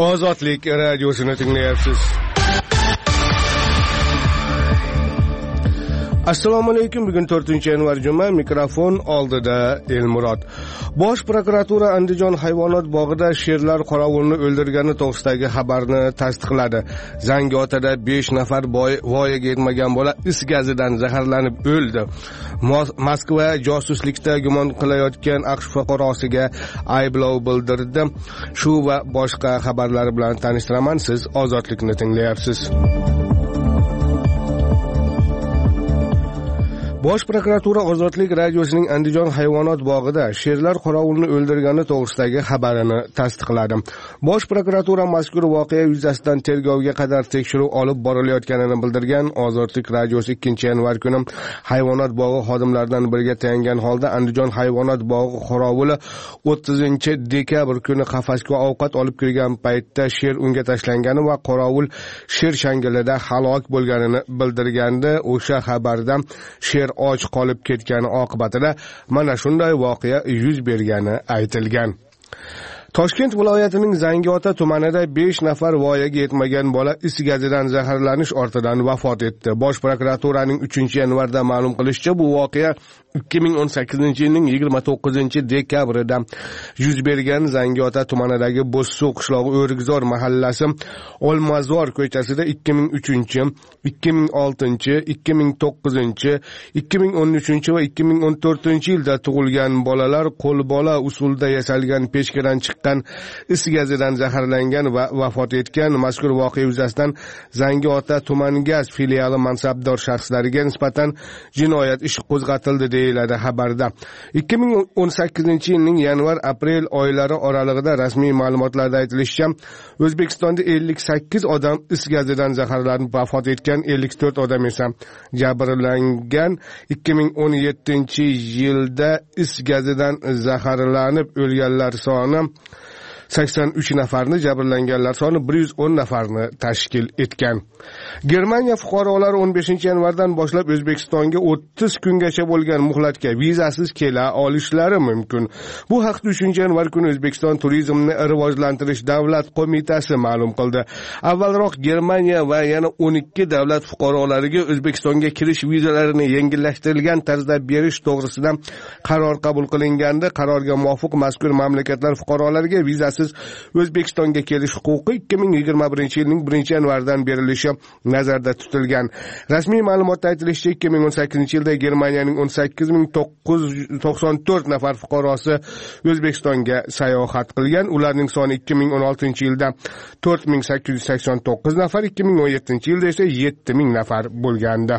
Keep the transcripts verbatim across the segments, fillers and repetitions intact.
Ozodlik radiosini tinglayapsiz. Assalomu alaykum. Bugun to'rtinchi yanvar juma, mikrofon oldida Elmurod. Bosh prokuratura Andijon hayvonot bog'ida sherlar qorovulni o'ldirgani to'g'risidagi xabarni tasdiqladi. Zangiotada besh nafar voyaga yetmagan bola is gazidan zaharlanib o'ldi. Moskva josuslikda gumon qilayotgan AQSh fuqarosiga ayblov bildirdi. Shu va boshqa xabarlar bilan tanishtiraman. Siz Ozodlikni tinglayapsiz. Bosh prokuratura Ozodlik radiosining Andijon hayvonot bog'ida sherlar qorovulni o'ldirgani to'g'risidagi xabarini tasdiqladi. Bosh prokuratura mazkur voqea yuzasidan tergovga qadar tekshiruv olib borilayotganini bildirgan. Ozodlik radiosi ikkinchi yanvar kuni hayvonot bog'i xodimlaridan biriga tayangan holda Andijon hayvonot bog'i qorovuli o'ttizinchi dekabr kuni qafasga ovqat olib kirgan paytda sher unga tashlangani va qorovul sher shangilida halok bo'lganini bildirgandi. O'sha xabarda sher och qolib ketgani oqibatida mana shunday voqea yuz bergani aytilgan. Toshkent viloyatining Zangiota tumanida besh nafar voyaga yetmagan bola is gazidan zaharlanish ortidan vafot etdi. Bosh prokuraturaning uchinchi yanvarda ma'lum qilishicha, bu voqea ikki ming o'n sakkizinchi yilning yigirma to'qqizinchi dekabrida yuz bergan. Zangiota tumanidagi Bo'zsuv qishlog'i O'rikzor mahallasi Olmazor ko'chasida ikki ming uchinchi, ikki ming oltinchi, ikki ming to'qqizinchi, ikki ming o'n uchinchi va ikki ming o'n to'rtinchi yilda tug'ilgan bolalar qo'lbola usulda yasalgan pechkadan chiqqan is gazidan zaharlangan va vafot etgan. Mazkur voqea yuzasidan Zangiota tuman gaz filiali mansabdor shaxslariga nisbatan jinoyat ishi qo'zg'atildi deyiladi xabarda. ikki ming o'n sakkizinchi yilning yanvar-aprel oylari oralig'ida rasmiy ma'lumotlarda aytilishicha, O'zbekistonda ellik sakkiz odam is gazidan zaharlanib vafot etgan, ellik to'rt odam esa jabrlangan. ikki ming o'n yettinchi yilda is gazidan zaharlanib o'lganlar soni sakson uch nafarni, jabrlanganlar soni bir yuz o'n nafarni tashkil etgan. Germaniya fuqarolari o'n beshinchi yanvardan boshlab O'zbekistonga o'ttiz kungacha bo'lgan muhlatga vizasiz kela olishlari mumkin. Bu haqda uchinchi yanvar kuni O'zbekiston turizmni rivojlantirish davlat qo'mitasi ma'lum qildi. Avvalroq Germaniya va yana o'n ikki davlat fuqarolariga O'zbekistonga kirish vizalarini yengillashtirilgan tarzda berish to'g'risida qaror qabul qilingandi. Qarorga muvofiq mazkur mamlakatlar fuqarolariga vizasiz O'zbekistonga kelish huquqi ikki ming yigirma birinchi yilning birinchi yanvardan berilishi nazarda tutilgan. Rasmiy ma'lumotda aytilishicha, ikki ming o'n sakkizinchi yilda Germaniyaning o'n sakkiz ming to'qqiz yuz to'qson to'rt nafar fuqarosi O'zbekistonga sayohat qilgan. Ularning soni ikki ming o'n oltinchi yilda to'rt ming sakkiz yuz sakson to'qqiz nafar, ikki ming o'n yettinchi yilda esa yetti ming nafar bo'lgandi.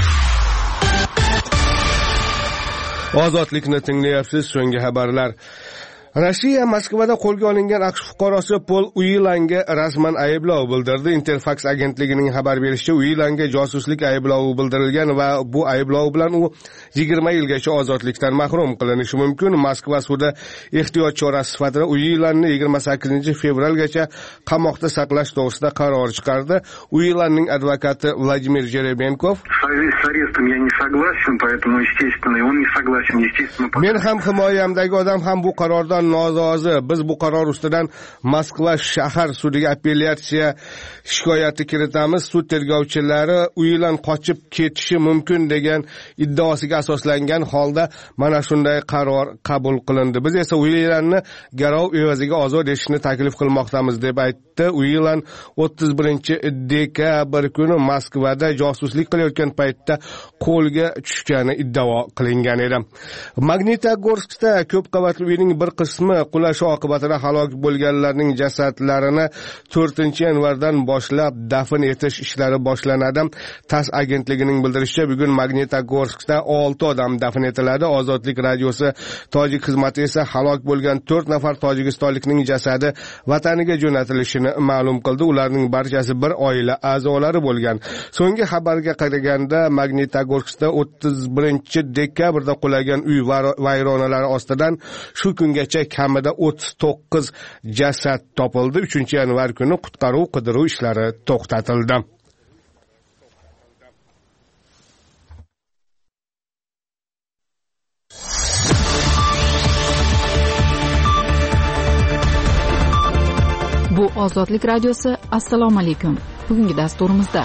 Ozodlikni tinglayapsiz. So'nggi xabarlar. Rossiya Moskvada qo'lga olingan AQSh fuqarosi Pol Uilanga rasman ayblov bildirdi. Interfax agentligining xabar berishicha, Uilanga josuslik ayblovi bildirilgan va bu ayblov bilan u yigirma yilgacha ozodlikdan mahrum qilinishi mumkin. Moskva sudi ehtiyot chorasi sifatida Uilanni yigirma sakkizinchi fevralgacha qamoqda saqlash to'g'risida qaror chiqardi. Uilanning advokati Vladimir Jerebenkov: "Men ham himoyamdagi odam ham bu qarordan nozozi. Biz bu qaror ustidan Moskva shahar sudiga apellyatsiya shikoyati kiritamiz. Sud tergovchilari Uilan qochib ketishi mumkin degan iddaosiga asoslangan holda mana shunday qaror qabul qilindi. Biz esa Uilanni garov evaziga ozod etishni taklif qilmoqdamiz", deb aytdi. Uilan o'ttiz birinchi dekabr kuni Moskvada josuslik qilayotgan paytda qo'lga tushgani iddao qilingan edi. Magnitogorskda ko'p qavatli uyning bir qismi qulashi oqibatida halok bo'lganlarning jasadlarini to'rtinchi yanvardan boshlab dafn etish ishlari boshlanadi. TASS agentligining bildirishicha, bugun Magnitogorskda olti odam dafn etiladi. Ozodlik radiosi tojik xizmati esa halok bo'lgan to'rt nafar tojikistonlikning jasadi vataniga jo'natilishini ma'lum qildi. Ularning barchasi bir oila a'zolari bo'lgan. So'nggi xabarga qaraganda, Magnitogorskda o'ttiz birinchi dekabrda qulagan uy vayronalari ostidan shu kungacha kamida o'ttiz to'qqiz jasad topildi. uchinchi yanvar kuni qutqaruv qidiruv ishlari to'xtatildi. Bu Ozodlik radiosi, assalomu alaykum. Bugungi dasturimizda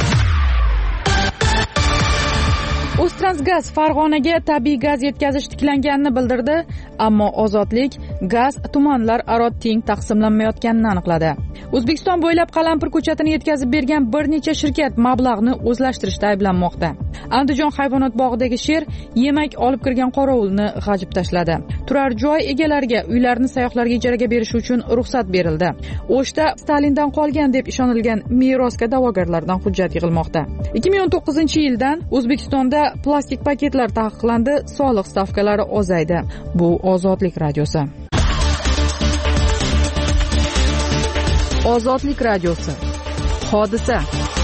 O'ztransgaz Farg'onaga tabiiy gaz yetkazish tiklanganini bildirdi, ammo Ozodlik gaz tumanlar aro teng taqsimlanmayotganini aniqladi. O'zbekiston bo'ylab qalampir ko'chatini yetkazib bergan bir necha shirkat mablag'ni o'zlashtirishda ayblanmoqda. Andijon hayvonot bog'idagi sher yemak olib kirgan qorovulni g'ajib tashladi. Turar joy egalariga uylarni sayyohlarga ijaraga berish uchun ruxsat berildi. O'shda Stalindan qolgan deb ishonilgan merosga da'vogarlardan hujjat yig'ilmoqda. ikki ming o'n to'qqizinchi yildan O'zbekistonda plastik paketlar taqiqlandi, soliq stavkalari ozaydi. Bu Ozodlik radiosi. Ozodlik radiosi. Hodisa.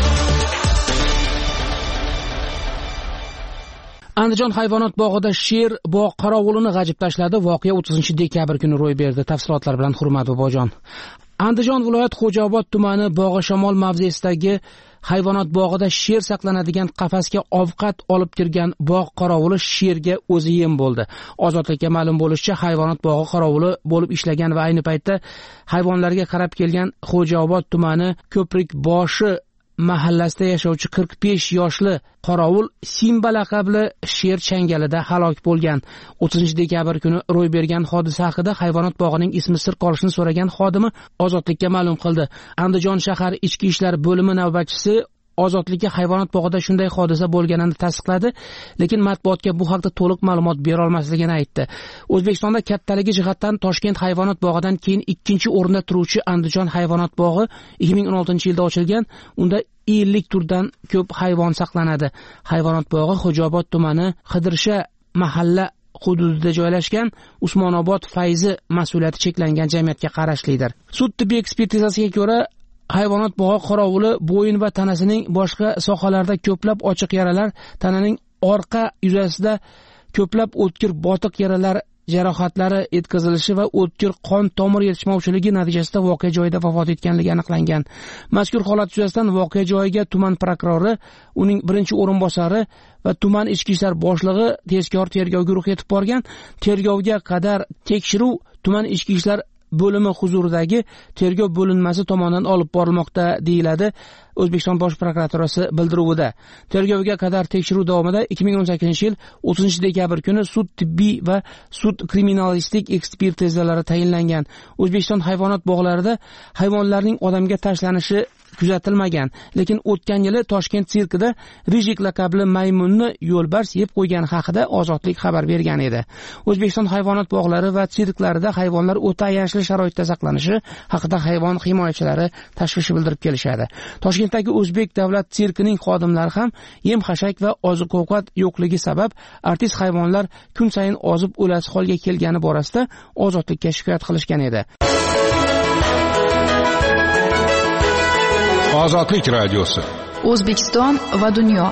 Andijon hayvonot bog'ida sher bog' qorovulini g'ajib tashladi. Voqea o'ttizinchi dekabr kuni ro'y berdi. Tafsilotlar bilan Hurmat Bobojon. Andijon viloyat Xo'jaobod tumani Bog'ishamol mavzesidagi hayvonot bog'ida sher saqlanadigan qafasga ovqat olib kirgan bog' qorovuli sherga o'zi yem bo'ldi. Ozodlikka ma'lum bo'lishicha, hayvonot bog'i qorovuli bo'lib ishlagan va ayni paytda hayvonlarga qarab kelgan Xo'jaobod tumani Ko'prikboshi mahallasida yashovchi qirq besh yoshli qorovul Simba laqabli sher changalida halok bo'lgan. o'ttizinchi dekabr kuni ro'y bergan hodisa haqida hayvonot bog'ining ismi sir qolishini so'ragan xodimi Ozodlikka ma'lum qildi. Andijon shahar ichki ishlar bo'limi navbatchisi Ozodlikka hayvonot bog'ida shunday hodisa bo'lganini tasdiqladi, lekin matbuotga bu haqda to'liq ma'lumot bera olmasligini aytdi. O'zbekistonda kattaligi jihatdan Toshkent hayvonot bog'idan keyin ikkinchi o'rinda turuvchi Andijon hayvonot bog'i ikki ming o'n oltinchi yilda ochilgan. Unda ellik turdan ko'p hayvon saqlanadi. Hayvonot bog'i Xo'jaobod tumani Qidirsha mahalla hududida joylashgan. Usmonobod Fayzi mas'uliyati cheklangan jamiyatga qarashlidir. Sud tibbiy ekspertizasiga ko'ra, hayvonot bog'i qorovuli bo'yin va tanasining boshqa sohalarida ko'plab ochiq yaralar, tananing orqa yuzasida ko'plab o'tkir botiq yaralar jarohatlari yetkazilishi va o'tkir qon tomir yetishmovchiligi natijasida voqea joyida vafot etganligi aniqlangan. Mazkur holat yuzasidan voqea joyiga tuman prokurori, uning birinchi o'rinbosari va tuman ichki ishlar boshlig'i tezkor tergov guruhi yetib borgan. Tergovga qadar tekshiruv tuman ichki ishlar bo'limi huzuridagi tergov bo'linmasi tomonidan olib borilmoqda, deyiladi O'zbekiston Bosh prokuraturasi bildiruvida. Tergovga qadar tekshiruv davomida ikki ming o'n sakkizinchi yil o'ttizinchi dekabr kuni sud tibbiy va sud kriminalistik ekspertizalari tayinlangan. O'zbekiston hayvonot bog'larida hayvonlarning odamga tashlanishi kuzatilmagan, lekin o'tgan yili Toshkent sirkida Rijik laqabli maymunni yo'lbars yeb qo'ygani haqida Ozodlik xabar bergan edi. O'zbekiston hayvonot bog'lari va sirklarida hayvonlar o'ta ayanchli sharoitda saqlanishi haqida hayvon himoyachilari tashvish bildirib kelishadi. Toshkentdagi O'zbek davlat sirkining xodimlari ham yem-xashak va oziq-ovqat yo'qligi sabab artist hayvonlar kun sayin ozib o'lasi holga kelgani borasida Ozodlikka shikoyat qilishgan edi. Ozodlik radiosi. O'zbekiston va dunyo.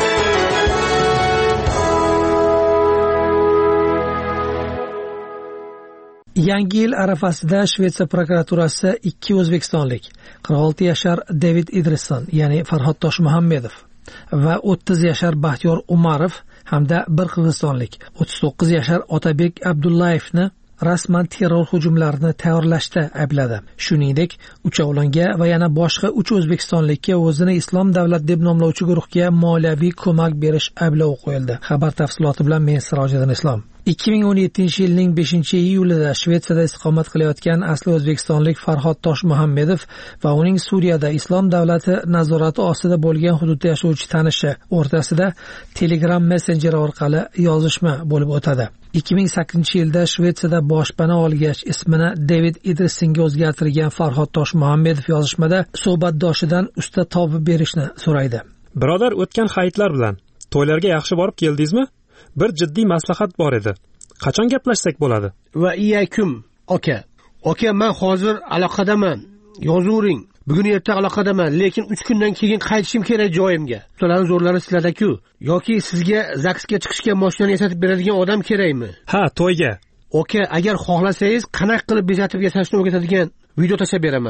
Yangi yil arafasida Shvetsiya prokuraturasi ikki o'zbekistonlik, qirq olti yashar David Idrisson, ya'ni Farhod Toshmuhammedov va o'ttiz yashar Baxtiyor Umarov hamda bir qirg'izistonlik, o'ttiz to'qqiz yashar Otabek Abdullayevni rasman terror hujumlarini tayyorlashda aybladi. Shuningdek, uchovlonga va yana boshqa uch o'zbekistonlikka o'zini Islom davlat deb nomlovchi guruhga moliyaviy ko'mak berish ayblovi qo'yildi. Xabar tafsiloti bilan men Sirojiddin Islom. ikki ming o'n yettinchi yilning beshinchi iyulida Shvetsiyada istiqomat qilayotgan asli o'zbekistonlik Farhod Toshmuhammedov va uning Suriyada Islom davlati nazorati ostida bo'lgan hududda yashovchi tanishi o'rtasida Telegram messenjeri orqali yozishma bo'lib o'tadi. ikki ming sakkizinchi yilda Shvetsiyada boshpana olgach ismini David Idrissonga o'zgartirgan Farhod Toshmuhammedov yozishmada suhbatdoshidan usta topib berishni so'raydi. Birodar, o'tgan hayitlar bilan to'ylarga yaxshi borib keldingizmi? Bir jiddiy maslahat bor edi. Qachon gaplashsak bo'ladi? Va iyakum, aka. Aka, men hozir aloqadaman. Yozuvring. Bugun erta aloqadaman, lekin uch kundan keyin qaytishim kerak joyimga. Ularning zo'rlari sizlarda-ku. Yoki sizga zaksga chiqishga mashinani yasatib beradigan odam kerakmi? Ha, to'yga. Aka, agar xohlasangiz qanaqa qilib bezatib yasashni o'rgatadigan video tashlab beraman.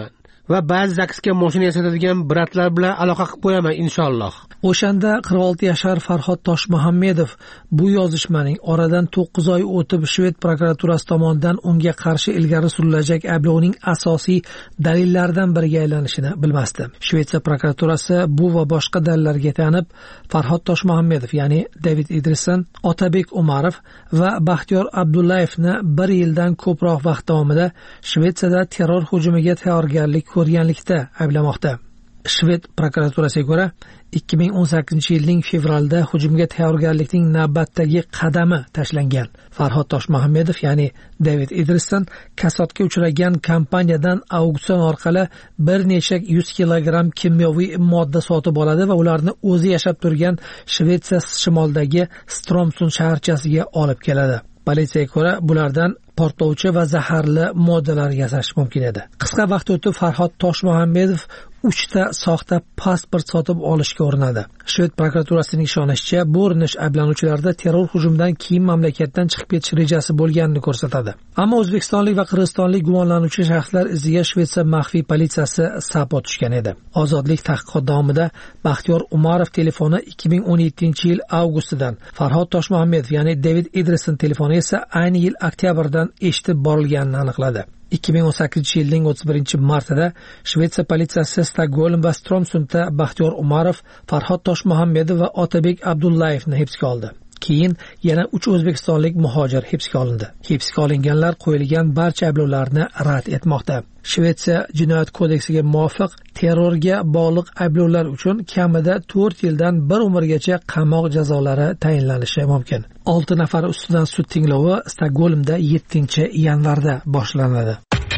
va ba'zi zaksga mashina yasatadigan bratlar bilan aloqa qilib qo'yaman inshaalloh. O'shanda qirq olti yashar Farhod Toshmuhammedov bu yozishmaning oradan to'qqiz oy o'tib Shved prokuraturasi tomonidan unga qarshi ilgari surilajak ayblovning asosiy dalillaridan biriga aylanishini bilmasdi. Shvetsiya prokuraturasi bu va boshqa dalillarga tayanib Farhod Toshmuhammedov, ya'ni David Idrisson, Otabek Umarov va Baxtiyor Abdullayevni bir yildan ko'proq vaqt davomida Shvetsiyada terror hujumiga tayyorgarlik ko'rganlikda ayblamoqda. Shved prokuraturasiga ko'ra, ikki ming o'n sakkizinchi yilning fevralida hujumga tayyorgarlikning navbatdagi qadami tashlangan. Farhod Toshmuhammedov, ya'ni David Idrisson, kasodga uchragan kompaniyadan auksion orqali bir necha yuz kilogramm kimyoviy modda sotib oladi va ularni o'zi yashab turgan Shvetsiya shimolidagi Stromsund shaharchasiga olib keladi. Politsiyaga ko'ra, bulardan portlovchi va zaharli moddalar yasash mumkin edi. Qisqa vaqt o'tib Farhod Toshmuhammedov uchta soxta pasport sotib olishga urinadi. Shved prokuraturasining ishonishicha, bu urinish ayblanuvchilarda terror hujumidan keyin mamlakatdan chiqib ketish rejasi bo'lganini ko'rsatadi. Ammo o'zbekistonlik va qirg'izistonlik gumonlanuvchi shaxslar iziga Shvetsiya maxfiy politsiyasi sapot tushgan edi. Ozodlik tahqiqot davomida Baxtiyor Umarov telefoni ikki ming o'n yettinchi yil avgustidan, Farhod Toshmuhammedov, ya'ni David Idrisson telefoni esa ayni yil oktyabrdan eshitib borilganini aniqladi. ikki ming o'n sakkizinchi yilning o'ttiz birinchi martida Shvetsiya politsiyasi Stokgolm va Stromsundda Baxtiyor Umarov, Farhod Toshmuhammedov va Otabek Abdullayevni hibsga oldi. Keyin yana uch o'zbekistonlik muhojir hibsga olindi. Hibsga olinganlar qo'yilgan barcha ayblovlarni rad etmoqda. Shvetsiya jinoyat kodeksiga muvofiq terrorga bog'liq ayblovlar uchun kamida to'rt yildan bir umrgacha qamoq jazolari tayinlanishi mumkin. olti nafar ustidan sud tinglovi Stokgolmda yettinchi yanvarda boshlanadi.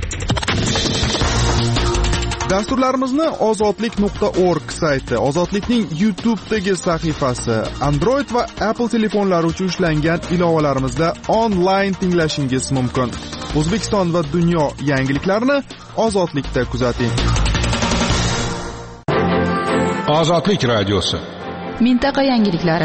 Dasturlarimizni ozodlik nuqta org sayti, Ozodlikning YouTube'dagi sahifasi, Android va Apple telefonlari uchun ishlangan ilovalarimizda onlayn tinglashingiz mumkin. O'zbekiston va dunyo yangiliklarini Ozodlikda kuzating. Ozodlik radiosi. Mintaqa yangiliklari.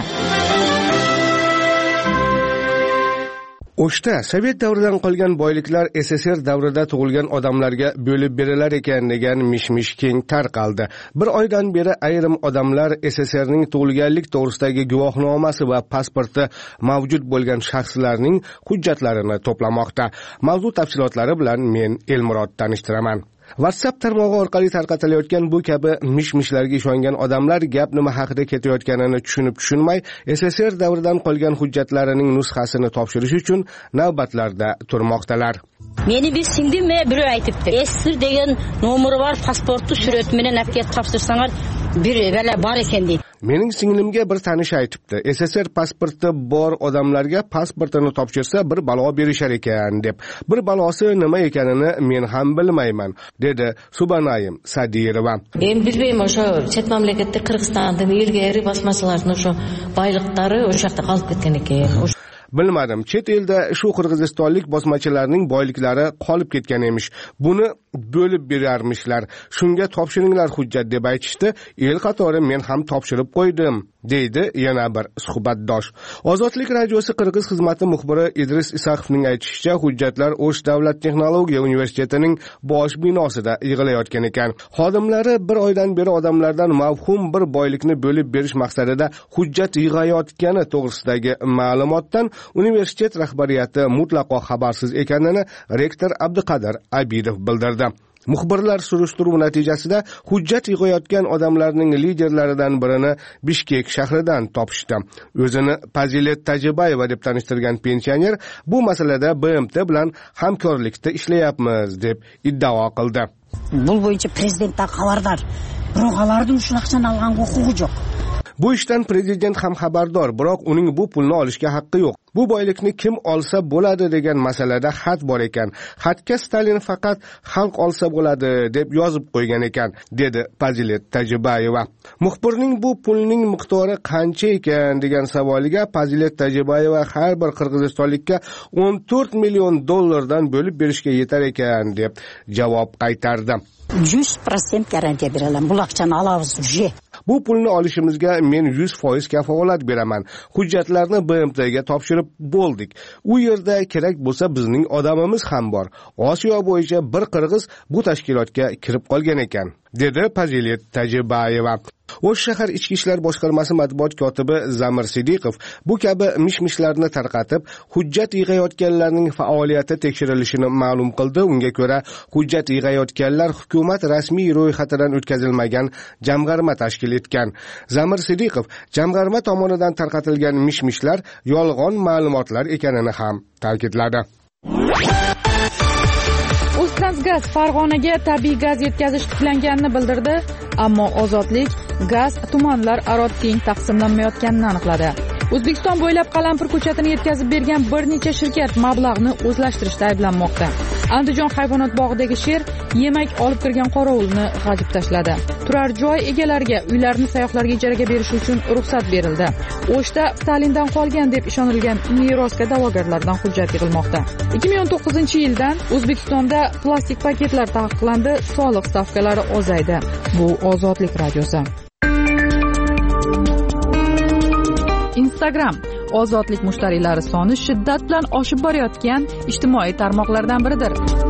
O'shda Sovet davridan qolgan boyliklar S S R davrida tug'ilgan odamlarga bo'lib berilar ekan degan mish-mish keng tarqaldi. Bir oydan beri ayrim odamlar S S Rning tug'ilganlik to'g'risidagi guvohnomasi va pasporti mavjud bo'lgan shaxslarning hujjatlarini to'plamoqda. Mavzu tafsilotlari bilan men Elmurod tanishtiraman. WhatsApp tarmog'i orqali tarqatilayotgan bu kabi mish-mishlarga ishongan odamlar gap nima haqida ketayotganini tushunib tushunmay S S R davridan qolgan hujjatlarining nusxasini topshirish uchun navbatlarda turmoqdalar. Meni bir singdim ve biri aytibdi. Esir degan nomeri var, pasportu surat menen olib kelib topshirsanlar bir bala bor ekan deydi. Mening singlimga bir tanish aytibdi. S S R pasporti bor odamlarga pasportini topshirsa bir balo berishar ekan deb. Bir balosi nima ekanini men ham bilmayman, dedi Subanayim Sadirova. Men bilmayman, o'sha chet mamlakatda Qirg'izistonda ilgari bosmachilarning o'sha boyliqlari o'sha yoqda qolib ketgan ekan. Bilmadim, chet elda shu qirg'izistonlik bosmachilarning boyliklari qolib ketgan emish. Buni bo'lib berarmishlar. Shunga topshiringlar hujjat deb aytishdi. El qatori men ham topshirib qo'ydim, deydi yana bir suhbatdosh. Ozodlik radiosi Qirg'iz xizmati muxbiri Idris Isaqovning aytishicha, hujjatlar O'sh davlat texnologiya universitetining bosh binosida yig'ilayotgan ekan. Xodimlari bir oydan beri odamlardan mavhum bir boylikni bo'lib berish maqsadida hujjat yig'ayotgani to'g'risidagi ma'lumotdan universitet rahbariyati mutlaqo xabarsiz ekanini rektor Abduqadir Abidov bildirdi. Muxbirlar surishtiruv natijasida hujjat yig'ayotgan odamlarning liderlaridan birini Bishkek shahridan topishdi. O'zini Fazilet Tajibayeva deb tanishtirgan pensioner bu masalada B M T bilan hamkorlikda ishlayapmiz deb iddao qildi. Bu bo'yicha prezidentdan xabardor. Biroqalarning shu vaqtdan olgan huquqi yo'q. Bu ishdan prezident ham xabardor, biroq uning bu pulni olishga haqqi yo'q. Bu boylikni kim olsa bo'ladi degan masalada xat bor ekan. Xatga Stalin faqat xalq olsa bo'ladi deb yozib qo'ygan ekan, dedi Fazilet Tajibayeva. Muxbirning bu pulning miqdori qancha ekan degan savoliga Fazilet Tajibayeva har bir qirg'izistonlikka o'n to'rt million dollardan bo'lib berishga yetar ekan deb javob qaytardi. yuz foiz garantiya beraman. Bu vaqtdan olamiz uje. Bu pulni olishimizga men yuz foiz kafolat beraman. Hujjatlarni B M T ga topshirib borib bo'ldik. U yerda kerak bo'lsa bizning odamimiz ham bor. Osiyo bo'yicha bir qirg'iz bu tashkilotga kirib qolgan ekan, dedi Fazilat Tajibayeva. O'sh shahar ichki ishlar boshqarmasi matbuot kotibi Zamir Sidiqov bu kabi mish-mishlarni tarqatib, hujjat yig'ayotganlarning faoliyati tekshirilishini ma'lum qildi. Unga ko'ra, hujjat yig'ayotganlar hukumat rasmiy ro'yxatidan o'tkazilmagan jamg'arma tashkil etgan. Zamir Sidiqov jamg'arma tomonidan tarqatilgan mish-mishlar yolg'on ma'lumotlar ekanini ham ta'kidladi. O'ztransgaz Farg'onaga tabiiy gaz yetkazish tiklanganini bildirdi, ammo Ozodlik gaz tumanlar aro teng taqsimlanmayotganini aniqladi. O'zbekiston bo'ylab qalampir ko'chatini yetkazib bergan bir necha shirkat mablag'ni o'zlashtirishda ayblanmoqda. Andijon hayvonot bog'idagi sher yemak olib kirgan qorovulni g'ajib tashladi. Turar joy egalariga uylarni sayyohlarga ijaraga berish uchun ruxsat berildi. O'shda Stalindan qolgan deb ishonilgan merosga da'vogarlardan hujjat yig'ilmoqda. ikki ming o'n to'qqizinchi yildan O'zbekistonda plastik paketlar taqiqlandi, soliq stavkalari ozaydi. Bu Ozodlik radiosi. Instagram Ozodlik mushtariylari soni shiddat bilan oshib borayotgan ijtimoiy tarmoqlardan biridir.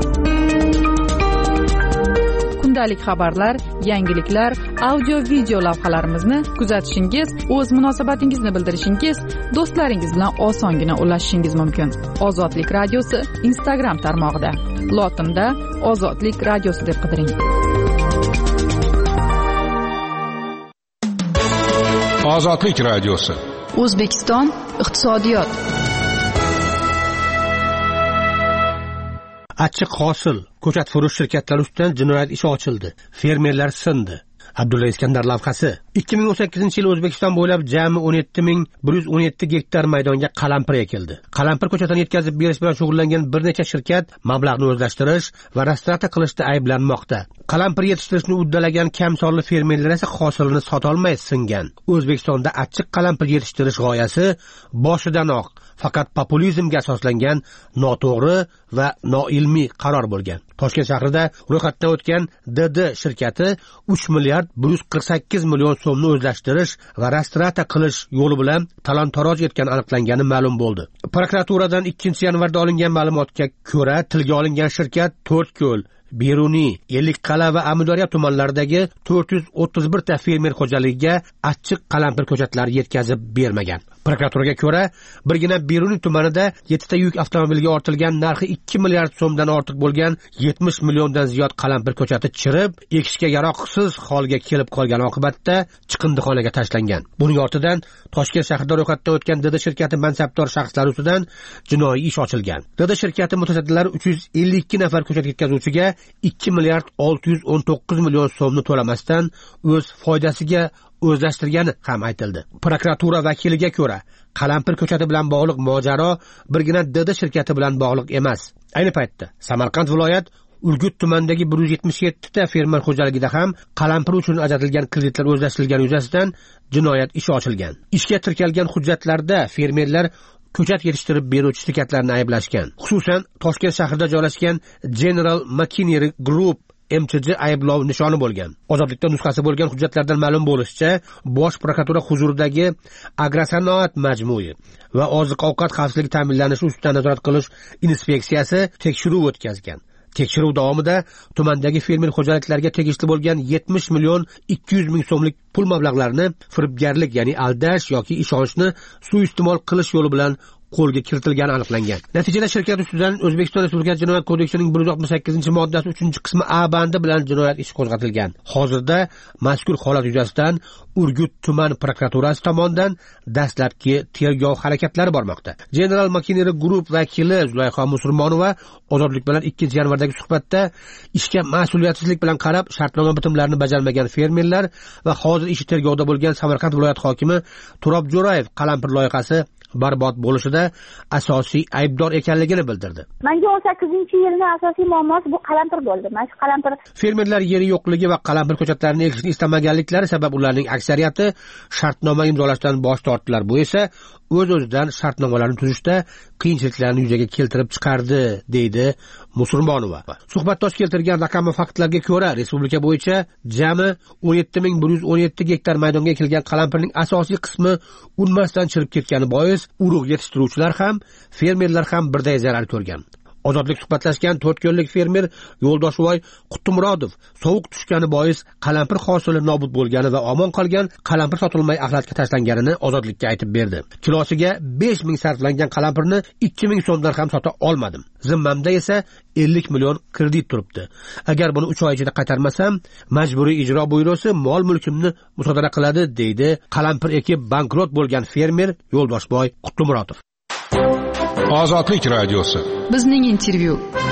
Kundalik xabarlar, yangiliklar, audio-video lavhalarimizni kuzatishingiz, o'z munosabatingizni bildirishingiz, do'stlaringiz bilan osongina ulashishingiz mumkin. Ozodlik radiosi Instagram tarmog'ida. Lotinda Ozodlik radiosi deb qidiring. Ozodlik radiosi. O'zbekiston iqtisodiyot. Achchiq hosil ko'chat furush shirkatlari ustidan jinoyat ishi ochildi. Fermerlar sindi. Abdulla Iskandar lavhasi. ikki ming o'n sakkizinchi yil O'zbekiston bo'ylab jami o'n yetti ming bir yuz o'n yetti gektar maydonga qalampir ekildi. Qalampir ko'chatini yetkazib berish bilan shug'ullangan bir necha shirkat mablag'ni o'zlashtirish va restoratsiya qilishda ayblanmoqda. Qalampir yetishtirishni uddalagan kam sonli fermerlar esa hosilini sota olmay singan. O'zbekistonda achchiq qalampir yetishtirish g'oyasi boshidanoq faqat populizmga asoslangan noto'g'ri va noilmiy qaror bo'lgan. Toshkent shahrida ro'yxatdan o'tgan D D shirkati uch milliard bir yuz qirq sakkiz million so'mni o'zlashtirish va restoratsiya qilish yo'li bilan talon-taroj etgani aniqlangani ma'lum bo'ldi. Prokuraturadan ikkinchi yanvarda olingan ma'lumotga ko'ra, tilga olingan shirkat To'rtko'l, Beruniy, Ellikqal'a va Amudaryo tumanlaridagi to'rt yuz o'ttiz bir ta fermer xo'jaligiga achchiq qalampir ko'chatlari yetkazib bermagan. Prokuraturaga ko'ra, birgina Beruniy tumanida yetti ta yuk avtomobiliga ortilgan narxi ikki milliard so'mdan ortiq bo'lgan yetmish milliondan ziyod qalampir ko'chati chirib, ekishga yaroqsiz holga kelib qolgan oqibatda chiqindixonaga tashlangan. Buning ortidan Toshkent shahrida ro'yxatdan o'tgan D D shirkati mansabdor shaxslari ustidan jinoiy ish ochilgan. D D shirkati mutasaddilari uch yuz ellik ikki nafar ko'chat yetkazuvchiga ikki milliard olti yuz o'n to'qqiz million so'mni to'lamasdan o'z foydasiga o'zlashtirgani ham aytildi. Prokuratura vakiliga ko'ra, qalampir ko'chati bilan bog'liq mojaro birgina D D shirkati bilan bog'liq emas. Ayni paytda Samarqand viloyat Urgut tumanidagi bir yuz yetmish yetti ta fermer xo'jaligida ham qalampir uchun ajratilgan kreditlar o'zlashtirilgani yuzasidan jinoyat ishi ochilgan. Ishga tirkalgan hujjatlarda fermerlar ko'chat yetishtirib beruvchi shirkatlarni ayblashgan. Xususan, Toshkent shahrida joylashgan General Machinery Group M T J ayblov nishoni bo'lgan. Ozodlikda nusxasi bo'lgan hujjatlardan ma'lum bo'lishicha, Bosh prokuratura huzuridagi Agrosanoat majmui va oziq-ovqat xavfsizligi ta'minlanishi ustidan nazorat qilish inspeksiyasi tekshiruv o'tkazgan. Tekshiruv davomida tumandagi fermer xo'jaliklariga tegishli bo'lgan yetmish million ikki yuz ming so'mlik pul mablag'larini firibgarlik, ya'ni aldash yoki ishonchni suiiste'mol qilish yo'li bilan qo'lga kiritilgani aniqlangan. Natijada shirkat ustidan O'zbekiston Respublikasi Jinoyat kodeksining bir yuz oltmish sakkizinchi moddasi uchinchi qismi A bandi bilan jinoyat ishi qo'zg'atilgan. Hozirda mazkur holat yuzasidan Urgut tuman prokuraturasi tomonidan dastlabki tergov harakatlari bormoqda. General Machinery Group vakili Zulayho Musulmonova Ozodlik bilan ikkinchi yanvardagi suhbatda ishga mas'uliyatsizlik bilan qarab shartnoma bitimlarini bajarmagan fermerlar va hozir ishi tergovda bo'lgan Samarqand viloyat hokimi Turob Jo'rayev qalampir loyihasi barbod bo'lishida asosiy aybdor ekanligini bildirdi. Menga o'n sakkizinchi yilning asosiy muammosi bu qalampir bo'ldi. Mana shu qalampir fermerlar yeri yo'qligi va qalampir ko'chatlarini ekishni istamaganliklari sabab ularning aksariyati shartnoma imzolashdan bosh tortdilar. Bu esa o'z-o'zidan shartnomalarni tuzishda qiyinchiliklarni yuzaga keltirib chiqardi, deydi Musulmonova. Suhbatdosh keltirgan raqam va faktlarga ko'ra, respublika bo'yicha jami o'n yetti ming bir yuz o'n yetti gektar maydonga ekilgan qalampirning asosiy qismi unmasdan chirib ketgani bois, urug' yetishtiruvchilar ham, fermerlar ham birday zarar ko'rgan. Ozodlik suhbatlashgan to'rt ko'llik fermer Yo'ldoshvoy Qutumurodov sovuq tushgani bois qalampir hosili nobud bo'lgani va omon qolgan qalampir sotilmay axlatga tashlanganini Ozodlikka aytib berdi. Kilosiga besh ming sarflangan qalampirni ikki ming so'mdan ham sota olmadim. Zimmamda esa ellik million kredit turibdi. Agar buni uch oy ichida qaytarmasam, majburiy ijro byurosi mol mulkimni musodara qiladi, deydi qalampir ekib bankrot bo'lgan fermer Yo'ldoshvoy Qutumurodov. Ozodlik radiosi. Bizning intervyu.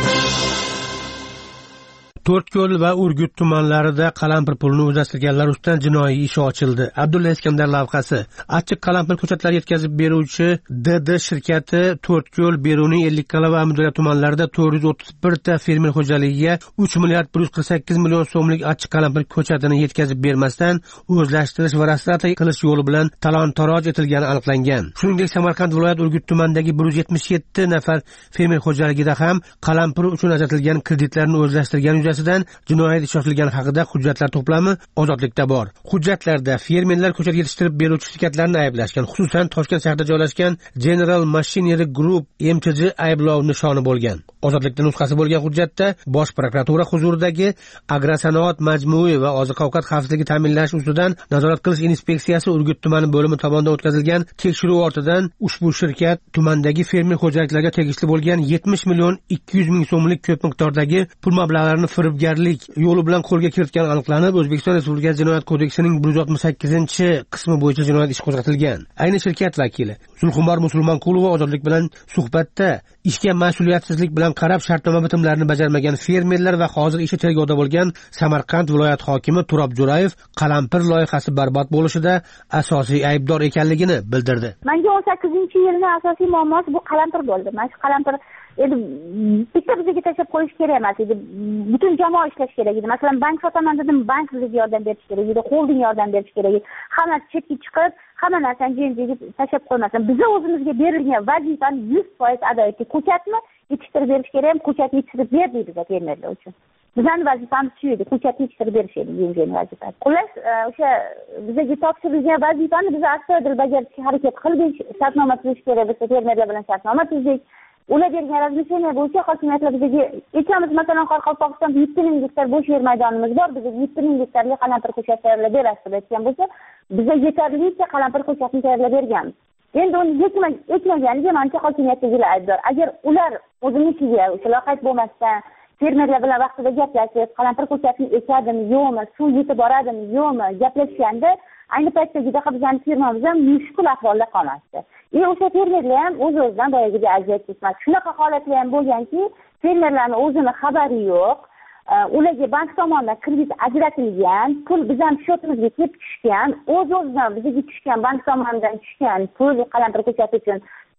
To'rtko'l va Urgut tumanlarida qalampir pulini o'zlashtirganlar ustidan jinoiy ish ochildi. Abdulla Iskandar lavhasi. Achchiq qalampir ko'chatlari yetkazib beruvchi D D shirkati To'rtko'l, Beruniy, Ellikqal'a va Amudaryo tumanlarida to'rt yuz o'ttiz bir ta fermer xo'jaligiga uch milliard bir yuz qirq sakkiz million so'mlik achchiq qalampir ko'chatini yetkazib bermasdan o'zlashtirish va rastrata qilish yo'li bilan talon-taroj etilgani aniqlangan. Shuningdek, Samarqand viloyat Urgut tumanidagi bir yuz yetmish yetti nafar fermer xo'jaligida ham qalampir uchun ajratilgan kreditlarni o'zlashtirgan jinoyat ishi ochilgani haqida hujjatlar to'plami Ozodlikda bor. Hujjatlarda fermerlar ko'chat yetishtirib beruvchi shirkatlarni ayblashgan, xususan Toshkent shahrida joylashgan General Machinery Group M T G ayblov nishoni bo'lgan. Ozodlikda nusxasi bo'lgan hujjatda Bosh prokuratura huzuridagi Agrosanoat majmui va oziq-ovqat xavfsizligi ta'minlash ustidan nazorat qilish inspeksiyasi Urgut tumani bo'limi tomonidan o'tkazilgan tekshiruv ortidan ushbu shirkat tumandagi fermer xo'jaliklarga tegishli bo'lgan yetmish million ikki yuz ming so'mlik ko'p miqdordagi pul mablag'larini firibgarlik yo'li bilan qo'lga kiritgani aniqlanib, O'zbekiston Respublikasi Jinoyat kodeksining bir yuz oltmish sakkizinchi qismi bo'yicha jinoyat ishi qo'zg'atilgan. Ayni shirkat vakili Zulxumor Musulmonqulova Ozodlik bilan suhbatda ishga mas'uliyatsizlik bilan qarab shartnoma bitimlarini bajarmagan fermerlar va hozir ishi tergovda bo'lgan Samarqand viloyat hokimi Turob Jo'rayev qalampir loyihasi barbod bo'lishida asosiy aybdor ekanligini bildirdi. Menga o'n sakkizinchi yilning asosiy muammosi bu qalampir bo'ldi. Mana shu qalampir endi bitta bizga tashlab qo'yish kerak emas edi. Butun jamoa ishlash kerak edi. Masalan, bank sotaman dedim, bank bizga yordam berish kerak edi, xolding yordam berish kerak edi. Hamma chetga chiqib, hamma narsani jenjiga tashlab qo'ymasin. Biza o'zimizga berilgan vazifani yuz foiz ado etdik. Ko'chatni yetishtirib berish kerak ham, ko'chatni yetishtirib berdik biz fermerlar uchun. Bizning vazifamiz shu edi, ko'chatni yetishtirib berish edi yengil vazifa. Xullas, o'sha bizga topshirilgan vazifani biz astoydil bajarishga harakat qildik. Shartnoma tuzish kerak bo'lsa, fermerlar bilan shartnoma tuzdik. Ular bergan razmesheniya bo'yicha hokimiyatlar bizga aytamiz, masalan, Qoraqalpog'istonda yetti ming gektar bo'sh yer maydonimiz bor, bizga yetti ming gektarli qalampir ko'chat tayyorlab berasiz deb aytgan bo'lsa, bizga yetarlicha qalampir ko'chatni tayyorlab berganmiz. Endi uni yetmaganiga menimcha hokimiyatdagilar aybdor. Agar ular o'zinikiga o'sha loqayd bo'lmasdan fermerlar bilan vaqtida gaplashib, qalampir ko'chatni ekadimi, yo'qmi, suv yetib boradimi, yo'qmi gaplashganda, ayni paytdagidek bizning firmamiz ham mushkul ahvolda qolmasdi. E o'sha fermerlar ham o'z-o'zidan boyagiga aziyat chekmas. Shunaqa holatlar ham bo'lganki, fermerlarning o'zini xabari yo'q. Ularga bank tomonidan kredit ajratilgan, pul bizning shotimizga kelib tushgan, o'z-o'zidan bizga tushgan bank tomonidan tushgan pul qalampir ko'chati uchun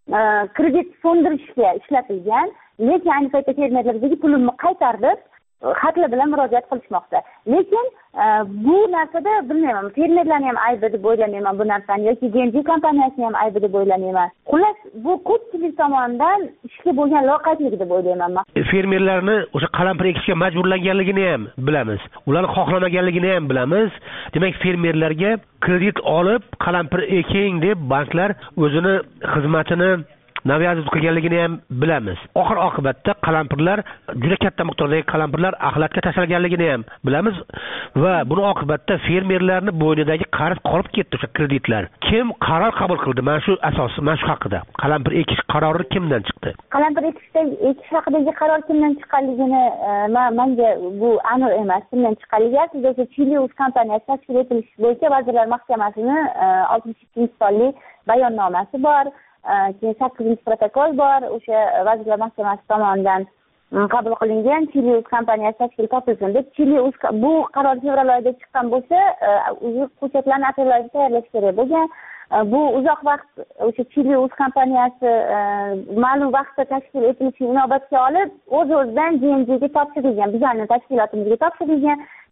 kredit so'ndirishga ishlatilgan. Lekin ayni paytda fermerlar bizga pulini qaytarib, xatlar bilan murojaat qilishmoqda. Lekin bu narsada bilmayman, fermerlarning ham aybi deb o'ylamayman bu narsani, yoki Genji kompaniyasining ham aybi deb o'ylamayman. Xullas, bu ko'pchilik tomonidan ishga bo'lgan loqaydlik deb o'ylayman men. Fermerlarni o'sha qalampir ekishga majburlanganligini ham bilamiz. Ularni xohlamaganligini ham bilamiz. Demak, fermerlarga kredit olib qalampir eking deb banklar o'zini xizmatini naviyat qilganligini ham bilamiz. Oxir oqibatda qalampirlar, juda katta miqdordagi qalampirlar axlatga tashlanganligini ham bilamiz va buni oqibatda fermerlarning bo'ynidagi qarz qolib ketdi o'sha kreditlar. Kim qaror qabul qildi? Mana shu asos, mana shu haqida. Qalampir ekish qarori kimdan chiqdi? Qalampir ekishda ekish haqidagi qaror kimdan chiqqanligini menga bu aniq emas. Kimdan chiqqanligi aslida o'sha Chilius kompaniyasi tashkil etilishi bo'yicha Vazirlar Mahkamasining oltmish ikkinchi sonli bayonnomasi bor. Keyin sakkizinchi protokol bor, o'sha Vazirlar Mahkamasi tomonidan qabul qilingan Chilius kompaniyasi tashkil topilsin deb. Chilius bu qaror fevral oyida chiqqan bo'lsa, o'zi ko'chatlarni aprel oyida tayyorlash kerak bo'lgan. Bu uzoq vaqt o'sha Chilius kompaniyasi ma'lum vaqtda tashkil etilishi inobatga olib, o'z-o'zidan G M G'ga topshirilgan, bizning tashkilotimizga topshirilgan.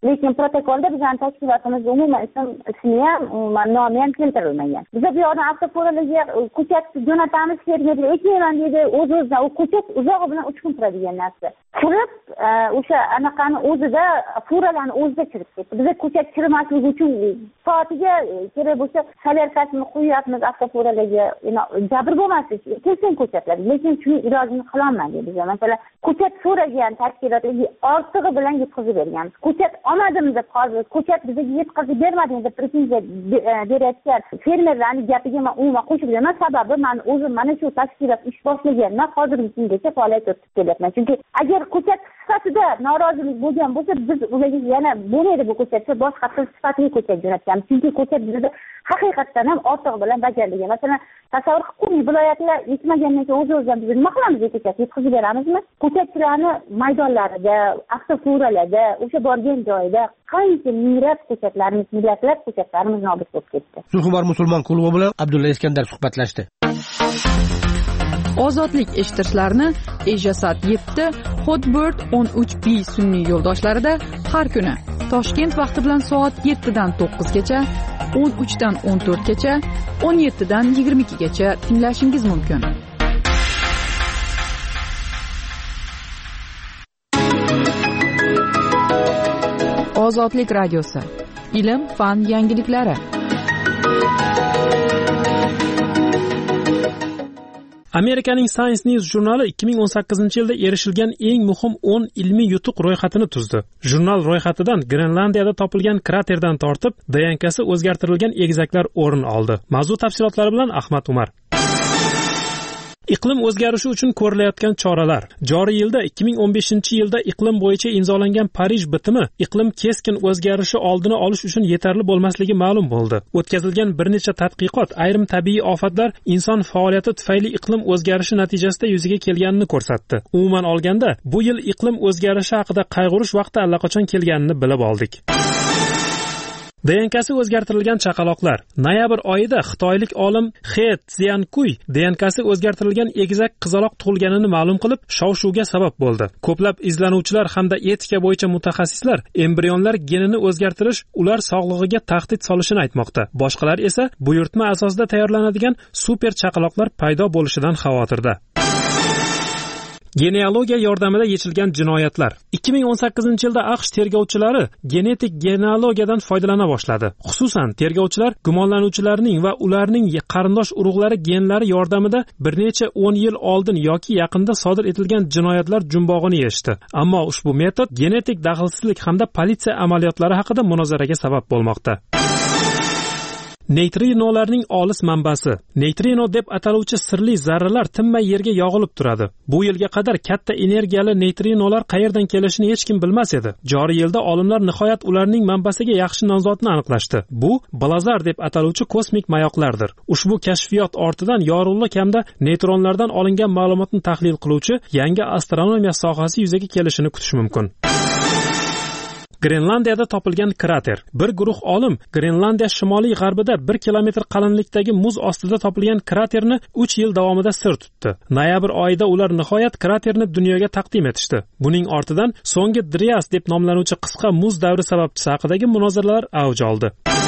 lekin protokolda bizning tashkilotimiz umuman ism ismi ham umuman nomi ham keltirilmagan. Biz bu yoqdan avtofuralarga ko'chat jo'natamiz, fermerlar ekmayman deydi, o'z-o'zidan u ko'chat uzog'i bilan uch kun turadigan narsa. Kirib o'sha anaqani o'zida furalarni o'zida chirib ketdi. Biz ko'chat chirimasligi uchun soatiga kerak bo'lsa solyarkasini qo'yapmiz avtofuralarga, jabr bo'lmasin kelsin ko'chatlar, lekin shuni ilojini qilolmadik biz. Masalan, ko'chat so'ragan tashkilotlarga ortig'i bilan yetkazib berganmiz. Ko'chat olmadim deb hozir ko'chat bizga yetkazib bermading deb pretenziya berayotgan fermerlarning gapiga men umuman qo'shilmayman. Sababi men o'zim mana shu tashkilot ish boshlagandan hozirgi kungacha faoliyat yuritib kelyapman. Chunki agar ko'chat sifatida norozilik bo'lgan bo'lsa, biz ularga yana bo'lmaydi bu ko'chatga boshqa sifatli ko'chat jo'natganmiz. Chunki ko'chat bizda haqiqatdan ham ortig'i bilan bajarilgan. Masalan, tasavvur qilib, viloyatlar yetmagandan keyin o'z-o'zidan biz nima qilamiz ko'chat yetkazib beramizmi? Ko'chatchilarni maydonlarida, avtofuralarda, o'sha borgan joyida qancha minglab ko'chatlarimiz, millatlab ko'chatlarimiz nobud bo'lib ketdi. Zulhumor musulmon klubi bilan Abdulla Iskandar suhbatlashdi. Ozodlik eshittirishlarni Ejasat yetti, Hotbird o'n uch B sun'iy yo'ldoshlarida har kuni Toshkent vaqti bilan soat yettidan to'qqizgacha, o'n uchdan o'n to'rtgacha, o'n yettidan yigirma ikkigacha tinglashingiz mumkin. Ozodlik radiosi. Ilm, fan yangiliklari. Amerikaning Science News jurnali ikki ming o'n sakkizinchi yilda erishilgan eng muhim o'n ilmiy yutuq ro'yxatini tuzdi. Jurnal ro'yxatidan Grenlandiyada topilgan kraterdan tortib D N K'si o'zgartirilgan egizaklar o'rin oldi. Mavzu tafsilotlari bilan Ahmad Umar. Iqlim o'zgarishi uchun ko'rilayotgan choralar. Joriy yilda ikki ming o'n beshinchi yilda iqlim bo'yicha imzolangan Parij bitimi iqlim keskin o'zgarishi oldini olish uchun yetarli bo'lmasligi ma'lum bo'ldi. O'tkazilgan bir necha tadqiqot ayrim tabiiy ofatlar inson faoliyati tufayli iqlim o'zgarishi natijasida yuzaga kelganini ko'rsatdi. Umuman olganda, bu yil iqlim o'zgarishi haqida qayg'urish vaqti allaqachon kelganini bilib oldik. D N K'si o'zgartirilgan chaqaloqlar. Noyabr oyida xitoylik olim He Xiankuy D N K'si o'zgartirilgan egizak qizaloq tug'ilganini ma'lum qilib, shov-shuvga sabab bo'ldi. Ko'plab izlanuvchilar hamda etika bo'yicha mutaxassislar embrionlar genini o'zgartirish ular sog'lig'iga tahdid solishini aytmoqda. Boshqalar esa buyurtma asosida tayyorlanadigan super chaqaloqlar paydo bo'lishidan xavotirda. Genealogiya yordamida yechilgan jinoyatlar. ikki ming o'n sakkizinchi yilda AQSh tergovchilari genetik genealogiyadan foydalana boshladi. Xususan, tergovchilar gumonlanuvchilarning va ularning qarindosh urug'lari genlari yordamida bir necha o'n yil oldin yoki yaqinda sodir etilgan jinoyatlar jumbog'ini yechdi. Ammo ushbu metod genetik daxlsizlik hamda politsiya amaliyotlari haqida munozaraga sabab bo'lmoqda. Neytrinolarning olis manbasi. Neytrino deb ataluvchi sirli zarralar tinmay yerga yog'ilib turadi. Bu yilga qadar katta energiyali neytrinolar qayerdan kelishini hech kim bilmas edi. Joriy yilda olimlar nihoyat ularning manbasiga yaxshi nomzodni aniqlashdi. Bu blazar deb ataluvchi kosmik mayoqlardir. Ushbu kashfiyot ortidan yorug'lik hamda neytronlardan olingan ma'lumotni tahlil qiluvchi yangi astronomiya sohasi yuzaga kelishini kutish mumkin. Grenlandiyada topilgan krater. Bir guruh olim Grenlandiya shimoliy g'arbida bir kilometr qalinlikdagi muz ostida topilgan kraterni uch yil davomida sir tutdi. Noyabr oyida ular nihoyat kraterni dunyoga taqdim etishdi. Buning ortidan so'nggi Drias deb nomlanuvchi qisqa muz davri sababchisi haqidagi munozaralar avj oldi.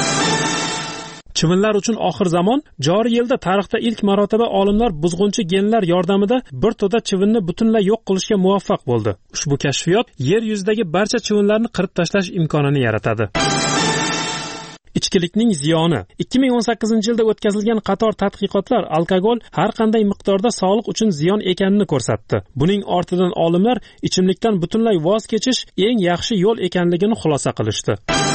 Chivinlar uchun oxir zamon. Joriy yilda tarixda ilk marotaba olimlar buzg'unchi genlar yordamida bir to'da chivinni butunlay yo'q qilishga muvaffaq bo'ldi. Ushbu kashfiyot yer yuzidagi barcha chivinlarni qirib tashlash imkonini yaratadi. Ichkilikning ziyoni. ikki ming o'n sakkizinchi yilda o'tkazilgan qator tadqiqotlar alkogol har qanday miqdorda sog'liq uchun ziyon ekanini ko'rsatdi. Buning ortidan olimlar ichimlikdan butunlay voz kechish eng yaxshi yo'l ekanligini xulosa qilishdi.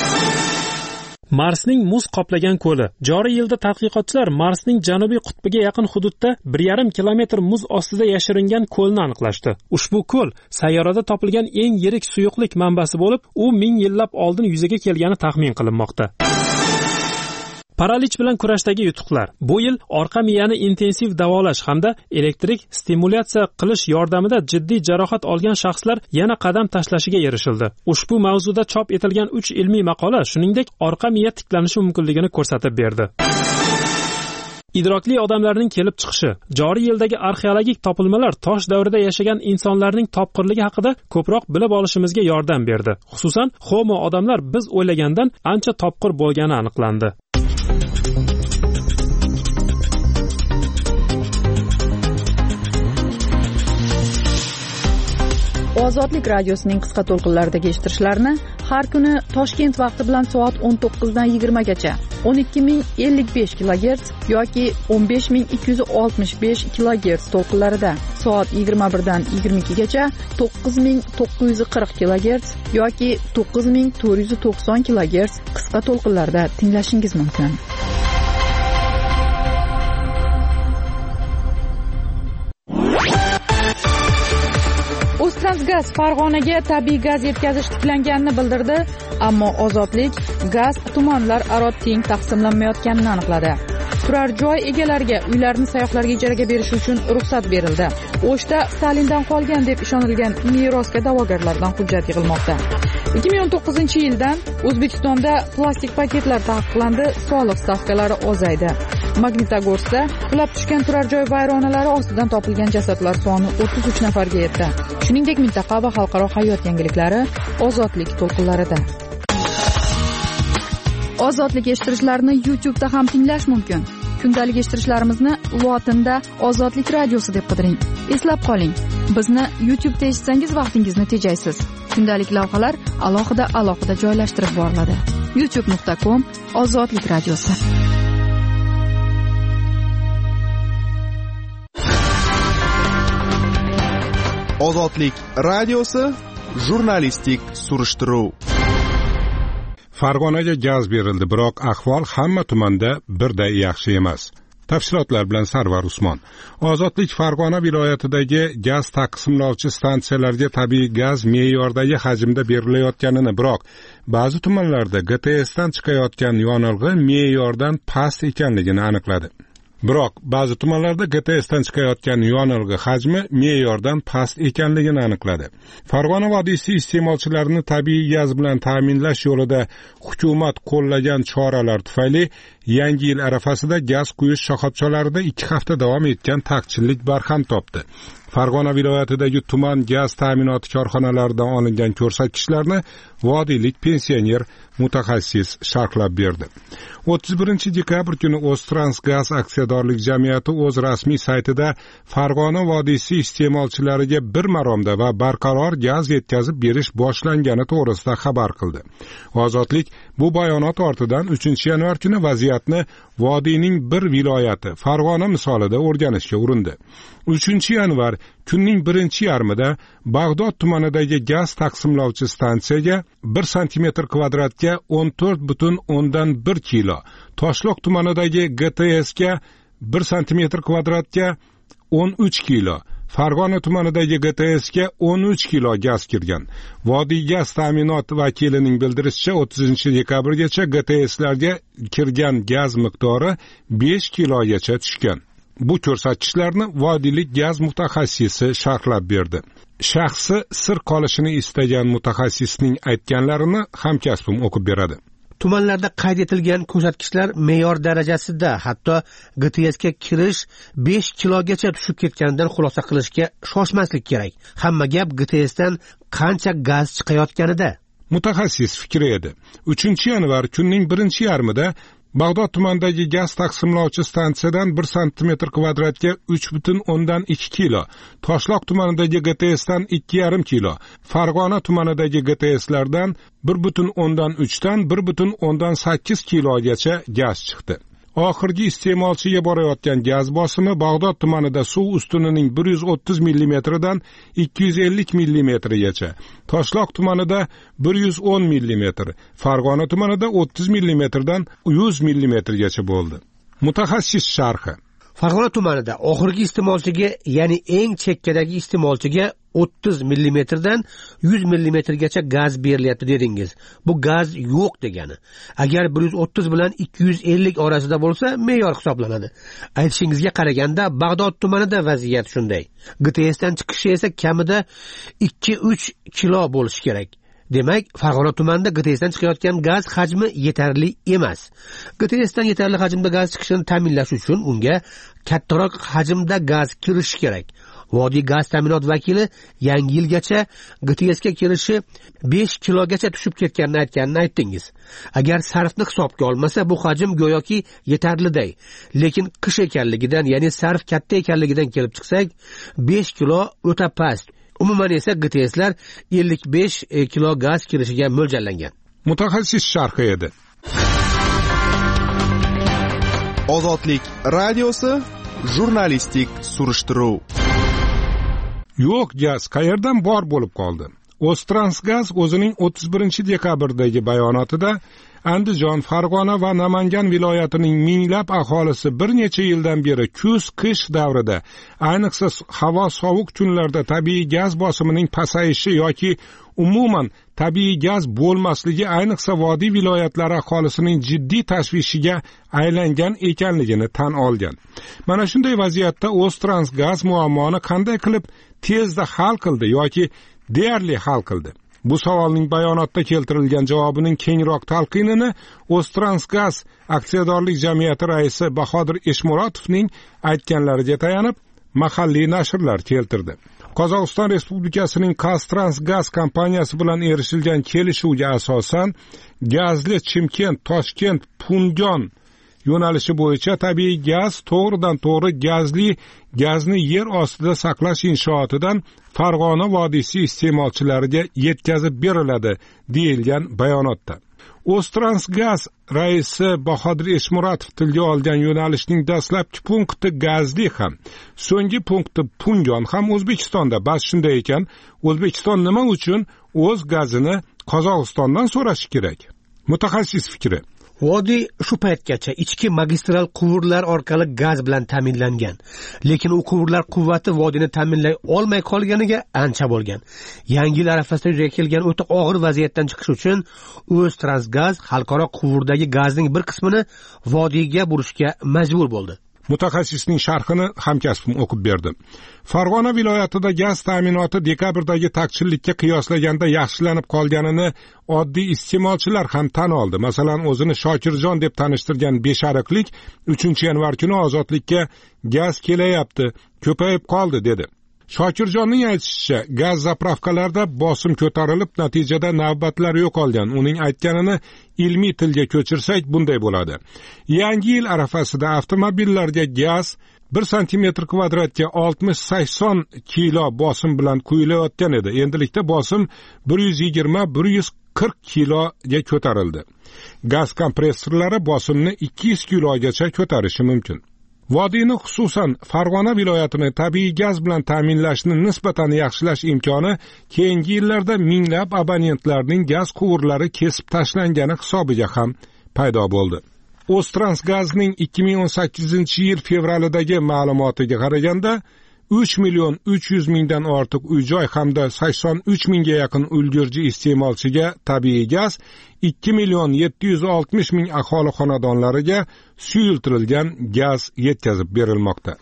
Marsning muz qoplagan ko'li. Joriy yilda tadqiqotchilar Marsning janubiy qutbiga yaqin hududda bir yarim kilometr muz ostida yashiringan ko'lni aniqlashdi. Ushbu ko'l sayyorada topilgan eng yirik suyuqlik manbasi bo'lib, u ming yillab oldin yuzaga kelgani taxmin qilinmoqda. Paralич bilan kurashdagi yutuqlar. Bu yil orqa miyani intensiv davolash hamda elektrik stimulyatsiya qilish yordamida jiddiy jarohat olgan shaxslar yana qadam tashlashiga erishildi. Ushbu mavzuda chop etilgan uch ilmiy maqola shuningdek orqa miya tiklanishi mumkinligini ko'rsatib berdi. idrokli odamlarning kelib chiqishi, joriy yildagi arxeologik topilmalar tosh davrida yashagan insonlarning topqirligi haqida ko'proq bilib olishimizga yordam berdi. Xususan, Homo odamlar biz o'ylagandan ancha topqir bo'lgani aniqlandi. Ozodlik radiosining qisqa to'lqinlaridagi eshittirishlarni har kuni Toshkent vaqti bilan soat o'n to'qqiz dan yigirma gacha o'n ikki ming ellik besh kilogerts yoki o'n besh ming ikki yuz oltmish besh kilogerts to'lqinlarida, soat yigirma bir dan yigirma ikki gacha to'qqiz ming to'qqiz yuz qirq kilogerts yoki to'qqiz ming to'rt yuz to'qson kilogerts qisqa to'lqinlarda tinglashingiz mumkin. O'ztransgaz Farg'onaga tabiiy gaz yetkazish tiklanganini bildirdi, ammo Ozodlik gaz tumanlar aro teng taqsimlanmayotganini aniqladi. Turar joy egalariga uylarni sayyohlarga ijaraga berish uchun ruxsat berildi. O'shda Stalindan qolgan deb ishonilgan merosga da'vogarlardan hujjat yig'ilmoqda. ikki ming o'n to'qqizinchi yildan O'zbekistonda plastik paketlar taqiqlandi, soliq stavkalari ozaydi. Magnitogorskda qulab tushgan turar joy vayronalari ostidan topilgan jasadlar soni o'ttiz uch nafarga yetdi. Shuningdek, mintaqa va xalqaro hayot yangiliklari Ozodlik to'lqinlarida. Ozodlik eshittirishlarini YouTube'da ham tinglash mumkin. Kundalik eshittirishlarimizni lotinda Ozodlik radiosi deb qidiring. Eslab qoling, bizni YouTube'da eshitsangiz vaqtingizni tejaysiz. Kundalik lavhalar alohida alohida joylashtirib boriladi. youtube nuqta com Ozodlik radiosi. Ozodlik radiosi jurnalistik surishtiruv. Farg'onaga gaz berildi, biroq ahvol hamma tumanda birday yaxshi emas. Tafsilotlar bilan Sarvar Usmon. Ozodlik Farg'ona viloyatidagi gaz taqsimlovchi stansiyalarga tabiiy gaz me'yordagi hajmda berilayotganini, biroq ba'zi tumanlarda G T S'dan chiqayotgan yonilg'i me'yordan past ekanligini aniqladi. Biroq ba'zi tumanlarda G T S'dan chiqayotgan yonilg'i hajmi me'yordan past ekanligini aniqladi. Farg'ona vodiysi iste'molchilarini tabiiy gaz bilan ta'minlash yo'lida hukumat qo'llagan choralar tufayli yangi yil arafasida gaz quyish shoxobchalarida ikki hafta davom etgan taqchillik barham topdi. Farg'ona viloyatidagi tuman gaz ta'minoti korxonalaridan olingan ko'rsatkichlarni vodiylik pensioner mutaxassis sharhlab berdi. o'ttiz birinchi dekabr kuni O'ztransgaz aksiyadorlik jamiyati o'z rasmiy saytida Farg'ona vodiysi iste'molchilariga bir maromda va barqaror gaz yetkazib berish boshlangani to'g'risida xabar qildi. Ozodlik bu bayonot ortidan uchinchi yanvar kuni vaziyatni vodiyning bir viloyati Farg'ona misolida o'rganishga urindi. uchinchi yanvar kunning birinchi yarmida Bag'dod tumanidagi gaz taqsimlovchi stansiyaga bir santimetr kvadratga o'n to'rt butun o'ndan bir kilo, Toshloq tumanidagi G T S'ga bir santimetr kvadratga o'n uch kilo, Farg'ona tumanidagi G T S'ga o'n uch kilo gaz kirgan. Vodiy gaz ta'minot vakilining bildirishicha o'ttizinchi dekabrgacha G T S'larga kirgan gaz miqdori besh kilogacha tushgan. Bu ko'rsatkichlarni vodiylik gaz mutaxassisi sharhlab berdi. Shaxsi sir qolishini istagan mutaxassisning aytganlarini hamkasbim o'qib beradi. Tumanlarda qayd etilgan ko'rsatkichlar me'yor darajasida, hatto G T S'ga kirish besh kilogacha tushib ketganidan xulosa qilishga shoshmaslik kerak. Hamma gap G T S'dan qancha gaz chiqayotganida. Mutaxassis fikri edi. uchinchi yanvar kunning birinchi yarmida Bag'dod tumanidagi gaz taqsimlovchi stansiyadan bir santimetr kvadratga uch butun o'ndan ikki kilo, Toshloq tumanidagi G T S'dan ikki yarim kilo, Farg'ona tumanidagi G T S'lardan bir butun o'ndan uch dan bir butun o'ndan sakkiz kilogacha gaz chiqdi. Oxirgi iste'molchiga borayotgan gaz bosimi Bag'dod tumanida suv ustunining bir yuz o'ttiz millimetrdan ikki yuz ellik millimetrgacha, Toshloq tumanida bir yuz o'n millimetr, Farg'ona tumanida o'ttiz millimetrdan yuz millimetrgacha bo'ldi. Mutaxassis sharhi: Farg'ona tumanida oxirgi iste'molchiga, ya'ni eng chekkadagi iste'molchiga o'ttiz millimetrdan yuz millimetrgacha gaz berilyapti dedingiz. Bu gaz yo'q degani. Agar bir yuz o'ttiz bilan ikki yuz ellik orasida bo'lsa, me'yor hisoblanadi. Aytishingizga qaraganda Bag'dod tumanida vaziyat shunday. G T S'dan chiqishi esa kamida ikki uch kilo bo'lishi kerak. Demak, Farg'ona tumanida G T S'dan chiqayotgan gaz hajmi yetarli emas. G T S'dan yetarli hajmda gaz chiqishini ta'minlash uchun unga kattaroq hajmda gaz kirishi kerak. Vodiy gaz ta'minot vakili yangi yilgacha G T S'ga kirishi besh kilogacha tushib ketganini aytganini aytdingiz. Agar sarfni hisobga olmasa, bu hajm go'yoki yetarliday. Lekin qish ekanligidan, ya'ni sarf katta ekanligidan kelib chiqsak, besh kilo o'ta past. Umuman esa G T S'lar ellik besh kilo gaz kirishiga mo'ljallangan. Mutaxassis sharhi edi. Ozodlik radiosi jurnalistik surishtiruv. Yo'q, gaz qayerdan bor bo'lib qoldi? O'ztransgaz o'zining o'ttiz birinchi dekabrdagi bayonotida Andijon, Farg'ona va Namangan viloyatining minglab aholisi bir necha yildan beri kuz-qish davrida, ayniqsa havo sovuq kunlarda tabiiy gaz bosimining pasayishi yoki umuman tabiiy gaz bo'lmasligi ayniqsa vodiy viloyatlari aholisining jiddiy tashvishiga aylangan ekanligini tan olgan. Mana shunday vaziyatda O'ztransgaz muammoni qanday qilib tezda hal qildi yoki deyarli hal qildi? Bu savolning bayonotda keltirilgan javobining kengroq talqinini O'ztransgaz aksiyadorlik jamiyati raisi Bahodir Eshmurotovning aytganlariga tayanib mahalliy nashrlar keltirdi. Qozog'iston Respublikasining Qastrans kompaniyasi bilan erishilgan kelishuvga asosan gazli Chimkent, Toshkent, Punjon yo'nalishi bo'yicha tabiiy gaz to'g'ridan to'g'ri gazli gazni yer ostida saqlash inshootidan Farg'ona vodiysi iste'molchilariga yetkazib beriladi deyilgan bayonotda. O'ztransgaz raisi Bahodir Eshmuratov tilga olgan yo'nalishning dastlabki punkti gazli ham, so'nggi punkti Punjon ham O'zbekistonda. Bas shunday ekan, O'zbekiston nima uchun o'z gazini Qozog'istondan so'rashi kerak? Mutaxassis fikri. Vodiy shu paytgacha ichki magistral quvurlar orqali gaz bilan ta'minlangan. Lekin u quvurlar quvvati vodiyni ta'minlay olmay qolganiga ancha bo'lgan. Yangi yil arafasida yuzaga kelgan o'ta og'ir vaziyatdan chiqish uchun O'ztransgaz xalqaro quvurdagi gazning bir qismini vodiyga burishga majbur bo'ldi. Mutaxassisning sharhini hamkasbim o'qib berdi. Farg'ona viloyatida gaz ta'minoti dekabrdagi taqchillikka qiyoslaganda yaxshilanib qolganini oddiy iste'molchilar ham tan oldi. Masalan, o'zini Shokirjon deb tanishtirgan Beshariqlik uchinchi yanvar kuni Ozodlikka gaz kelayapti, ko'payib qoldi dedi. Shokirjonning aytishicha, gaz zapravkalarda bosim ko'tarilib, natijada navbatlar yo'qolgan. Uning aytganini ilmiy tilga ko'chirsak bunday bo'ladi. Yangi yil arafasida avtomobillarga gaz bir santimetr kvadratga oltmish sakson kilo bosim bilan quyilayotgan edi. Endilikda bosim bir yuz yigirma bir yuz qirq kiloga ko'tarildi. Gaz kompressorlari bosimni ikki yuz kilogacha ko'tarishi mumkin. Vodiyni, xususan Farg'ona viloyatini tabiiy gaz bilan ta'minlashni nisbatan yaxshilash imkoni keyingi yillarda minglab abonentlarning gaz quvurlari kesib tashlangani hisobiga ham paydo bo'ldi. O'ztransgazning ikki ming o'n sakkizinchi yil fevralidagi ma'lumotiga qaraganda uch million uch yuz mingdan ortiq uy-joy hamda sakson uch mingga yaqin ulgurji iste'molchiga tabiiy gaz, ikki million yetti yuz oltmish ming aholi xonadonlariga suyultirilgan gaz yetkazib berilmoqda.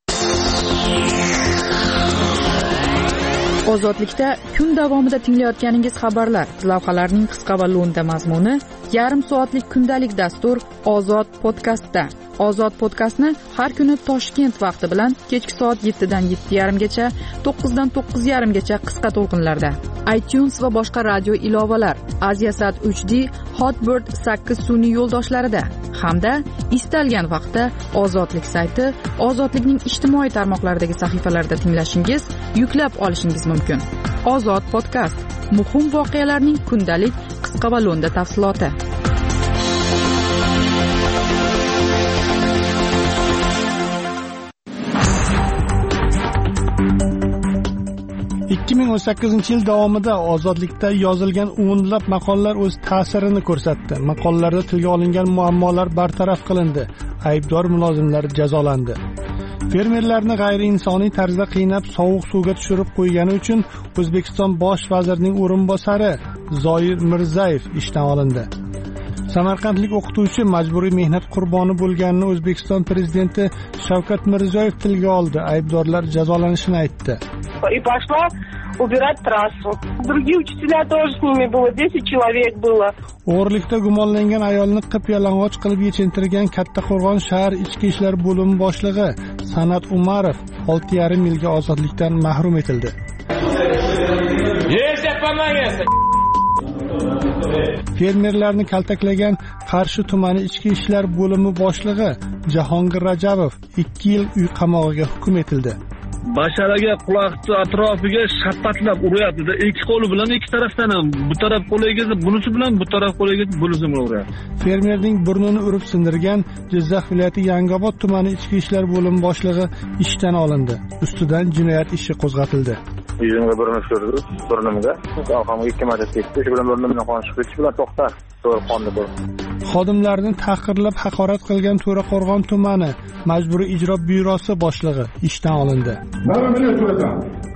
Ozodlikda kun davomida tinglayotganingiz xabarlar, lavhalarning qisqa va lo'nda mazmuni, yarim soatlik kundalik dastur Ozod podkastda. Ozod podkastni har kuni Toshkent vaqti bilan kechki soat yettidan yetti yarim gacha, to'qqizdan to'qqiz yarim gacha qisqa to'lqinlarda, iTunes va boshqa radio ilovalar, Aziasat uch D, Hotbird sakkiz sun'iy yo'ldoshlarida hamda istalgan vaqtda Ozodlik sayti, Ozodlikning ijtimoiy tarmoqlaridagi sahifalarida tinglashingiz, yuklab olishingiz mumkin. Ozod podkast, muhim voqealarning kundalik qisqa va lo'nda tafsiloti. ikki ming o'n sakkizinchi yil davomida Ozodlikda yozilgan o'nlab maqolalar o'z ta'sirini ko'rsatdi. Maqolalarda tilga olingan muammolar bartaraf qilindi, aybdor mulozimlar jazolandi. Fermerlarni g'ayriinsoniy tarzda qiynab sovuq suvga tushirib qo'ygani uchun O'zbekiston bosh vazirining o'rinbosari Zoir Mirzayev ishdan olindi. Samarqandlik o'qituvchi majburiy mehnat qurboni bo'lganini O'zbekiston prezidenti Shavkat Mirziyoyev tilga oldi, aybdorlar jazolanishini aytdi. и пошла убирать трассу. Другие учителя тоже с ними было, десять человек было. O'g'irlikda gumonlangan ayolni qip yalang'och qilib yechintirgan Kattaqo'rg'on shahar ichki ishlar bo'limi boshlig'i San'at Umarov olti yarim yilga ozodlikdan mahrum etildi. Fermerlarni kaltaklagan Qarshi tumani ichki ishlar bo'limi boshlig'i Jahongir Rajabov ikki yil uy qamog'iga hukm etildi. Basharaga quloqni atrofiga shapatlab uryapti-da, ikki qo'li bilan ikki tarafdan ham, bu taraf qo'liga, bunisi bilan bu taraf qo'liga, bunisi bilan uryapti. Fermerning burnini urib sindirgan Jizzax viloyati Yangiobod tumani ichki ishlar bo'limi boshlig'i ishdan olindi. Ustidan jinoyat ishi qo'zg'atildi. Yuzimga burni tushirdi, burnimga. Orqamga ikki marta tekdi, shu bilan burnimdan qon chiqib ketishi bilan to'xta. To'g'ri qonni bor. Xodimlarni tahqirlab haqorat qilgan To'raqo'rg'on tumani majburiy ijro byurosi boshlig'i ishdan olindi. Nima bilan turasan?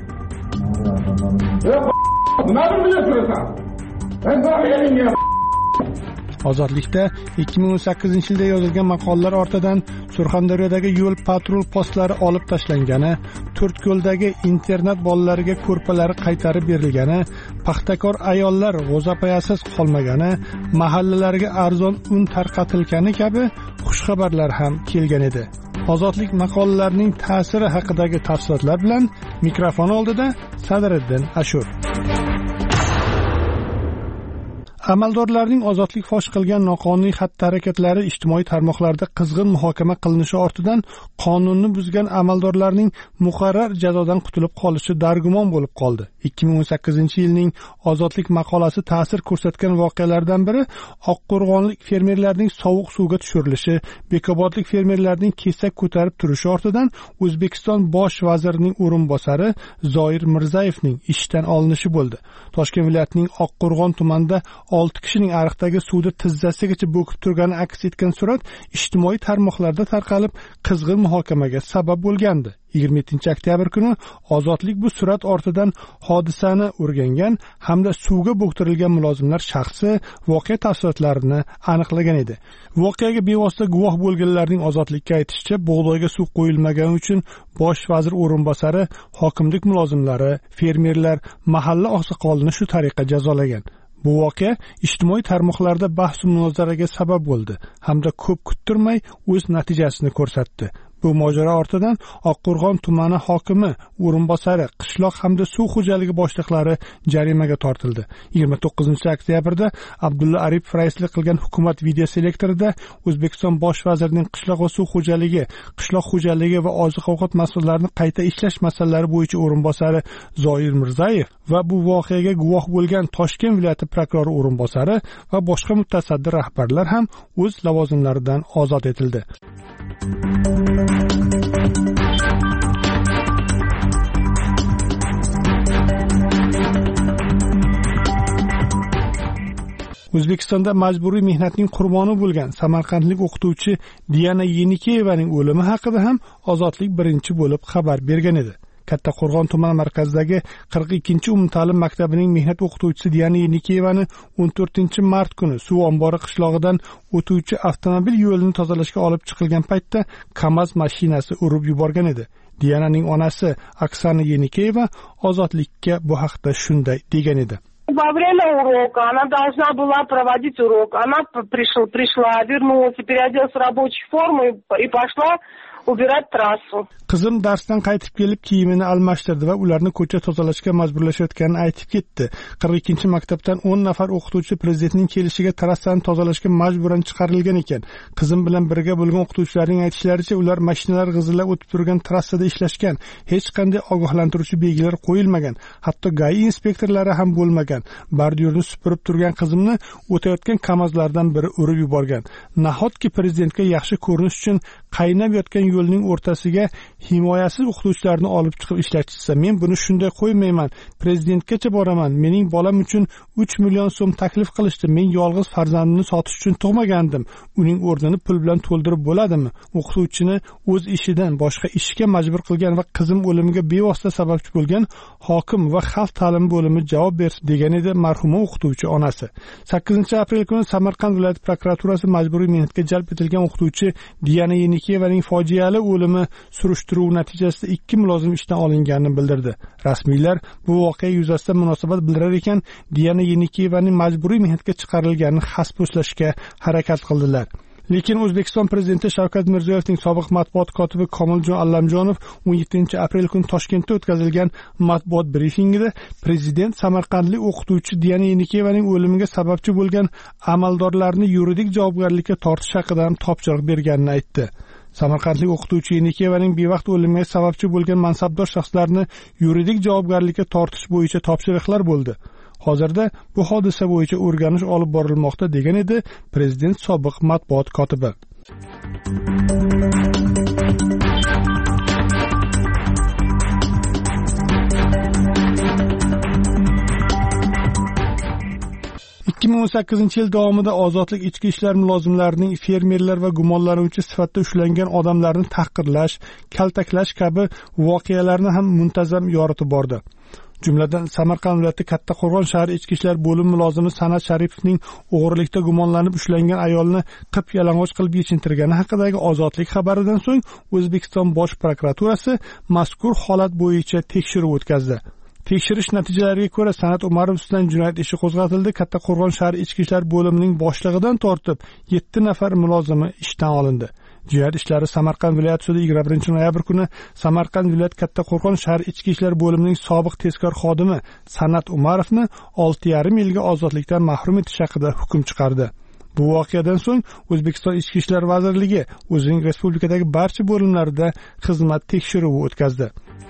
Nima bilan turasan? Endi Ozodlikda ikki ming o'n sakkizinchi yilda yozilgan maqolalar ortidan Surxondaryodagi yo'l patrul postlari olib tashlangani, To'rtko'ldagi internat bolalariga ko'rpalari qaytarib berilgani, paxtakor ayollar g'o'zapoyasiz qolmagani, mahallalarga arzon un tarqatilgani kabi xushxabarlar ham kelgan edi. Ozodlik maqolalarining ta'siri haqidagi tafsilotlar bilan mikrofon oldida Sadriddin Ashur. Amaldorlarning ozodlik fosh qilgan noqonuniy xatti-harakatlari ijtimoiy tarmoqlarda qizg'in muhokama qilinishi ortidan qonunni buzgan amaldorlarning muqarrar jazodan qutulib qolishi dargumon bo'lib qoldi. ikki ming o'n sakkizinchi yilning ozodlik maqolasi ta'sir ko'rsatgan voqealardan biri Oqqo'rg'onlik fermerlarning sovuq suvga tushirilishi, Bekobodlik fermerlarning kesak ko'tarib turishi ortidan O'zbekiston bosh vazirining o'rinbosari Zoir Mirzayevning ishdan olinishi bo'ldi. Toshkent viloyatining Oqqo'rg'on tumanida olti kishining ariqdagi suvda tizzasigacha bo'kib turgani aks etgan surat ijtimoiy tarmoqlarda tarqalib qizg'in muhokamaga sabab bo'lgandi. yigirma yettinchi oktyabr kuni Ozodlik bu surat ortidan hodisani o'rgangan hamda suvga bo'ktirilgan mulozimlar shaxsi voqea tafsilotlarini aniqlagan edi. Voqeaga bevosita guvoh bo'lganlarning Ozodlikka aytishicha, bug'doyga suv qo'yilmagani uchun bosh vazir o'rinbosari, hokimlik mulozimlari, fermerlar, mahalla oqsoqolini shu tariqa jazolagan. Bu voqea ijtimoiy tarmoqlarda bahs va munozaraga sabab bo'ldi hamda ko'p kuttirmay o'z natijasini ko'rsatdi. Bu mojaro ortidan Oqqo'rg'on tumani hokimi o'rinbosari, qishloq hamda suv xo'jaligi boshliqlari jarimaga tortildi. yigirma to'qqizinchi oktyabrda Abdulla Aripov raislik qilgan hukumat videoselektorida O'zbekiston bosh vazirining qishloq va suv xo'jaligi, qishloq xo'jaligi va oziq-ovqat mahsuloslarini qayta ishlash masalalari bo'yicha o'rinbosari Zoir Mirzayev va bu voqeaga guvoh bo'lgan Toshkent viloyati prokurori o'rinbosari va boshqa mutasaddi rahbarlar ham o'z lavozimlaridan ozod etildi. O'zbekistonda majburiy mehnatning qurboni bo'lgan samarqandlik o'qituvchi Diana Yenikeyevaning o'limi haqida ham Ozodlik birinchi bo'lib xabar bergan edi. Kattaqo'rg'on tuman markazidagi qirq ikkinchi umumta'lim maktabining mehnat o'qituvchisi Diana Yenikeyevani o'n to'rtinchi mart kuni suv ombori qishlog'idan o'tuvchi avtomobil yo'lini tozalashga olib chiqilgan paytda KAMAZ mashinasi urib yuborgan edi. Diananing onasi Oksana Yenikeyeva Ozodlikka bu haqda shunday degan edi. Во время урока она должна была проводить урок. Она пришла, пришла, вернулась, переоделась в рабочую форму и пошла убирать трассу. Qizim darsdan qaytib kelib kiyimini almashtirdi va ularni ko'cha tozalashga majburlashayotganini aytib ketdi. qirq ikkinchi maktabdan o'n nafar o'qituvchi prezidentning kelishiga trassani tozalashga majburan chiqarilgan ekan. Qizim bilan birga bo'lgan o'qituvchilarning aytishlaricha, ular mashinalar g'izillab o'tib turgan trassada ishlashgan. Hech qanday ogohlantiruvchi belgilar qo'yilmagan. Hatto G A I inspektorlari ham bo'lmagan. Bordyurni supurib turgan qizimni o'tayotgan KAMAZlardan biri urib yuborgan. Nahotki prezidentga yaxshi ko'rinish uchun qaynab yotgan yo'lning o'rtasiga himoyasiz o'qituvchilarni olib chiqib ishlatishsa, men buni shunday qo'ymayman. Prezidentgacha boraman. Mening bolam uchun uch million so'm taklif qilishdi. Men yolg'iz farzandimni sotish uchun tug'magandim. Uning o'rnini pul bilan to'ldirib bo'ladimi? O'qituvchini o'z ishidan boshqa ishga majbur qilgan va qizim o'limiga bevosita sababchi bo'lgan hokim va xalq ta'limi bo'limi javob bersin degan edi marhuma o'qituvchi onasi. sakkizinchi aprel kuni Samarqand viloyat prokuraturasi majburiy mehnatga jalb etilgan o'qituvchi Diana Yenikeyeva Yenikeyevaning fojiali o'limi surishtiruv natijasida ikki mulozim ishdan olinganini bildirdi. Rasmiylar bu voqea yuzasidan munosabat bildirar ekan, Diana Yenikeyevaning majburiy mehnatga chiqarilganini xaspo'slashga harakat qildilar. Lekin O'zbekiston prezidenti Shavkat Mirziyoyevning sobiq matbuot kotibi Komiljon Allamjonov o'n yettinchi aprel kuni Toshkentda o'tkazilgan matbuot brifingida prezident samarqandlik o'qituvchi Diana Yenikeyevaning o'limiga sababchi bo'lgan amaldorlarni yuridik javobgarlikka tortish haqida ham topshiriq berganini aytdi. Samarqandlik o'qituvchi Yenikeyevaning bevaqt o'limiga sababchi bo'lgan mansabdor shaxslarni yuridik javobgarlikka tortish bo'yicha topshiriqlar bo'ldi. Hozirda bu hodisa bo'yicha o'rganish olib borilmoqda, degan edi prezident sobiq matbuot kotibi. ikki ming o'n sakkizinchi yil davomida ozodlik ichki ishlar mulozimlarining fermerlar va gumonlanuvchi sifatida ushlangan odamlarni tahqirlash, kaltaklash kabi voqealarni ham muntazam yoritib bordi. Jumladan Samarqand viloyati Kattaqo'rg'on shahar ichki ishlar bo'limi mulozimi San'at Sharipovning o'g'rilikda gumonlanib ushlangan ayolni qip yalang'och qilib yechintirgani haqidagi ozodlik xabaridan so'ng O'zbekiston Bosh prokuraturasi mazkur holat bo'yicha tekshiruv o'tkazdi. Tekshirish natijalariga ko'ra San'at Umarov ustidan jinoyat ishi qo'zg'atildi. Kattaqo'rg'on shahar ichki ishlar bo'limining boshlig'idan tortib yetti nafar mulozimi ishdan olindi. Jinoyat ishlari Samarqand viloyat sudi yigirma birinchi noyabr kuni Samarqand viloyat Kattaqo'rg'on shahar ichki ishlar bo'limining sobiq tezkor xodimi San'at Umarovni olti yarim yilga ozodlikdan mahrum etish haqida hukm chiqardi. Bu voqeadan so'ng O'zbekiston Ichki ishlar vazirligi o'zining respublikadagi barcha bo'limlarida xizmat tekshiruvi o'tkazdi.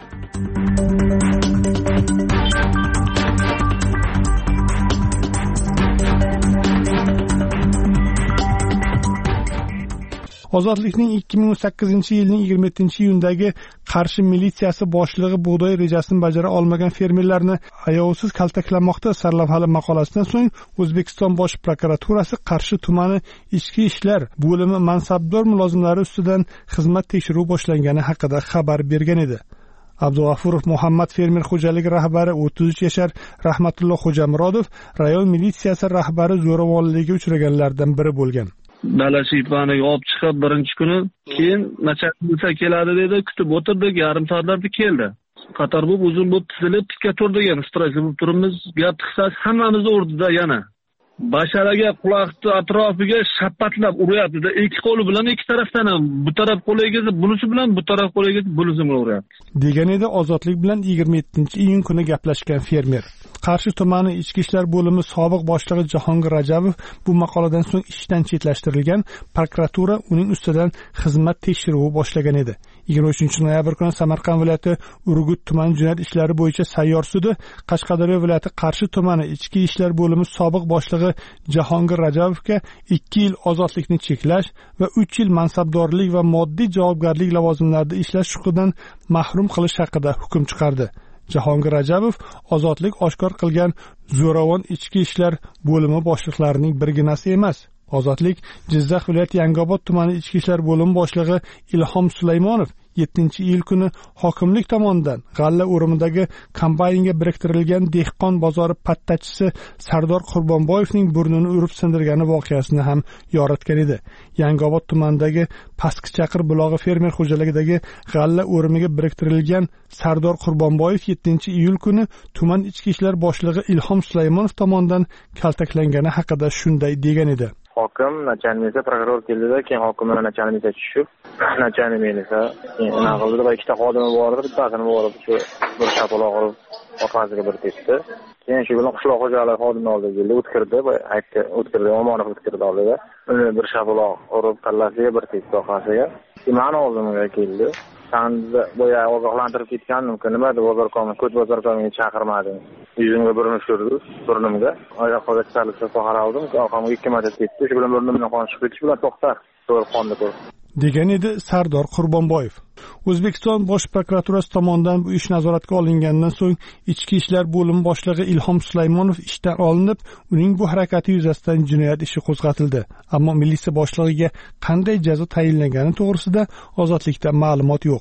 Ozodlikning ikki ming o'n sakkizinchi yilning yigirma yettinchi iyundagi Qarshi militsiyasi boshlig'i bug'doy rejasini bajara olmagan fermerlarni ayovsiz kaltaklamoqda sarlavhali maqolasidan so'ng O'zbekiston Bosh prokuraturasi Qarshi tumani ichki ishlar bo'limi mansabdor mulozimlari ustidan xizmat tekshiruvi boshlangani haqida xabar bergan edi. Abdug'afurov Muhammad fermer xo'jaligi rahbari o'ttiz uch yashar Rahmatulloh Xo'jamurodov rayon militsiyasi rahbari zo'ravonlikka uchraganlardan biri bo'lgan. Balashipaniga olib chiqib birinchi kuni, keyin nachalnik keladi dedi, kutib o'tirdik, yarim soatlarda keldi. Qator bo'lib uzun bo'lib tizilib tikka turdik, yana stress bo'lib turibmiz. Gap qisqasi hammamizni urdida yana. Basharaga quloqni atrofiga shapatlab uryapti-da, ikki qo'li bilan ikki tarafdan ham, bu taraf qo'liga, bunisi bilan bu taraf qo'liga, bunisi bilan uryapti. Degan edi ozodlik bilan yigirma yettinchi iyun kuni gaplashgan fermer. Qarshi tumani ichki ishlar bo'limi sobiq boshlig'i Jahongir Rajabov bu maqoladan so'ng ishdan chetlashtirilgan, prokuratura uning ustidan xizmat tekshiruvi boshlagan edi. yigirma uchinchi noyabr kuni Samarqand viloyati Urgut tumani jinoyat ishlari bo'yicha sayyor sudi Qashqadaryo viloyati Qarshi tumani ichki ishlar bo'limi sobiq boshlig'i Jahongir Rajabovga ikki yil ozodlikni cheklash va uch yil mansabdorlik va moddiy javobgarlik lavozimlarida ishlash huquqidan mahrum qilish haqida hukm chiqardi. Jahongir Rajabov ozodlik oshkor qilgan zo'ravon ichki ishlar bo'limi boshliqlarining birginasi emas. Ozodlik Jizzax viloyati Yangiobod tumani ichki ishlar bo'limi boshlig'i Ilhom Sulaymonov yettinchi iyul kuni hokimlik tomonidan g'alla o'rimidagi kombaynga biriktirilgan dehqon bozori pattachisi Sardor Qurbonboyevning burnini urib sindirgani voqeasini ham yoritgan edi. Yangiobod tumanidagi Pastki Chaqir bulog'i fermer xo'jaligidagi g'alla o'rimiga biriktirilgan Sardor Qurbonboyev yettinchi iyul kuni tuman ichki ishlar boshlig'i Ilhom Sulaymonov tomonidan kaltaklangani haqida shunday degan edi. Hokim nachalnik prokuror keldi-da, keyin hokim bilan nachalnik tushib, nachalnik esa nima qildi va ikkita xodimi bor edi, bittasini borib shu bir shapaloq urib orqasiga bir tepdi. Keyin shu bilan qishloq xo'jaligi xodimi oldiga keldi, o'tkirdi va aytdi, o'tkirdi, Omonov o'tkirdi oldida. Uni bir shapaloq urib kallasiga bir tepdi orqasiga. Mani oldimga keldi. Sen boya ogohlantirib ketgandim-ku, nima deb bozor komi, ko'ch bozor komiga chaqirmadi. Yuzimga burni tushirdi, burnimga. Oyoqqa chiqarib qaraldim, orqamga ikki marta tepdi. Shu bilan burnimdan qon chiqib ketishi bilan to'xtab, to'g'ri qonni ko'rdi. degan edi Sardor Qurbonboyev. O'zbekiston Bosh prokuraturasi tomonidan bu ish nazoratga olingandan so'ng Ichki ishlar bo'limi boshlig'i Ilhom Sulaymonov ishdan olinib, uning bu harakati yuzasidan jinoyat ishi qo'zg'atildi. Ammo militsiya boshlig'iga qanday jazo tayinlangani to'g'risida ozodlikda ma'lumot yo'q.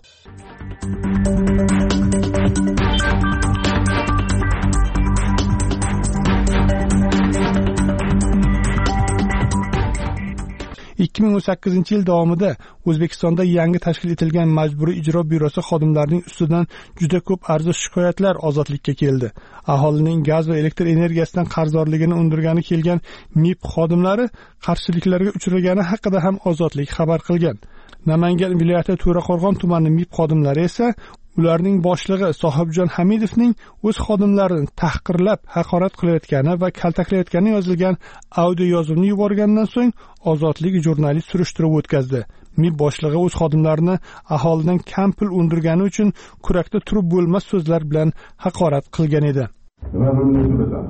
ikki ming o'n sakkizinchi yil davomida O'zbekistonda yangi tashkil etilgan Majburiy ijro byurosi xodimlarining ustidan juda ko'p arzu shikoyatlar ozodlikka keldi. Aholining gaz va elektr energiyasidan qarzdorligini undirgani kelgan M I B xodimlari qarshiliklarga uchragani haqida ham Ozodlik xabar qilgan. Namangan viloyati To'raqo'rg'on tumani M I B xodimlari esa ularning boshlig'i Sohibjon Hamidovning o'z xodimlarini tahqirlab, haqorat qilayotgani va kaltaklayotgani yozilgan audio yozuvni yuborgandan so'ng Ozodlik jurnalist surishtiruv o'tkazdi. M I B boshlig'i o'z xodimlarini aholidan kam pul undirgani uchun kurakda turib bo'lmas so'zlar bilan haqorat qilgan edi. Nima bilan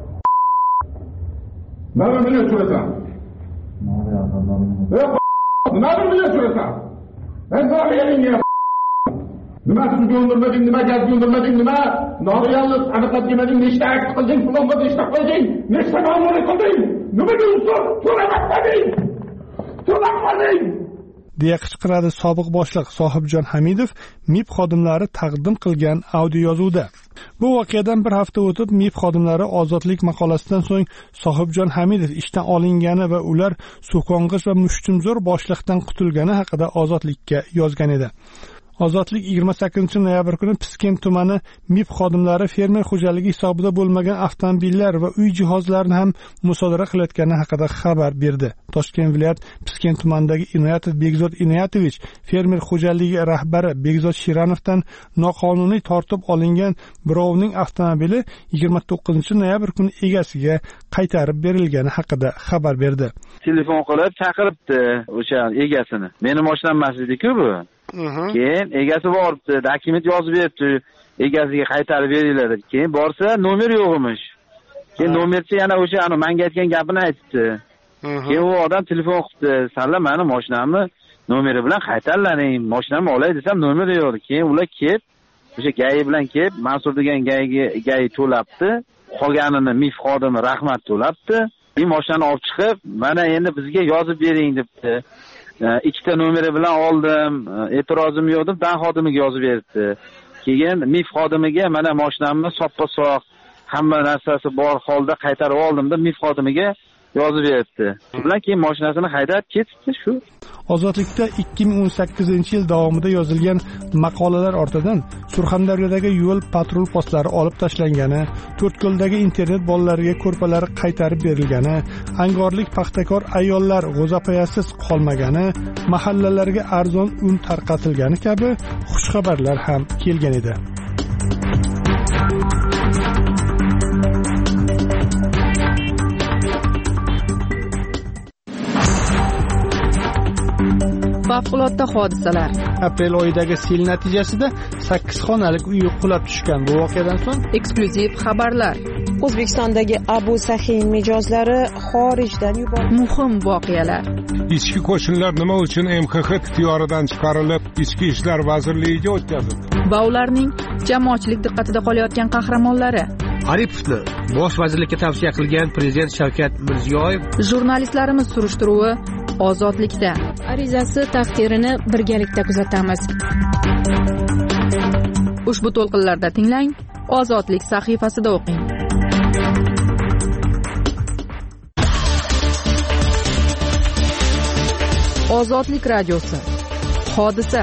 Nima bilan so'rasan? Nima bilan so'rasan? Ben so'rayapman. Nima siz göndermedin, nima gaz göndermedin, nima noriyallik aniqlab demedin, nechta akt qilding, pulon bir nechta qilding, nechta ma'muriy qilding, nima deysan? So'ramading. So'ramading. deya qichqiradi sobiq boshliq Sohibjon Hamidov M I B xodimlari taqdim qilgan audio yozuvda. Bu voqeadan bir hafta o'tib M I B xodimlari Ozodlik maqolasidan so'ng Sohibjon Hamidov ishdan olingani va ular so'kong'ich va mushtumzo'r boshliqdan qutulgani haqida Ozodlikka yozgan edi. Ozodlik yigirma sakkizinchi noyabr kuni Piskent tumani M I B xodimlari fermer xo'jaligi hisobida bo'lmagan avtomobillar va uy jihozlarini ham musodara qilayotgani haqida xabar berdi. Toshkent viloyat Piskent tumanidagi Inoyatov Begzod Inoyatovich fermer xo'jaligi rahbari Begzod Shiranovdan noqonuniy tortib olingan birovning avtomobili yigirma to'qqizinchi noyabr kuni egasiga qaytarib berilgani haqida xabar berdi. Telefon qilib chaqiribdi o'sha egasini. Meni mashinam emas edi-ku bu. Keyin egasi boribdi, dokument yozib beribdi, egasiga qaytarib beringlar deb. Keyin borsa, nomer yo'q emish. Keyin nomerchi yana o'sha ani menga aytgan gapini aytdi. Keyin u odam telefon qilibdi, "Salla meni mashinamni nomeri bilan qaytarlaring, mashinamni olay desam nomeri yo'q." Keyin ular kelib, o'sha gay bilan kelib, Mansur degan gayga gay to'labdi, qolganini M I B xodimi Rahmat to'labdi. Bu mashinani olib chiqib, "Mana endi bizga yozib bering" debdi. Ikkita nomeri bilan oldim, e'tirozim yo'q deb dan xodimiga yozib berdi. Keyin M I B xodimiga "Mana mashinamni soppa-soq, hamma narsasi bor holda qaytarib oldim" deb M I B xodimiga yozib berdi. Bilan keyin mashinasini haydab ketdi shu. Ozodlikda ikki ming o'n sakkizinchi yil davomida yozilgan maqolalar ortidan Surxondaryodagi yo'l patrul postlari olib tashlangani, To'rtko'ldagi internet bolalariga ko'rpalari qaytarib berilgani, angorlik paxtakor ayollar g'o'zapayasiz qolmagani, mahallalarga arzon un tarqatilgani kabi xushxabarlar ham kelgan edi. Favqulodda hodisalar. Aprel oyidagi sel natijasida sakkiz xonalik uy qulab tushgan. Bu voqeadan so'ng eksklyuziv xabarlar. O'zbekistondagi Abu Sahin mijozlari xorijdan yuborildi. Muhim voqealar. Ichki qo'shinlar nima uchun M X X ixtiyoridan chiqarilib, Ichki ishlar vazirligiga o'tkazildi? Va ularning jamoatchilik diqqatida qolayotgan qahramonlari. Aripovni bosh vazirlikka tavsiya qilgan prezident Shavkat Mirziyoyev. Jurnalistlarimiz surishtiruvi Ozodlikda. Arizasi taqdirini birgalikda kuzatamiz. Ushbu to'lqinlarda tinglang, Ozodlik sahifasida o'qing. Ozodlik radiosi. Hodisa.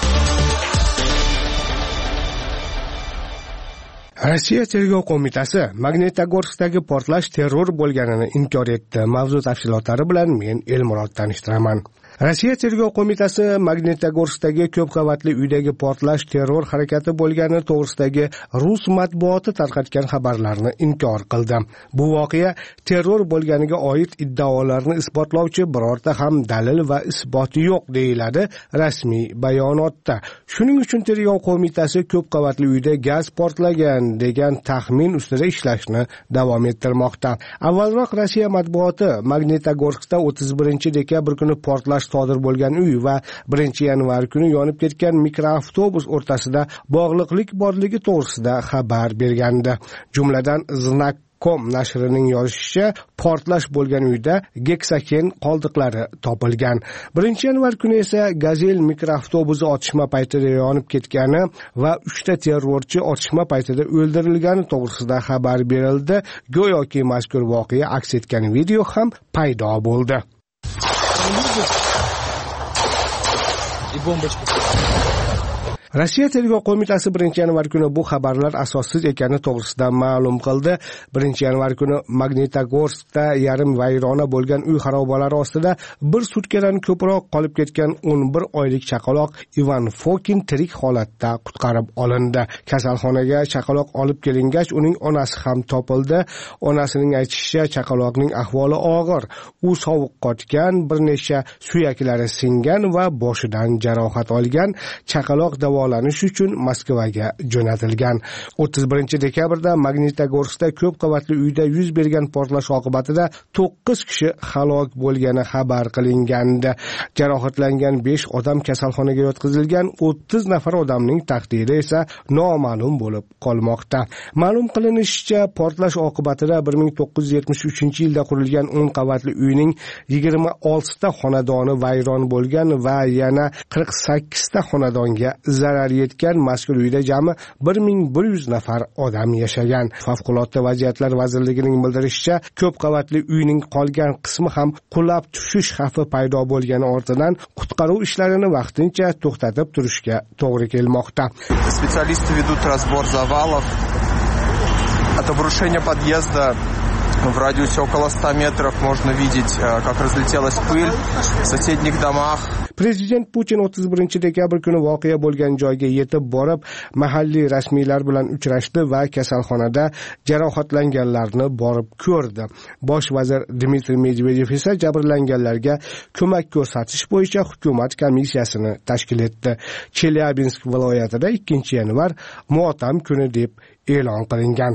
Rossiya tergov qo'mitasi Magnitogorskdagi portlash terror bo'lganini inkor etdi. Mavzu tafsilotlari bilan men Elmurod tanishtiraman. Rossiya tergov qo'mitasi Magnitogorskdagi ko'p qavatli uydagi portlash terror harakati bo'lgani to'g'risidagi rus matbuoti tarqatgan xabarlarni inkor qildi. Bu voqea terror bo'lganiga oid iddaolarni isbotlovchi birorta ham dalil va isboti yo'q deyiladi rasmiy bayonotda. Shuning uchun tergov qo'mitasi ko'p qavatli uyda gaz portlagan degan taxmin ustida ishlashni davom ettirmoqda. Avvalroq Rossiya matbuoti Magnitogorskda o'ttiz birinchi dekabr kuni portlash sodir bo'lgan uy va birinchi yanvar kuni yonib ketgan mikroavtobus o'rtasida bog'liqlik borligi to'g'risida xabar bergandi. Jumladan Znak com nashrining yozishicha, portlash bo'lgan uyda geksaken qoldiqlari topilgan. birinchi yanvar kuni esa Gazel mikroavtobusi otishma paytida yonib ketgani va uchta terrorchi otishma paytida o'ldirilgani to'g'risida xabar berildi. Go'yoki mazkur voqea aks etgan video ham paydo bo'ldi. Rossiya tergov qo'mitasi birinchi yanvar kuni bu xabarlar asossiz ekani to'g'risida ma'lum qildi. birinchi yanvar kuni Magnitogorskda yarim vayrona bo'lgan uy xarobalari ostida bir sutkadan ko'proq qolib ketgan o'n bir oylik chaqaloq Ivan Fokin tirik holatda qutqarib olindi. Kasalxonaga chaqaloq olib kelingach, uning onasi ham topildi. Onasining aytishicha, chaqaloqning ahvoli og'ir. U sovuq qotgan, bir necha suyaklari singan va boshidan jarohat olgan. Chaqaloq davolanish uchun Moskvaga jo'natilgan. o'ttiz birinchi dekabrda Magnitogorskda ko'p qavatli uyda yuz bergan portlash oqibatida to'qqiz kishi halok bo'lgani xabar qilingandi. Jarohatlangan besh odam kasalxonaga yotqizilgan, o'ttiz nafar odamning taqdiri esa noma'lum bo'lib qolmoqda. Ma'lum qilinishicha, portlash oqibatida bir ming to'qqiz yuz yetmish uchinchi yilda qurilgan o'n qavatli uyning yigirma oltita xonadoni vayron bo'lgan va yana qirq sakkizta xonadonga zarar yetgan. Mazkur uyda jami bir ming bir yuz nafar odam yashagan. Favqulodda vaziyatlar vazirligining bildirishicha, ko'p qavatli uyning qolgan qismi ham qulab tushish xavfi paydo bo'lgani ortidan qutqaruv ishlarini vaqtincha to'xtatib turishga to'g'ri kelmoqda. Специалисты ведут разбор завалов. От обрушения подъезда в радиусе около ста метров можно видеть, как разлетелась пыль в соседних домах. Prezident Putin o'ttiz birinchi dekabr kuni voqea bo'lgan joyga yetib borib, mahalliy rasmiylar bilan uchrashdi va kasalxonada jarohatlanganlarni borib ko'rdi. Bosh vazir Dmitriy Medvedev esa jabrlanganlarga ko'mak ko'rsatish bo'yicha hukumat komissiyasini tashkil etdi. Chelyabinsk viloyatida ikkinchi yanvar motam kuni deb e'lon qilingan.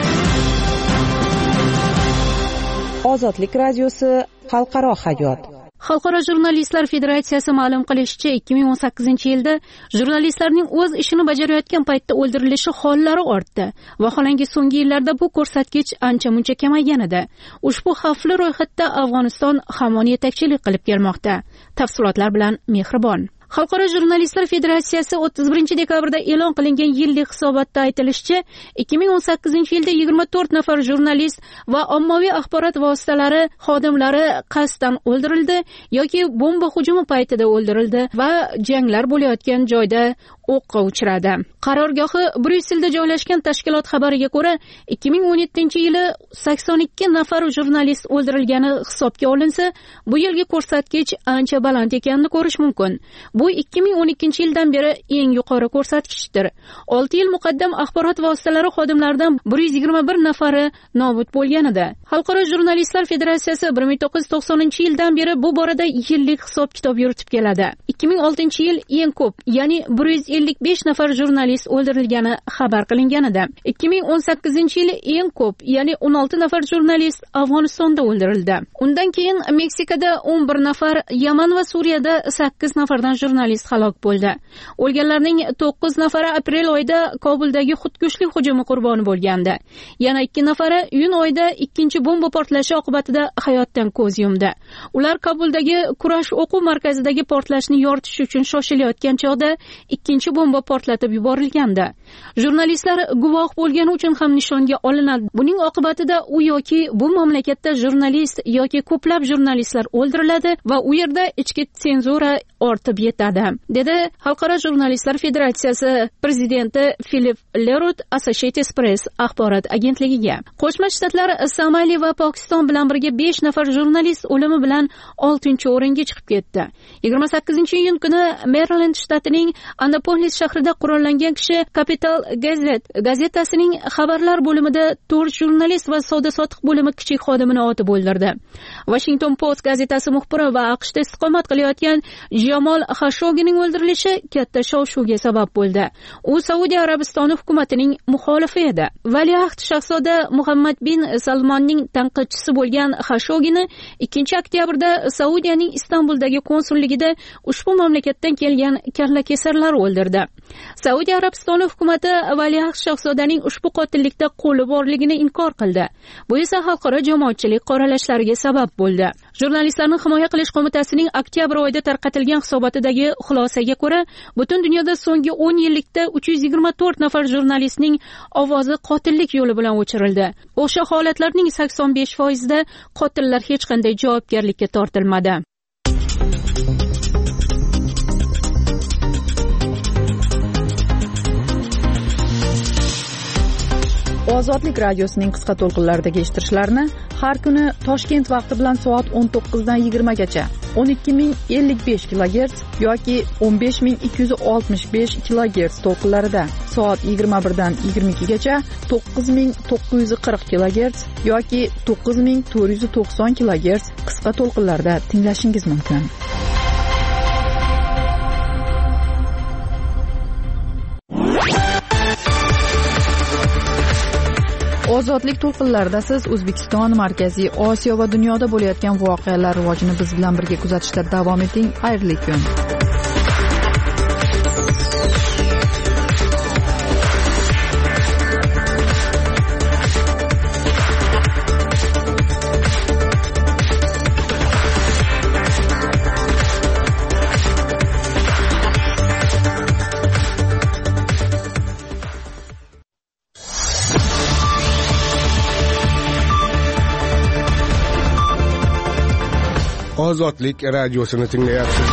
Ozodlik radiosi xalqaro hayot. Xalqaro jurnalistlar federatsiyasi ma'lum qilishicha, ikki ming o'n sakkizinchi yilda jurnalistlarning o'z ishini bajarayotgan paytda o'ldirilishi hollari ortdi. Vaholanki so'nggi yillarda bu ko'rsatkich ancha-muncha kamaygan edi. Ushbu xavfli ro'yxatda Afg'oniston hamon yetakchilik qilib kelmoqda. Tafsilotlar bilan Mehribon. Xalqaro jurnalistlar federatsiyasi o'ttiz birinchi dekabrda e'lon qilingan yillik hisobotda aytilishicha, ikki ming o'n sakkizinchi yilda yigirma to'rt nafar jurnalist va ommaviy axborot vositalari xodimlari qasddan o'ldirildi yoki bomba hujumi paytida o'ldirildi va janglar bo'layotgan joyda o'qqa uchradi. Qarorgohi Bryusselda joylashgan tashkilot xabariga ko'ra, ikki ming o'n yettinchi yili sakson ikki nafar jurnalist o'ldirilgani hisobga olinsa, bu yilgi ko'rsatkich ancha baland ekanini ko'rish mumkin. Bu ikki ming o'n ikkinchi yildan beri eng yuqori ko'rsatkichdir. olti yil muqaddam axborot vositalari xodimlaridan bir yuz yigirma bir nafari nobud bo'lgan edi. Xalqaro jurnalistlar federatsiyasi bir ming to'qqiz yuz to'qsoninchi yildan beri bu borada yillik hisob-kitob yuritib keladi. ikki ming oltinchi yil eng ko'p, ya'ni bir yuz ellik besh nafar jurnalist o'ldirilgani xabar qilingan edi. ikki ming o'n sakkizinchi yil eng ko'p, ya'ni o'n olti nafar jurnalist Afg'onistonda o'ldirildi. Undan keyin Meksikada o'n bir nafar, Yaman va Suriyada sakkiz nafardan jurnalist halok bo'ldi. O'lganlarning to'qqiz nafari aprel oyida Kobuldagi xudkushlik hujumi qurboni bo'lgandi. Yana ikki nafari iyun oyida ikkinchi bomba portlashi oqibatida hayotdan ko'z yumdi. Ular Kobuldagi kurash o'quv markazidagi portlashni yoritish uchun shoshilayotgan chog'da ikkinchi bomba portlatib yuborilgandi. Jurnalistlar guvoh bo'lgani uchun ham nishonga olinadi. Buning oqibatida u yoki bu mamlakatda jurnalist yoki ko'plab jurnalistlar o'ldiriladi va u yerda ichki senzura ortib yetadi, dedi Xalqaro jurnalistlar federatsiyasi prezidenti Philip Lerut Associated Press axborot agentligiga. Qo'shma Shtatlar Somali va Pokiston bilan birga besh nafar jurnalist o'limi bilan oltinchi o'ringa chiqib ketdi. yigirma sakkizinchi iyun kuni Maryland shtatining Annapolis shahrida qurollangan kishi Capital Gazette gazetasining xabarlar bo'limida to'rt jurnalist va savdo-sotiq bo'limi kichik xodimini otib o'ldirdi. Washington Post gazetasi muxbiri va AQShda istiqomat qilayotgan Jamol Khashoggining o'ldirilishi katta shov-shuvga sabab bo'ldi. U Saudiya Arabistoni hukumatining muxolifi edi. Valiahd shahzoda Muhammad bin Salmonning tanqidchisi bo'lgan Khashoggini ikkinchi oktyabrda Saudiyaning Istanbuldagi konsulligida ushbu mamlakatdan kelgan kallakesarlar o'ldirdi. Saudiya Arabistoni hukumati Valiahd shahzodaning ushbu qotillikda qo'li borligini inkor qildi. Bu esa xalqaro jamoatchilik qoralashlariga sabab bo'ldi. Jurnalistlarni himoya qilish qo'mitasining oktyabr oyida tarqatilgan hisobotidagi xulosaga ko'ra, butun dunyoda so'nggi o'n yillikda uch yuz yigirma to'rt nafar jurnalistning ovozi qotillik yo'li bilan o'chirildi. O'sha holatlarning sakson besh foizida qotillar hech qanday javobgarlikka tortilmadi. Ozodlik radiosining qisqa to'lqinlardagi eshittirishlarni har kuni Toshkent vaqti bilan soat o'n to'qqizdan yigirmagacha o'n ikki ming ellik besh kilogerts yoki o'n besh ming ikki yuz oltmish besh kilogerts to'lqinlarida, soat yigirma birdan yigirma ikkigacha to'qqiz ming to'qqiz yuz qirq kilogerts yoki to'qqiz ming to'rt yuz to'qson kilogerts qisqa to'lqinlarda tinglashingiz mumkin. Ozodlik to'lqinlarida siz O'zbekiston, Markaziy Osiyo va dunyoda bo'layotgan voqealar rivojini biz bilan birga kuzatishda davom eting. Xayrli kun. Ozodlik radiosini tinglayapsiz.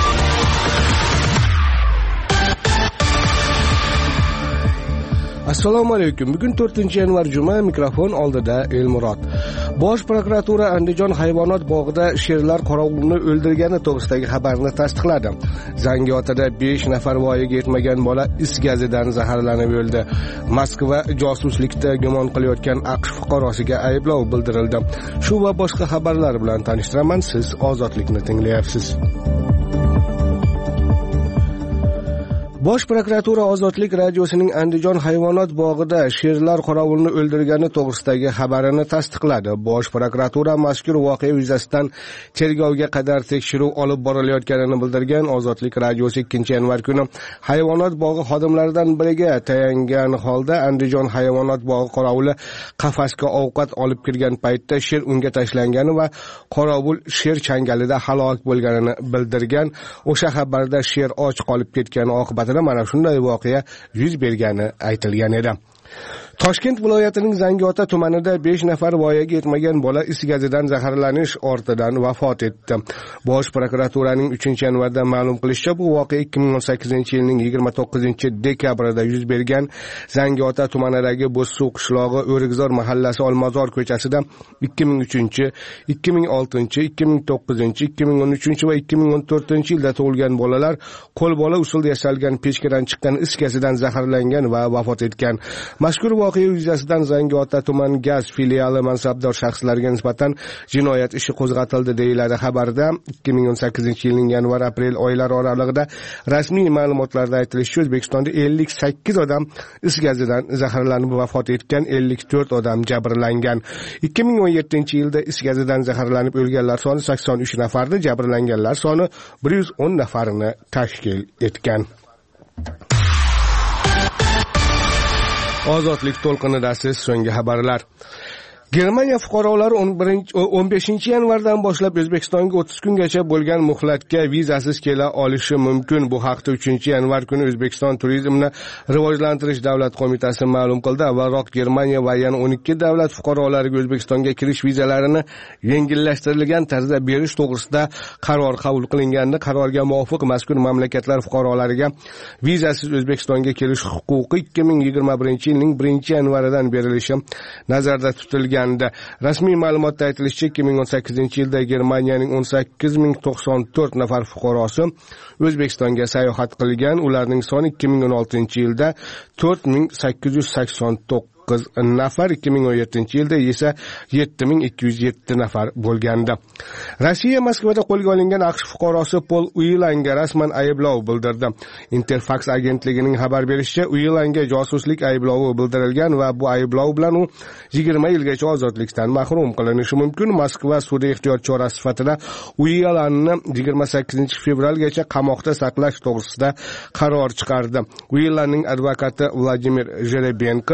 Assalomu alaykum. Bugun to'rtinchi yanvar juma, mikrofon oldida Elmurod. Bosh prokuratura Andijon hayvonot bog'ida sherlar qorovulni o'ldirgani to'g'risidagi xabarni tasdiqladi. Zangiotada besh nafar voyaga yetmagan bola is gazidan zaharlanib o'ldi. Moskva josuslikda gumon qilayotgan AQSh fuqarosiga ayblov bildirildi. Shu va boshqa xabarlar bilan tanishtiraman. Siz Ozodlikni tinglayapsiz. Bosh prokuratura Ozodlik radiosining Andijon hayvonot bog'ida sherlar qorovulni o'ldirgani to'g'risidagi xabarini tasdiqladi. Bosh prokuratura mazkur voqea yuzasidan tergovga qadar tekshiruv olib borilayotganini bildirgan. Ozodlik radiosi ikkinchi yanvar kuni hayvonot bog'i xodimlaridan biriga tayangan holda Andijon hayvonot bog'i qorovuli qafasga ovqat olib kirgan paytda sher unga tashlangani va qorovul sher changalida halok bo'lganini bildirgan. O'sha xabarda sher och qolib ketgani oqibatida mana shunday voqea yuz bergani aytilgan edi. Toshkent viloyatining Zangiota tumanida besh nafar voyaga yetmagan bola is gazidan zaharlanish ortidan vafot etdi. Bosh prokuraturaning uchinchi yanvarda ma'lum qilishicha, bu voqea ikki ming o'n sakkizinchi yilning yigirma to'qqizinchi dekabrida yuz bergan. Zangiota tumanidagi Bo'zsuv qishlog'i O'rikzor mahallasi Olmazor ko'chasida ikki ming uchinchi, ikki ming oltinchi, ikki ming to'qqizinchi, ikki ming o'n uchinchi va ikki ming o'n to'rtinchi yilda tug'ilgan bolalar qo'l bola usulda yasalgan pechkadan chiqqan is gazidan zaharlangan va vafot etgan. Mazkur voqea yuzasidan Zangiota tuman gaz filiali mansabdor shaxslariga nisbatan jinoyat ishi qo'zg'atildi deyiladi xabarda. ikki ming o'n sakkizinchi yilning yanvar-aprel oylari oralig'ida rasmiy ma'lumotlarda aytilishicha, O'zbekistonda ellik sakkiz odam is gazidan zaharlanib vafot etgan, ellik to'rt odam jabrlangan. ikki ming o'n yettinchi yilda is gazidan zaharlanib o'lganlar soni sakson uch nafardi, jabrlanganlar soni bir yuz o'n nafarni tashkil etgan. Ozodlik to'lqinidasiz so'nggi xabarlar. Germaniya fuqarolari o'n beshinchi yanvardan boshlab O'zbekistonga o'ttiz kungacha bo'lgan muhlatga vizasiz kela olishi mumkin. Bu haqda uchinchi yanvar kuni O'zbekiston turizmni rivojlantirish davlat qo'mitasi ma'lum qildi. Avvalroq Germaniya va yana o'n ikki davlat fuqarolariga O'zbekistonga kirish vizalarini yengillashtirilgan tarzda berish to'g'risida qaror qabul qilingandi. Qarorga muvofiq mazkur mamlakatlar fuqarolariga vizasiz O'zbekistonga kelish huquqi ikki ming yigirma birinchi yilning birinchi yanvaridan berilishi nazarda tutilgan. Rasmiy ma'lumotda aytilishicha, ikki ming o'n sakkizinchi yilda Germaniyaning o'n sakkiz ming to'qson to'rt nafar fuqarosi O'zbekistonga sayohat qilgan. Ularning soni ikki ming o'n oltinchi yilda to'rt ming sakkiz yuz sakson to'qqiz nafar, ikki ming o'n yettinchi yilda esa yetti ming ikki yuz yetti nafar bo'lgandi. Rossiya Moskvada qo'lga olingan AQSh fuqarosi Pol Uilanga rasman ayblov bildirdi. Interfax agentligining xabar berishicha, Uilanga josuslik ayblovi bildirilgan va bu ayblov bilan u yigirma yilgacha ozodlikdan mahrum qilinishi mumkin. Moskva sudi ehtiyot chorasi sifatida Uilanni yigirma sakkizinchi fevralgacha qamoqda saqlash to'g'risida qaror chiqardi. Uilanning advokati Vladimir Jerebenkov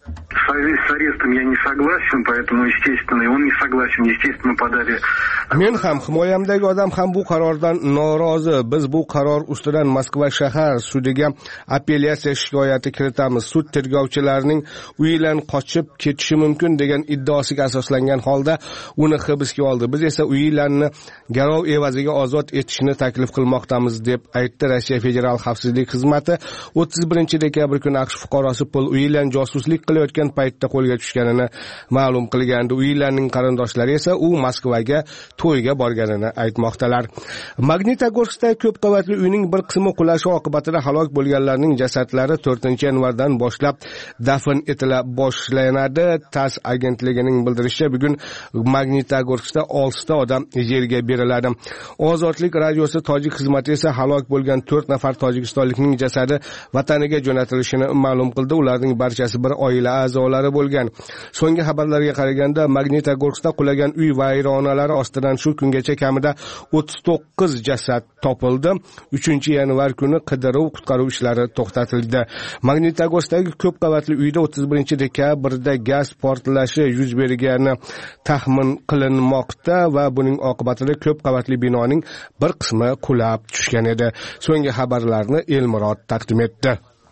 С арестом я не согласен, поэтому, естественно, и он не согласен. Естественно, подали... Men ham, himoyamdagi odam ham bu qarordan norozi. Biz bu qaror ustidan Moskva shahar sudiga apellyatsiya shikoyati kiritamiz. Sud tergovchilarining uyidan qochib ketishi mumkin degan iddaosiga asoslangan holda uni hibsga oldi. Biz esa uylarni garov evaziga ozod etishni taklif qilmoqdamiz deb aytdi Rossiya Federal xavfsizlik xizmati. o'ttiz birinchi dekabr kuni AQSh fuqarosi Pol Uilan josuslik qilayotgan paytda qo'lga tushganini ma'lum qilgandi. Uilanning qarindoshlari esa u Moskvaga to'yga borganini aytmoqdalar. Magnitogorskda ko'p qavatli uyning bir qismi qulashi oqibatida halok bo'lganlarning jasadlari to'rtinchi yanvardan boshlab dafn etila boshlanadi. TASS agentligining bildirishicha, bugun Magnitogorskda oltita odam yerga beriladi. Ozodlik radiosi tojik xizmati esa halok bo'lgan to'rt nafar tojikistonlikning jasadi vataniga jo'natilishini ma'lum qildi. Ularning barchasi bir oila a'zolari bo'lgan. So'nggi xabarlarga qaraganda Magnitogorskda qulagan uy vayronalari ostidan shu kungacha kamida o'ttiz to'qqiz jasad topildi. uchinchi yanvar kuni qidiruv-qutqaruv ishlari to'xtatildi. Magnitogorskdagi ko'p qavatli uyda o'ttiz birinchi dekabrda gaz portlashi yuz bergani taxmin qilinmoqda va buning oqibatida ko'p qavatli binoning bir qismi qulab tushgan edi. So'nggi xabarlarni Elmurod taqdim etdi.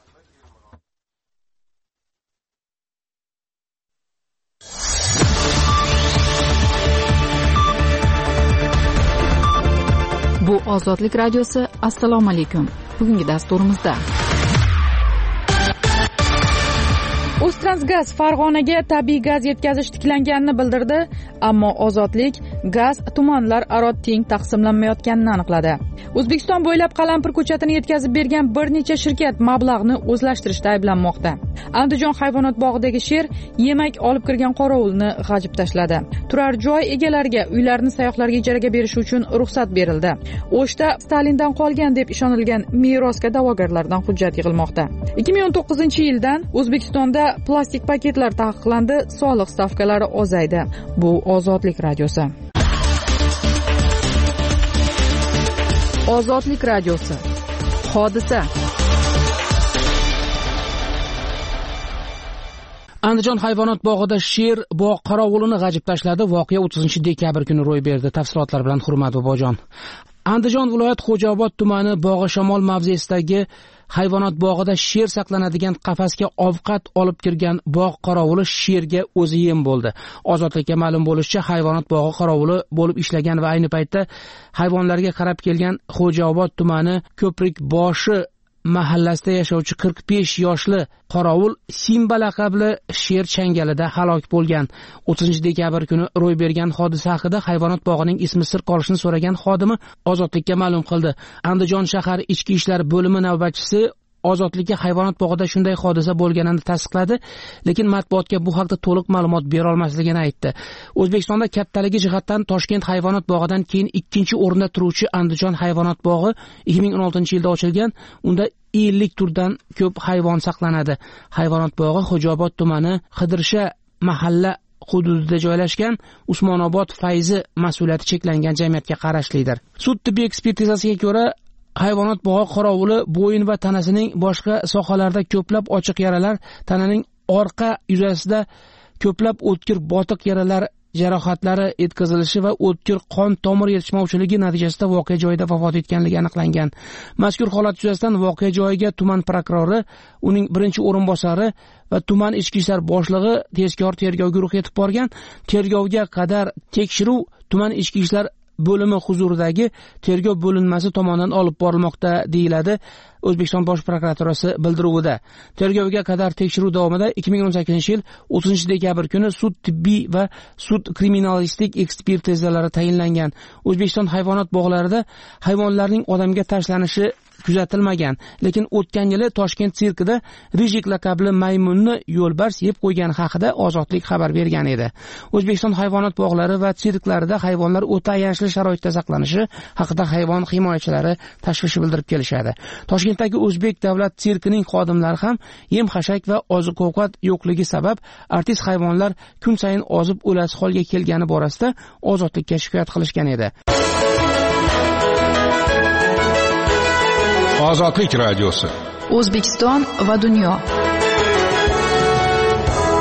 Bu Ozodlik radiosi. Assalomu alaykum. Bugungi dasturimizda O'ztransgaz Farg'onaga tabiiy gaz yetkazish tiklanganini bildirdi, ammo Ozodlik gaz tumanlar aro teng taqsimlanmayotganini aniqladi. O'zbekiston bo'ylab qalampir ko'chatini yetkazib bergan bir necha shirkat mablag'ni o'zlashtirishda ayblanmoqda. Andijon hayvonot bog'idagi sher yemak olib kirgan qorovulni g'ajib tashladi. Turar joy egalariga uylarni sayyohlarga ijaraga berish uchun ruxsat berildi. O'shda Stalindan qolgan deb ishonilgan merosga da'vogarlardan hujjat yig'ilmoqda. ikki ming o'n to'qqizinchi yildan O'zbekistonda plastik paketlar taqiqlandi, soliq stavkalari ozaydi. Bu Ozodlik radiosi. Ozodlik radiosi. Hodisa. Andijon hayvonot bog'ida sher bog' qorovulini g'ajib tashladi. Voqea o'ttizinchi dekabr kuni ro'y berdi. Tafsilotlar bilan Hurmat bobojon. Andijon viloyat Xo'jaobod tumani Bog'ishamol mavzesidagi hayvonot bog'ida sher saqlanadigan qafasga ovqat olib kirgan bog' qorovuli sherga o'zi yem bo'ldi. Ozodlikka ma'lum bo'lishicha, hayvonot bog'i qorovuli bo'lib ishlagan va ayni paytda hayvonlarga qarab kelgan Xo'jaobod tumani Ko'prik boshi mahallasida yashovchi qirq besh yoshli qorovul Simba laqabli sher changalida halok bo'lgan. o'ttizinchi dekabr kuni ro'y bergan hodisa haqida hayvonot bog'ining ismi sir qolishini so'ragan xodimi Ozodlikka ma'lum qildi. Andijon shahar ichki ishlar bo'limi navbatchisi Ozodlikka hayvonot bog'ida shunday hodisa bo'lganini tasdiqladi, lekin matbuotga bu haqda to'liq ma'lumot bera olmasligini aytdi. O'zbekistonda kattaligi jihatdan Toshkent hayvonot bog'idan keyin ikkinchi o'rinda turuvchi Andijon hayvonot bog'i ikki ming o'n oltinchi yilda ochilgan. Unda ellik turdan ko'p hayvon saqlanadi. Hayvonot bog'i Xo'jaobod tumani Qidirsha mahalla hududida joylashgan. Usmonobod Fayzi mas'uliyati cheklangan jamiyatga qarashlidir. Sud tibbiy ekspertizasiga ko'ra, hayvonot bog'i qorovuli bo'yin va tanasining boshqa sohalarida ko'plab ochiq yaralar, tananing orqa yuzasida ko'plab o'tkir botiq yaralar, jarohatlari yetkazilishi va o'tkir qon tomir yetishmovchiligi natijasida voqea joyida vafot etganligi aniqlangan. Mazkur holat yuzasidan voqea joyiga tuman prokurori, uning birinchi o'rinbosari va tuman ichki ishlar boshlig'i tezkor tergov guruhi yetib borgan. Tergovga qadar tekshiruv tuman ichki ishlar bo'limi huzuridagi tergov bo'linmasi tomonidan olib borilmoqda, deyiladi O'zbekiston bosh prokuraturasi bildiruvida. Tergovga qadar tekshiruv davomida ikki ming o'n sakkizinchi yil o'ttizinchi dekabr kuni sud tibbiy va sud kriminalistik ekspertizalari tayinlangan. O'zbekiston hayvonot bog'larida hayvonlarning odamga tashlanishi kuzatilmagan, lekin o'tgan yili Toshkent sirkida Rijik laqabli maymunni yo'lbars yeb qo'ygani haqida Ozodlik xabar bergan edi. O'zbekiston hayvonot bog'lari va sirklarida hayvonlar o'ta ayanchli sharoitda saqlanishi haqida hayvon himoyachilari tashvish bildirib kelishadi. Toshkentdagi O'zbek davlat sirkining xodimlari ham yem-xashak va oziq-ovqat yo'qligi sabab artist hayvonlar kun sayin ozib o'lasi holga kelgani borasida Ozodlikka shikoyat qilishgan edi. Ozodlik radiosi. O'zbekiston va dunyo.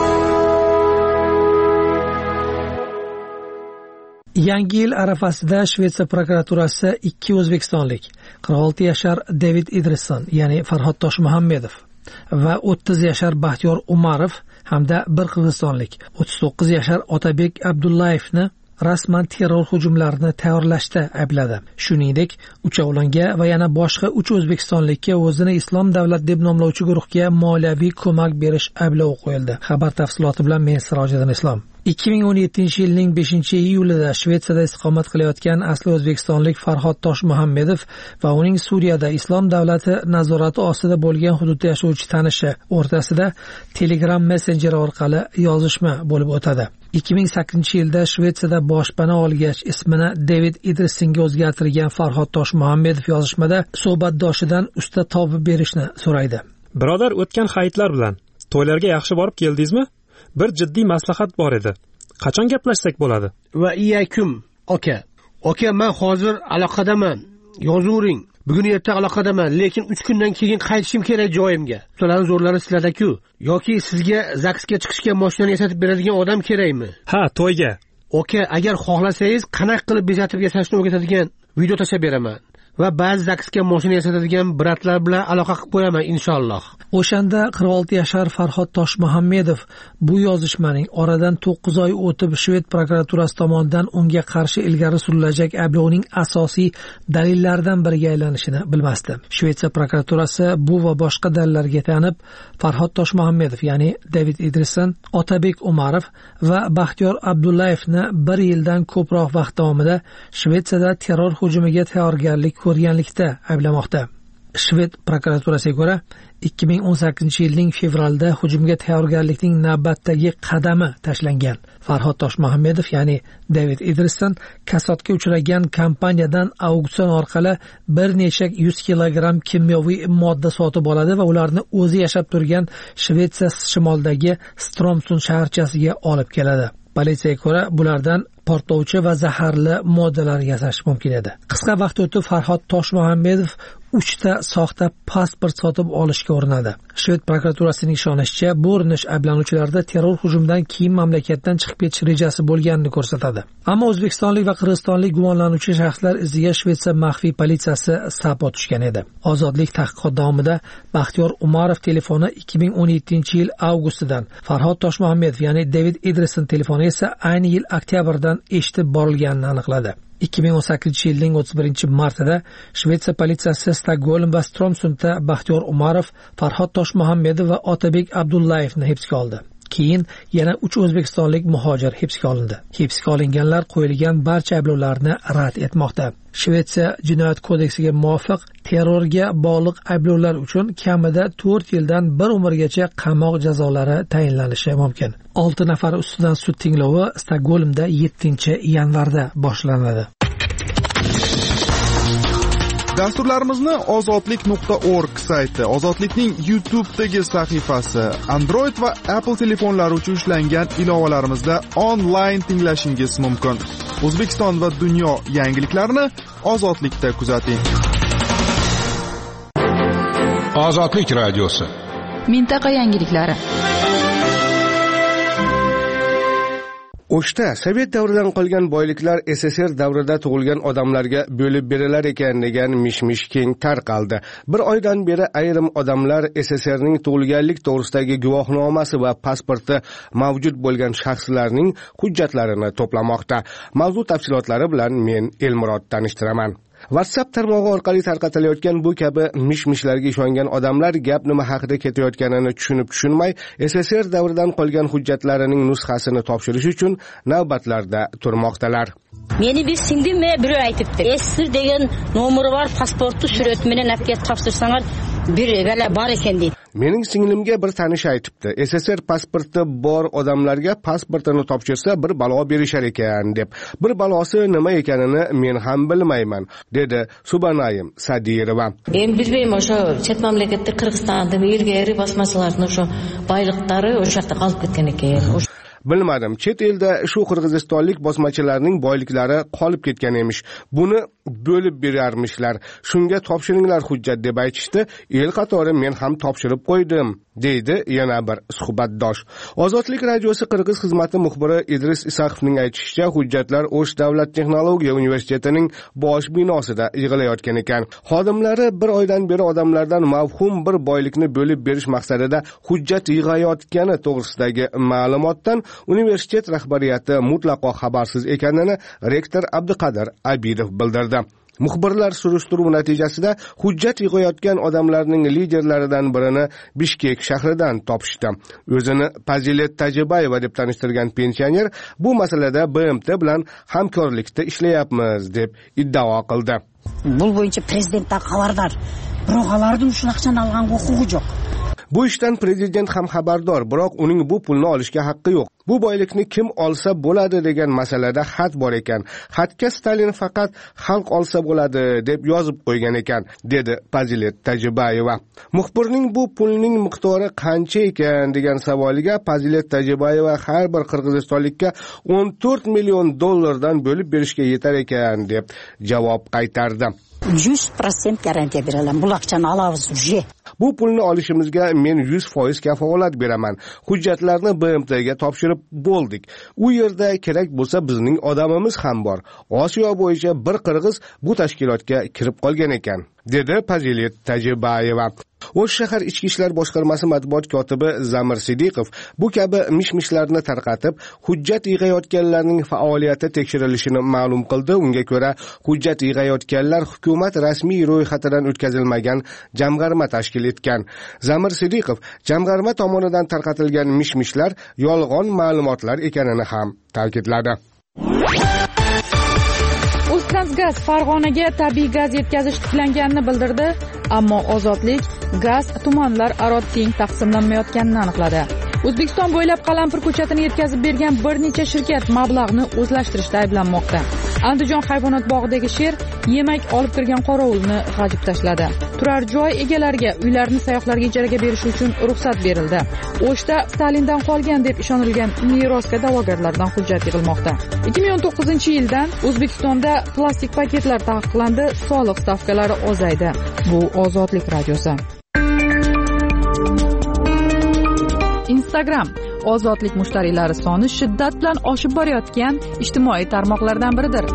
Yangi yil arafasida Shvetsiya prokuraturasi ikki o'zbekistonlik qirq olti yashar David Idrisson, ya'ni Farhod Toshmuhammedov va o'ttiz yashar Baxtiyor Umarov hamda bir qirg'izistonlik o'ttiz to'qqiz yashar Otabek Abdullayevni rasman terror hujumlarini tayyorlashda aybladi. Shuningdek, uchovlonga va yana boshqa uch o'zbekistonlikka o'zini Islom davlat deb nomlovchi guruhga moliyaviy ko'mak berish ayblovi qo'yildi. Xabar tafsiloti bilan men Sirojiddin Islom. ikki ming o'n yettinchi yilning beshinchi iyulida Shvetsiyada istiqomat qilayotgan asli o'zbekistonlik Farhod Toshmuhammedov va uning Suriyada Islom davlati nazorati ostida bo'lgan hududda yashovchi tanishi o'rtasida Telegram messenjeri orqali yozishma bo'lib o'tadi. ikki ming sakkizinchi yilda Shvetsiyada boshpana olgach ismini David Idrissonga o'zgartirgan Farhod Toshmuhammedov yozishmada suhbatdoshidan usta topib berishni so'raydi. Birodar, o'tgan hayitlar bilan to'ylarga yaxshi borib keldingizmi? Bir jiddiy maslahat bor edi. Qachon gaplashsak bo'ladi? Va iyakum, aka. Aka, men hozir aloqadaman. Yozuvering. Bugun erta aloqadaman, lekin uch kundan keyin qaytishim kerak joyimga. Ularning zo'rlari sizlarda-ku. Yoki sizga zaksga chiqishga mashinani yasatib beradigan odam kerakmi? Ha, to'yga. Aka, agar xohlasangiz, qanaqa qilib bezatib yasashni o'rgatadigan video tashlab beraman. Va ba'zi zaksga mashina yasatadigan bratlar bilan aloqa qilib qo'yaman inshaalloh. O'shanda qirq olti yashar Farhod Toshmuhammedov bu yozishmaning oradan to'qqiz oy o'tib Shved prokuraturasi tomonidan unga qarshi ilgari surilajak ayblovning asosiy dalillaridan biriga aylanishini bilmasdi. Shvetsiya prokuraturasi bu va boshqa dalillarga tayanib Farhod Toshmuhammedov, ya'ni David Idrisson, Otabek Umarov va Baxtiyor Abdullayevni bir yildan ko'proq vaqt davomida Shvetsiyada terror hujumiga tayyorgarlik ko'rganlikda ayblamoqda. Shved prokuraturasiga ko'ra, ikki ming o'n sakkizinchi yilning fevralda hujumga tayyorgarlikning navbatdagi qadami tashlangan. Farhod Toshmuhammedov, ya'ni David Idrisson, kasodga uchragan kompaniyadan auksion orqali bir necha yuz kilogramm kimyoviy modda sotib oladi va ularni o'zi yashab turgan Shvetsiya shimolidagi Stromsund shaharchasiga olib keladi. Politsiyaga ko'ra, bulardan portlovchi va zaharli moddalar yasash mumkin edi. Qisqa vaqt o'tib Farhod Toshmuhammedov uchta soxta pasport sotib olishga urinadi. Shved prokuraturasining ishonishicha, bu urinish ayblanuvchilarda terror hujumidan keyin mamlakatdan chiqib ketish rejasi bo'lganini ko'rsatadi. Ammo o'zbekistonlik va qirg'izistonlik gumonlanuvchi shaxslar iziga Shvetsiya maxfiy politsiyasi sapot tushgan edi. Ozodlik tahqiqot davomida Baxtiyor Umarov telefoni ikki ming o'n yettinchi yil avgustidan, Farhod Toshmuhammedov, ya'ni David Idrisson telefoni esa ayni yil oktyabrdan eshitib borilganini aniqladi. ikki ming o'n sakkizinchi yilning o'ttiz birinchi martida Shvetsiya politsiyasi Stokgolm va Stromsundda Baxtiyor Umarov, Farhod Toshmuhammedov va Otabek Abdullayevni hibsga oldi. Keyin yana uch o'zbekistonlik muhojir hibsga olindi. Hibsga olinganlar qo'yilgan barcha ayblovlarni rad etmoqda. Shvetsiya jinoyat kodeksiga muvofiq terrorga bog'liq ayblovlar uchun kamida to'rt yildan bir umrgacha qamoq jazolari tayinlanishi mumkin. olti nafar ustidan sud tinglovi Stokgolmda yettinchi yanvarda boshlanadi. Dasturlarimizni ozodlik nuqta org sayti, Ozodlikning YouTube'dagi sahifasi, Android va Apple telefonlari uchun ishlangan ilovalarimizda onlayn tinglashingiz mumkin. O'zbekiston va dunyo yangiliklarini Ozodlikda kuzating. Ozodlik radiosi. Mintaqa yangiliklari. O'shda Sovet davridan qolgan boyliklar S S R davrida tug'ilgan odamlarga bo'lib berilar ekan degan mish-mish keng tarqaldi. Bir oydan beri ayrim odamlar S S Rning tug'ilganlik to'g'risidagi guvohnomasi va pasporti mavjud bo'lgan shaxslarning hujjatlarini to'plamoqda. Mavzu tafsilotlari bilan men Elmurod tanishtiraman. WhatsApp tarmog'i orqali tarqatilayotgan bu kabi mish-mishlarga ishongan odamlar gap nima haqida ketayotganini tushunib tushunmay S S R davridan qolgan hujjatlarining nusxasini topshirish uchun navbatlarda turmoqdalar. Meni bir singlimme biri aytibdi. Esir degan nomeri var, pasportu suretmeni napket topshirsanlar bir böyle bar ekan deydi. Mening singlimga bir tanish aytibdi. S S R pasporti bor odamlarga pasportini topshirsa bir balo berishar ekan deb. Bir balosi nima ekanini men ham bilmayman, dedi Subanayim Sadirova. Men bilmayman, o'sha chet mamlakatda Qirg'izistonda ilgari bosmachilarning o'sha boyliqlari o'sha yerda qolib ketgan ekan. Bilmadim, chet elda shu qirg'izistonlik bosmachilarning boyliklari qolib ketgan emish. Buni bo'lib berarmishlar. Shunga topshiringlar hujjat deb aytishdi. El qatori men ham topshirib qo'ydim, deydi yana bir suhbatdosh. Ozodlik radiosi Qirg'iz xizmati muxbiri Idris Isaqovning aytishicha, hujjatlar O'sh davlat texnologiya universitetining bosh binosida yig'ilayotgan ekan. Xodimlari bir oydan beri odamlardan mavhum bir boylikni bo'lib berish maqsadida hujjat yig'ayotgani to'g'risidagi ma'lumotdan universitet rahbariyati mutlaqo xabarsiz ekanini rektor Abduqadir Abidov bildirdi. Muxbirlar surishtiruv natijasida hujjat yig'ayotgan odamlarning liderlaridan birini Bishkek shahridan topishdi. O'zini Fazilet Tajibayeva deb tanishtirgan pensioner bu masalada B M T bilan hamkorlikda ishlayapmiz deb iddao qildi. Bu bo'yicha prezidentdan xabardor. Biroq ularning shu naqshani olgan huquqi yo'q. Bu ishdan prezident ham xabardor, biroq uning bu pulni olishga haqqi yo'q. Bu boylikni kim olsa bo'ladi degan masalada xat bor ekan. Xatga Stalin faqat xalq olsa bo'ladi deb yozib qo'ygan ekan, dedi Fazilet Tajibayeva. Muxbirning bu pulning miqdori qancha ekan degan savoliga Fazilet Tajibayeva har bir qirg'izistonlikka o'n to'rt million dollardan bo'lib berishga yetar ekan deb javob qaytardi. yuz foiz garantiya beraman. Bu aqchani olamiz uje. Bu pulni olishimizga men yuz foiz kafolat beraman. Hujjatlarni B M T ga topshirib bo'ldik. U yerda kerak bo'lsa bizning odamimiz ham bor. Osiyo bo'yicha bir qirg'iz bu tashkilotga kirib qolgan ekan, dedi Fazilet Tajibayeva. O'sh shahar ichki ishlar boshqarmasi matbuot kotibi Zamir Sidiqov bu kabi mishmishlarni tarqatib, hujjat yig'ayotganlarning faoliyati tekshirilishini ma'lum qildi. Unga ko'ra, hujjat yig'ayotganlar hukumat rasmiy ro'yxatidan o'tkazilmagan jamg'arma tashkil etgan. Zamir Sidiqov jamg'arma tomonidan tarqatilgan mishmishlar yolg'on ma'lumotlar ekanini ham ta'kidladi. O'ztransgaz Farg'onaga tabiiy gaz yetkazish tiklanganini bildirdi, ammo Ozodlik gaz tumanlar aro teng taqsimlanmayotganini aniqladi. O'zbekiston bo'ylab qalampir ko'chatini yetkazib bergan bir necha shirkat mablag'ni o'zlashtirishda ayblanmoqda. Andijon hayvonot bog'idagi sher yemak olib kirgan qorovulni g'ajib tashladi. Turar joy egalariga uylarni sayyohlarga ijaraga berish uchun ruxsat berildi. O'shda Stalindan qolgan deb ishonilgan merosga da'vogarlardan hujjat yig'ilmoqda. ikki ming o'n to'qqizinchi yildan O'zbekistonda plastik paketlar taqiqlandi, soliq stavkalari ozaydi. Bu Ozodlik radiosi. Instagram Ozodlik mushtariylari soni shiddat bilan oshib borayotgan ijtimoiy tarmoqlardan biridir.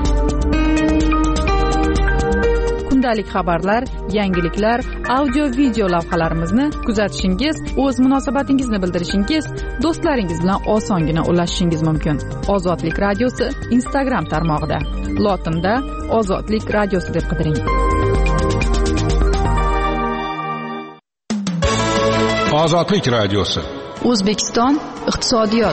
Kundalik xabarlar, yangiliklar, audio-video lavhalarimizni kuzatishingiz, o'z munosabatingizni bildirishingiz, do'stlaringiz bilan osongina ulashishingiz mumkin. Ozodlik radiosi Instagram tarmog'ida. Lotinda Ozodlik radiosi deb qidiring. Ozodlik radiosi. O'zbekiston iqtisodiyot.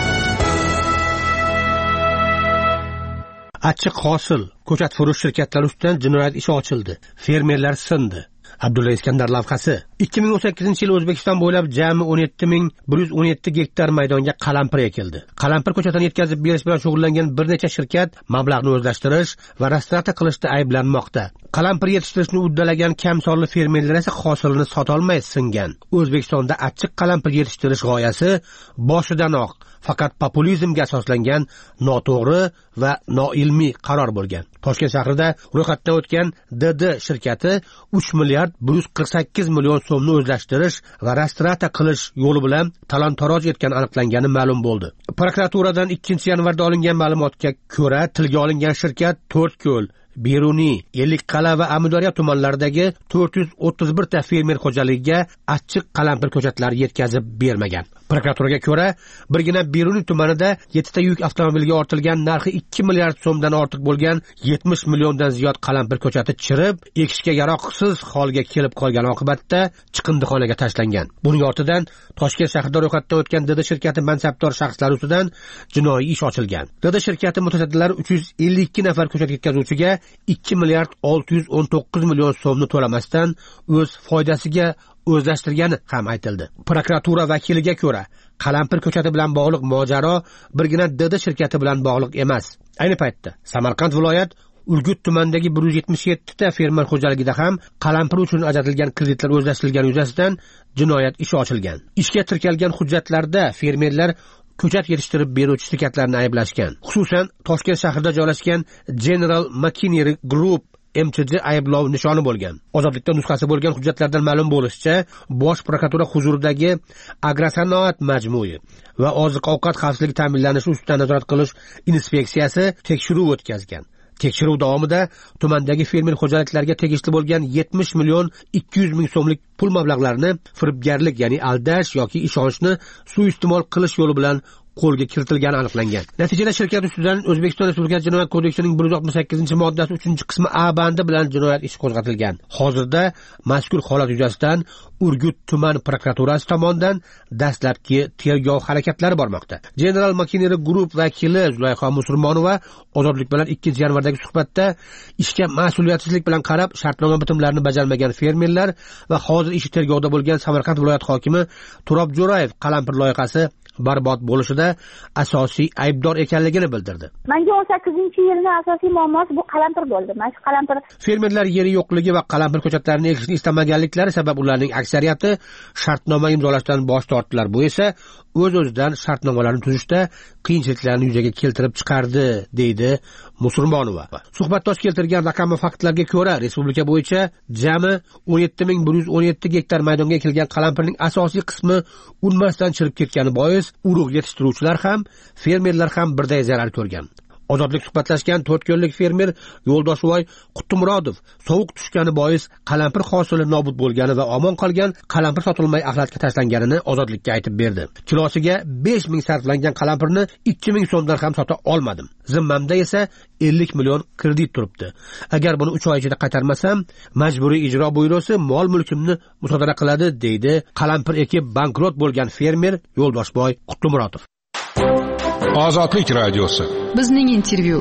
Achchiq hosil ko'chat furush shirkatlari ustidan jinoyat ishi ochildi. Fermerlar sindi. Abdulla Iskandar lavhasi. ikki ming o'n sakkizinchi yil O'zbekiston bo'ylab jami o'n yetti ming bir yuz o'n yetti gektar maydonga qalampir ekildi. Qalampir ko'chatini yetkazib berish bilan shug'ullangan bir necha shirkat mablag'ni o'zlashtirish va restavratsiya qilishda ayblanmoqda. Qalampir yetishtirishni uddalagan kam sonli fermerlar esa hosilini sota olmay singan. O'zbekistonda achchiq qalampir yetishtirish g'oyasi boshidanoq faqat populizmga asoslangan noto'g'ri va noilmiy qaror bo'lgan. Toshkent shahrida ro'yxatdan o'tgan D D shirkati uch milliard bir yuz qirq sakkiz million so'mni o'zlashtirish va restavratsiya qilish yo'li bilan talon-taroj etgani aniqlangani ma'lum bo'ldi. Prokuraturadan ikkinchi yanvarda olingan ma'lumotga ko'ra, tilga olingan shirkat To'rtko'l, Beruniy, Ellikqal'a va Amudaryo tumanlaridagi to'rt yuz o'ttiz bir ta fermer xo'jaligiga achchiq qalampir ko'chatlari yetkazib bermagan. Prokuraturaga ko'ra, birgina Beruniy tumanida yetti ta yuk avtomobilga ortilgan narxi ikki milliard so'mdan ortiq bo'lgan yetmish milliondan ziyod qalampir ko'chati chirib, ekishga yaroqsiz holga kelib qolgan oqibatda chiqindixonaga tashlangan. Buning ortidan Toshkent shahrida ro'yxatdan o'tgan D D shirkati mansabdor shaxslari ustidan jinoiy ish ochilgan. D D shirkati mutasaddilari uch yuz ellik ikki nafar ko'chat yetkazuvchiga ikki milliard olti yuz o'n to'qqiz million so'mni to'lamasdan o'z foydasiga o'zlashtirgani ham aytildi. Prokuratura vakiliga ko'ra, qalampir ko'chati bilan bog'liq mojaro birgina D D shirkati bilan bog'liq emas. Ayni paytda Samarqand viloyat Urgut tumanidagi bir yuz yetmish yetti ta fermer xo'jaligida ham qalampir uchun ajratilgan kreditlar o'zlashtirilgani yuzasidan jinoyat ishi ochilgan. Ishga tirkalgan hujjatlarda fermerlar ko'chat yetishtirib beruvchi shirkatlarni ayblashgan. Xususan, Toshkent shahrida joylashgan General Machinery Group M Ch J ayblov nishoni bo'lgan. Ozodlikda nusxasi bo'lgan hujjatlardan ma'lum bo'lishicha, Bosh prokuratura huzuridagi Agrosanoat majmui va oziq-ovqat xavfsizligi ta'minlanishi ustidan nazorat qilish inspeksiyasi tekshiruv o'tkazgan. Tekshiruv davomida tumandagi fermer xo'jaliklariga tegishli bo'lgan yetmish million ikki yuz ming so'mlik pul mablag'larini firibgarlik, ya'ni aldash yoki ishonchni suiiste'mol qilish yo'li bilan qo'lga kiritilgani aniqlangan. Natijada shirkat ustidan O'zbekiston Respublikasi Jinoyat kodeksining bir yuz oltmish sakkizinchi moddasi uchinchi qismi A bandi bilan jinoyat ishi qo'zg'atilgan. Hozirda mazkur holat yuzasidan Urgut tuman prokuraturasi tomonidan dastlabki tergov harakatlari bormoqda. General Machinery Group vakili Zulayho Musulmonova Ozodlik bilan ikkinchi yanvardagi suhbatda ishga mas'uliyatsizlik bilan qarab shartnoma bitimlarini bajarmagan fermerlar va hozir ishi tergovda bo'lgan Samarqand viloyat hokimi Turob Jo'rayev qalampir loyihasi barbod bo'lishida asosiy aybdor ekanligini bildirdi. Menga o'n sakkizinchi yilning asosiy muammosi bu qalampir bo'ldi. Mana shu qalampir fermerlar yeri yo'qligi va qalampir ko'chatlarini ekishni istamaganliklari sabab ularning aksariyati shartnoma imzolashdan bosh tortdilar. Bu esa o'z-o'zidan shartnomalarni tuzishda qiyinchiliklarni yuzaga keltirib chiqardi, deydi Musulmonova. Suhbatdosh keltirgan raqam va faktlarga ko'ra, respublika bo'yicha jami o'n yetti ming bir yuz o'n yetti gektar maydonga ekilgan qalampirning asosiy qismi unmasdan chirib ketgani bois urug' yetishtiruvchilar ham, fermerlar ham birday zarar ko'rgan. Ozodlik suhbatlashgan to'rt ko'llik fermer Yo'ldoshivoy Qutumurodov sovuq tushgani bois qalampir hosili nobud bo'lgani va omon qolgan qalampir sotilmay axlatga tashlanganini Ozodlikka aytib berdi. Kilosiga besh ming sarflangan qalampirni ikki ming so'mdan ham sota olmadim. Zimmamda esa ellik million kredit turibdi. Agar buni uch oy ichida qaytarmasam, majburiy ijro byurosi mol mulkimni musodara qiladi, deydi qalampir ekib bankrot bo'lgan fermer Yo'ldoshivoy Qutumurodov. Ozodlik radiosi. Bizning intervyu.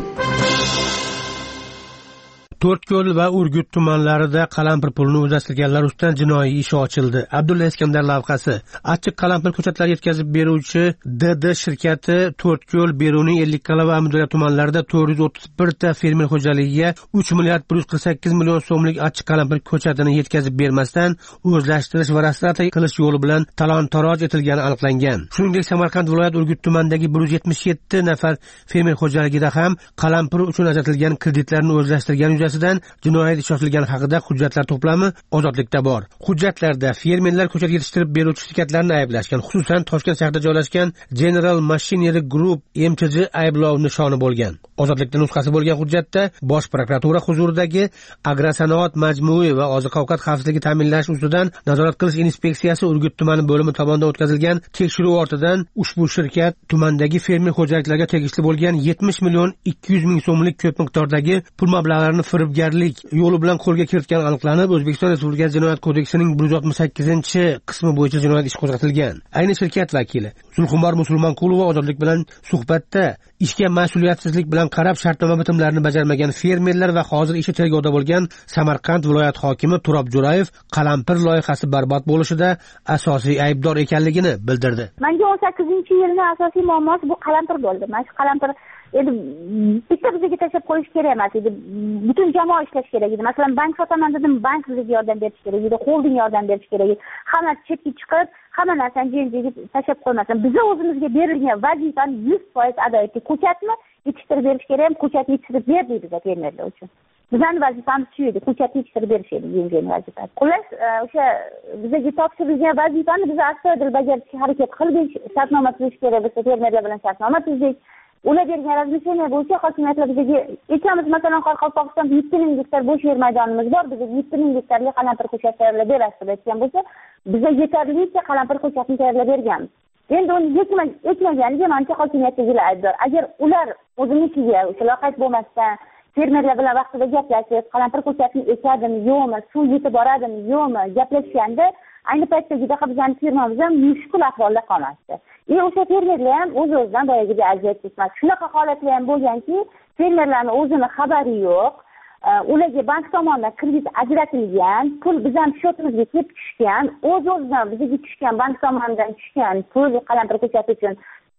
To'rtko'l va Urgut tumanlarida qalampir pulini o'zlashtirganlar ustidan jinoiy ish ochildi. Abdulla Iskandar lavhasi. Achchiq qalampir ko'chatlari yetkazib beruvchi D D shirkati To'rtko'l, Beruniy, Ellikqal'a va Amudaryo tumanlarida to'rt yuz o'ttiz bir ta fermer xo'jaligiga uch milliard bir yuz qirq sakkiz million so'mlik achchiq qalampir ko'chatini yetkazib bermasdan o'zlashtirish va restavratsiya qilish yo'li bilan talon-taroj etilgani aniqlangan. Shuningdek, Samarqand viloyat Urgut tumanidagi bir yuz yetmish yetti nafar fermer xo'jaligida ham qalampir uchun ajratilgan kreditlarni o'zlashtirgan yuzasidan jinoyat ishi ochilgani haqida hujjatlar to'plami Ozodlikda bor. Hujjatlarda fermerlar ko'chat yetishtirib beruvchi shirkatlarni ayblashgan, xususan Toshkent shahrida joylashgan General Machinery Group M Ch J ayblov nishoni bo'lgan. Ozodlikda nusxasi bo'lgan hujjatda Bosh prokuratura huzuridagi Agrosanoat majmui va oziq-ovqat xavfsizligi ta'minlash ustidan nazorat qilish inspeksiyasi Urgut tumani bo'limi tomonidan o'tkazilgan tekshiruv ortidan ushbu shirkat tumandagi fermer xo'jaliklariga tegishli bo'lgan yetmish million ikki yuz ming so'mlik ko'p miqdordagi pul mablag'larini firibgarlik yo'li bilan qo'lga kiritgani aniqlanib, O'zbekiston Respublikasi Jinoyat kodeksining bir yuz oltmish sakkizinchi qismi bo'yicha jinoyat ishi qo'zg'atilgan. Ayni shirkat vakili Zulxumor Musulmonqulova Ozodlik bilan suhbatda ishga mas'uliyatsizlik bilan qarab shartnoma bitimlarini bajarmagan fermerlar va hozir ishi tergovda bo'lgan Samarqand viloyat hokimi Turob Jo'rayev qalampir loyihasi barbod bo'lishida asosiy aybdor ekanligini bildirdi. Menga o'n sakkizinchi yilning asosiy muammosi bu qalampir bo'ldi. Mana shu qalampir endi bitta bizga tashlab qo'yish kerak emas edi. Butun jamoa ishlash kerak edi. Masalan, bank sotaman dedim, bank bizga yordam berish kerak edi, holding yordam berish kerak edi. Hamma chetga chiqib, hamma narsani jenjiga tashlab qo'ymasin. Biz o'zimizga berilgan vazifani yuz foiz ado etdik. Ko'chatni yetishtirib berish kerak, ko'chatni yetishtirib berdik bizga fermerlar uchun. Bizning vazifamiz shu edi, ko'chatni yetishtirib berish edi yengil vazifa. Xullas, o'sha bizga topshirilgan vazifani biz astoydil bajarishga harakat qildik. Shartnoma tuzish kerak bo'lsa, fermerlar bilan shartnoma tuzdik. Ular bergan razmesheniya bo'yicha hokimiyatlar bizga aytamiz, masalan, Qoraqalpog'istonda yetti ming gektar bo'sh yer maydonimiz bor. Bizga yetti ming gektarga qalampir ko'chat tayyorlab berasiz deb aytgan bo'lsa, bizga yetarlicha qalampir ko'chatni tayyorlab berganmiz. Endi uni yetmaganiga mancha hokimiyatdagilar aybdor. Agar ular o'zinikiga o'sha loqayd bo'lmasdan fermerlar bilan vaqtida gaplashib, qalampir ko'chatni ekadimi, yo'qmi, suv yetib boradimi, yo'qmi gaplashganda ayni paytdagidek bizning firmamiz ham mushkul ahvolda qolmasdi. E o'sha fermerlar ham o'z-o'zidan boyagidek aziyat chekmas. Shunaqa holatlar ham bo'lganki, fermerlarning o'zini xabari yo'q. Ularga bank tomonidan kredit ajratilgan, pul bizning shotimizga kelib tushgan, o'z-o'zidan bizga tushgan bank tomonidan tushgan pul qalampir ko'chati uchun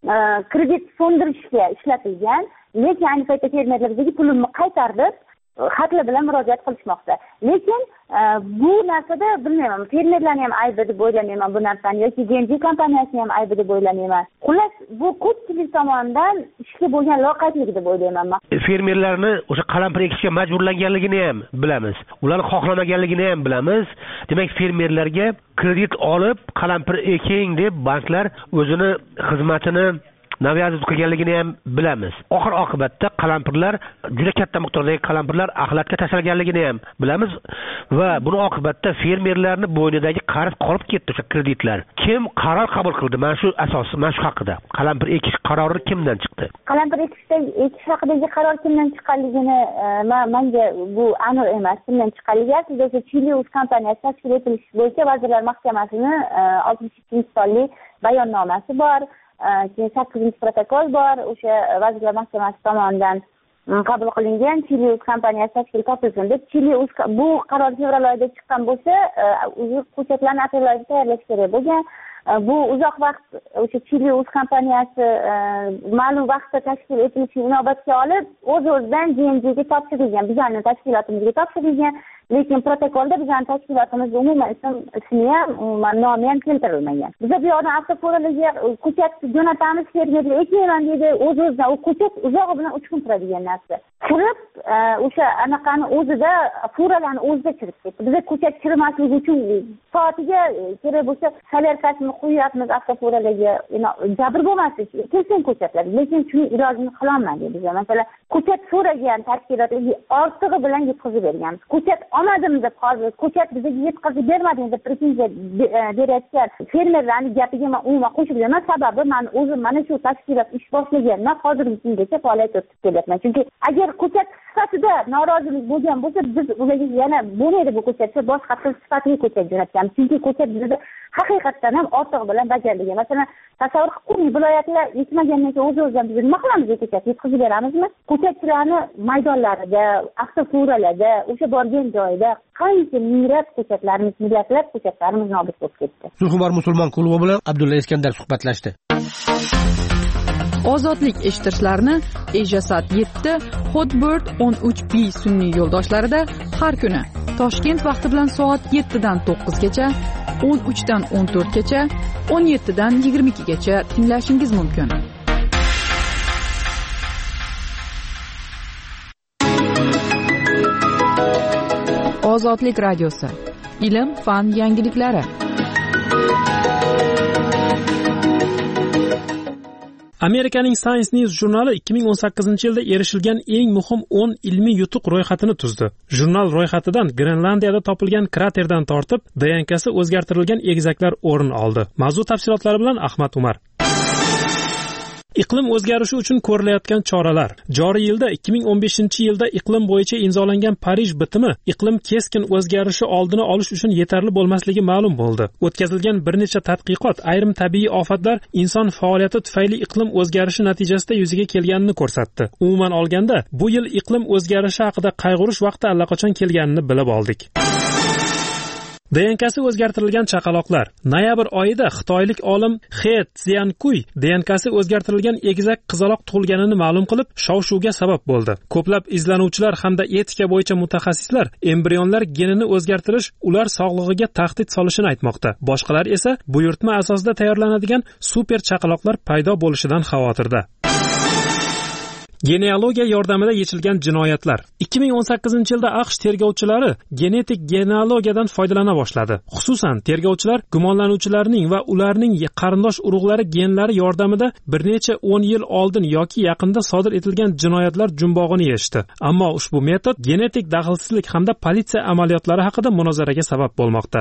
kredit fondirishga ishlatilgan. Lekin ayni paytda fermerlar bizga pulini qaytarib, xatlar bilan murojaat qilishmoqda. Lekin bu narsada bilmayman, fermerlarning ham aybi deb o'ylamayman bu narsani yoki Genji kompaniyasining ham aybi deb o'ylamayman. xullas bu ko'pchilik tomonidan ishga bo'lgan loqaydlik deb o'ylayman men. Fermerlarni o'sha qalampir ekishga majburlanganligini ham bilamiz. Ularni xohlamaganligini ham bilamiz. Demak, fermerlarga kredit olib qalampir eking deb banklar o'zini xizmatini naviyazat qilganligini ham bilamiz. Oxir oqibatda qalampirlar juda katta miqdordagi qalampirlar axlatga tashlganligini ham bilamiz va buni oqibatda fermerlarning bo'ynidagi qarz qolib ketdi o'sha kreditlar. Kim qaror qabul qildi? Mana shu asos, mana shu haqida. Qalampir ekish qarori kimdan chiqdi? Qalampir ekishda ekish haqidagi qaror kimdan chiqqanligini menga bu aniq emas. Kimdan chiqqanligi aslida Chilius kompaniyasi tashkil etilishi bo'yicha Vazirlar Mahkamasining oltmish ikkinchi sonli bayonnomasi bor. Keyin sakkizinchi protokol bor. O'sha Vazirlar Mahkamasi tomonidan qabul qilingan Chilius kompaniyasi tashkil etilsin deb Chilius bu qaror fevral oyida chiqqan bo'lsa, o'zi ko'chatlarni aprel oyida tayyorlash kerak bo'lgan. Bu uzoq vaqt o'sha Chilius kompaniyasi ma'lum vaqtda tashkil etilishini inobatga olib, o'z-o'zidan J M Jga topshirilgan, bizning tashkilotimizga topshirilgan. Lekin protokolda bizning tashkilotimiz umuman ism ismi ham, umuman nomi ham keltirilmagan. Biz bu yoqdan avtofuralaga ko'chat jo'natamiz, fermerlar ekayman deydi, o'z-o'zidan u ko'chat uzog'i bilan uch kun turadigan narsa. Kirib, o'sha anaqani o'zida furalarni o'zida kirib ketdi. Biz ko'chat kirmasligi uchun soatiga kerak bo'lsa solyarkasini qo'yapmiz avtofuralaga, jabr bo'lmaslik, kelsin ko'chatlar. Lekin shuni ilojini qilolmadik biz. Masalan, ko'chat so'ragan tashkilotga ortig'i bilan yetkazib berganmiz. Ko'chat olmadim deb hozir ko'chat bizga yetkazib bermading deb pretenziya berayotgan fermerlarning gapiga men umuman qo'shilmayman. Sababi men o'zim mana shu tashkilot ish boshlagandan hozirgi kungacha faoliyat yuritib kelyapman. Chunki agar ko'chat sifatida norozilik bo'lgan bo'lsa, biz ularga yana bo'lmaydi bu ko'chatga boshqa sifatli ko'chat jo'natganmiz. Chunki ko'chat bizda haqiqatdan ham ortig'i bilan bajarilgan. Masalan, tasavvur qilib, viloyatlar yetmagandan keyin o'z-o'zidan biz nima qilamiz? Ko'chat yetkazib beramizmi? Ko'chatchilarni maydonlarida, avtofuralarda, o'sha borgan joyida qancha minglab ko'chatlarimiz, millatlab ko'chatlarimiz nobud bo'lib ketdi. Sulhumor musulmon klubi bilan Abdulla Iskandar suhbatlashdi. Ozodlik eshittirishlarni Ejasat yetti, Hotbird o'n uch B sun'iy yo'ldoshlarida har kuni Toshkent vaqti bilan soat yettidan to'qqizgacha, o'n uchdan o'n to'rtgacha, o'n yettidan yigirma ikkigacha tinglashingiz mumkin. Ozodlik radiosi. Ilm, fan yangiliklari. Amerikaning Science News jurnali ikki ming o'n sakkizinchi yilda erishilgan eng muhim o'n ilmiy yutuq ro'yxatini tuzdi. Jurnal ro'yxatidan Grenlandiyada topilgan kraterdan tortib D N K'si o'zgartirilgan egizaklar o'rin oldi. Mavzu tafsilotlari bilan Ahmad Umar. Iqlim o'zgarishi uchun ko'rilayotgan choralar. Joriy yilda ikki ming o'n beshinchi yilda iqlim bo'yicha imzolangan Parij bitimi iqlim keskin o'zgarishi oldini olish uchun yetarli bo'lmasligi ma'lum bo'ldi. O'tkazilgan bir necha tadqiqot ayrim tabiiy ofatlar inson faoliyati tufayli iqlim o'zgarishi natijasida yuzaga kelganini ko'rsatdi. Umuman olganda, bu yil iqlim o'zgarishi haqida qayg'urish vaqti allaqachon kelganini bilib oldik. D N K'si o'zgartirilgan chaqaloqlar. Noyabr oyida xitoylik olim He Xiankuy D N K'si o'zgartirilgan egizak qizaloq tug'ilganini ma'lum qilib, shov-shuvga sabab bo'ldi. Ko'plab izlanuvchilar hamda etika bo'yicha mutaxassislar embrionlar genini o'zgartirish ular sog'lig'iga tahdid solishini aytmoqda. Boshqalar esa buyurtma asosida tayyorlanadigan super chaqaloqlar paydo bo'lishidan xavotirda. Genealogiya yordamida yechilgan jinoyatlar. ikki ming o'n sakkizinchi yilda AQSh tergovchilari genetik genealogiyadan foydalana boshladi. Xususan, tergovchilar gumonlanuvchilarning va ularning qarindosh urug'lari genlari yordamida bir necha o'n yil oldin yoki yaqinda sodir etilgan jinoyatlar jumbog'ini yechdi. Ammo ushbu metod genetik daxlsizlik hamda politsiya amaliyotlari haqida munozaraga sabab bo'lmoqda.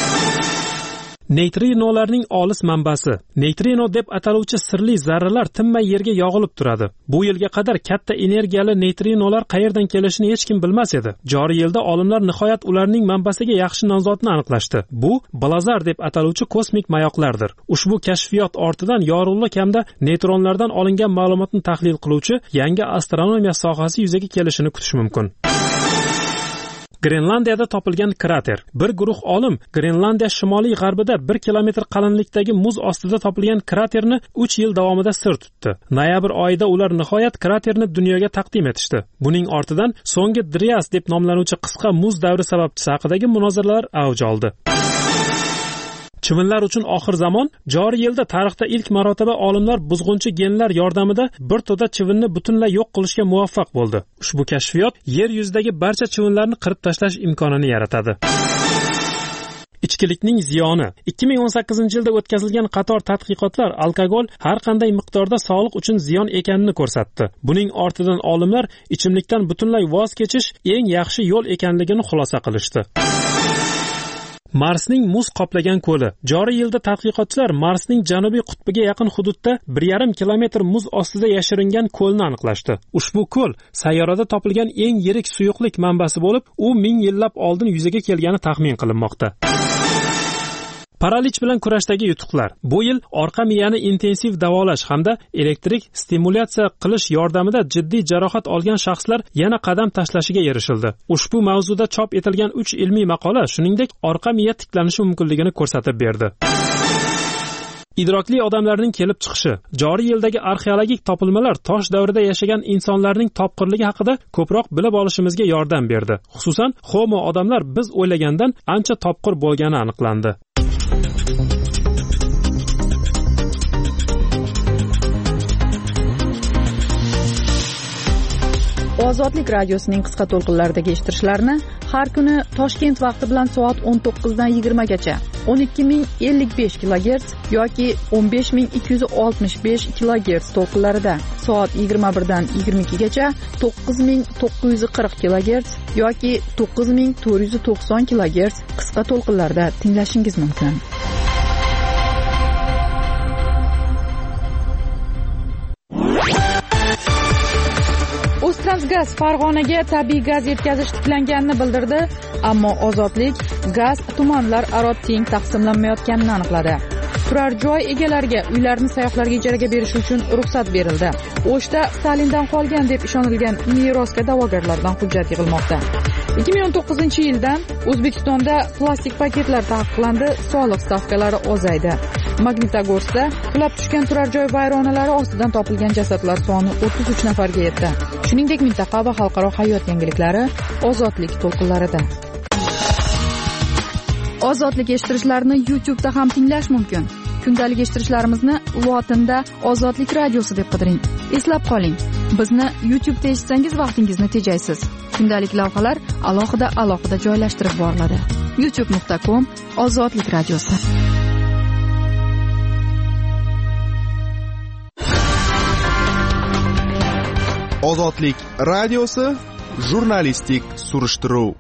Neytrinolarning olis manbasi. Neytrino deb ataluvchi sirli zarralar tinmay yerga yog'ilib turadi. Bu yilga qadar katta energiyali neytrinolar qayerdan kelishini hech kim bilmas edi. Joriy yilda olimlar nihoyat ularning manbasiga yaxshi nomzodni aniqlashdi. Bu blazar deb ataluvchi kosmik mayoqlardir. Ushbu kashfiyot ortidan yorug'lik hamda neytronlardan olingan ma'lumotni tahlil qiluvchi yangi astronomiya sohasi yuzaga kelishini kutish mumkin. Grenlandiyada topilgan krater. Bir guruh olim Grenlandiya shimoliy g'arbida bir kilometr qalinlikdagi muz ostida topilgan kraterni uch yil davomida sir tutdi. Noyabr oyida ular nihoyat kraterni dunyoga taqdim etishdi. Buning ortidan so'nggi Drias deb nomlanuvchi qisqa muz davri sababchisi haqidagi munozaralar avj oldi. Chivinlar uchun oxir zamon. Joriy yilda tarixda ilk marotaba olimlar buzg'unchi genlar yordamida bir to'da chivinni butunlay yo'q qilishga muvaffaq bo'ldi. Ushbu kashfiyot yer yuzidagi barcha chivinlarni qirib tashlash imkonini yaratadi. Ichkilikning ziyoni. ikki ming o'n sakkizinchi yilda o'tkazilgan qator tadqiqotlar alkogol har qanday miqdorda sog'liq uchun ziyon ekanini ko'rsatdi. Buning ortidan olimlar ichimlikdan butunlay voz kechish eng yaxshi yo'l ekanligini xulosa qilishdi. Marsning muz qoplagan ko'li. Joriy yilda tadqiqotchilar Marsning janubiy qutbiga yaqin hududda bir yarim kilometr muz ostida yashiringan ko'lni aniqlashdi. Ushbu ko'l sayyorada topilgan eng yirik suyuqlik manbasi bo'lib, u ming yillab oldin yuzaga kelgani taxmin qilinmoqda. Paralich bilan kurashdagi yutuqlar. Bu yil orqa miyani intensiv davolash hamda elektrik stimulyatsiya qilish yordamida jiddiy jarohat olgan shaxslar yana qadam tashlashiga erishildi. Ushbu mavzuda chop etilgan uch ilmiy maqola shuningdek orqa miya tiklanishi mumkinligini ko'rsatib berdi. Idrokli odamlarning kelib chiqishi. Joriy yildagi arxeologik topilmalar tosh davrida yashagan insonlarning topqirligi haqida ko'proq bilib olishimizga yordam berdi. Xususan, Homo odamlar biz o'ylagandan ancha topqir bo'lgani aniqlandi. Ozodlik radiosining qisqa to'lqinlaridagi eshittirishlarni har kuni Toshkent vaqti bilan soat o'n to'qqizdan yigirma gacha o'n ikki ming ellik besh kilogerts yoki o'n besh ming ikki yuz oltmish besh kilogerts to'lqinlarida, soat yigirma birdan yigirma ikki gacha to'qqiz ming to'qqiz yuz qirq kilogerts yoki to'qqiz ming to'rt yuz to'qson kilogerts qisqa to'lqinlarda tinglashingiz mumkin. Transgaz Farg'onaga tabiiy gaz yetkazish tiklanganini bildirdi, ammo Ozodlik gaz tumanlar aro teng taqsimlanmayotganini aniqladi. Turar joy egalariga uylarni sayyohlarga ijaraga berish uchun ruxsat berildi. O'shda Stalindan qolgan deb ishonilgan merosga da'vogarlardan hujjat yig'ilmoqda. ikki ming o'n to'qqizinchi yildan O'zbekistonda plastik paketlar taqiqlandi, soliq stavkalari ozaydi. Magnitogorskda qulab tushgan turar joy vayronalari ostidan topilgan jasadlar soni o'ttiz uch nafarga yetdi. Shuningdek, mintaqa va xalqaro hayot yangiliklari Ozodlik to'lqinlarida. Ozodlik eshittirishlarini YouTube da ham tinglash mumkin. Kundalik eshittirishlarimizni lotinda Ozodlik radiosi deb qidiring. Eslab qoling, bizni YouTube da eshitsangiz vaqtingizni tejaysiz. Kundalik lavhalar alohida alohida joylashtirib boriladi. youtube nuqta com Ozodlik radiosi. Ozodlik radiosi jurnalistik surishtiruv.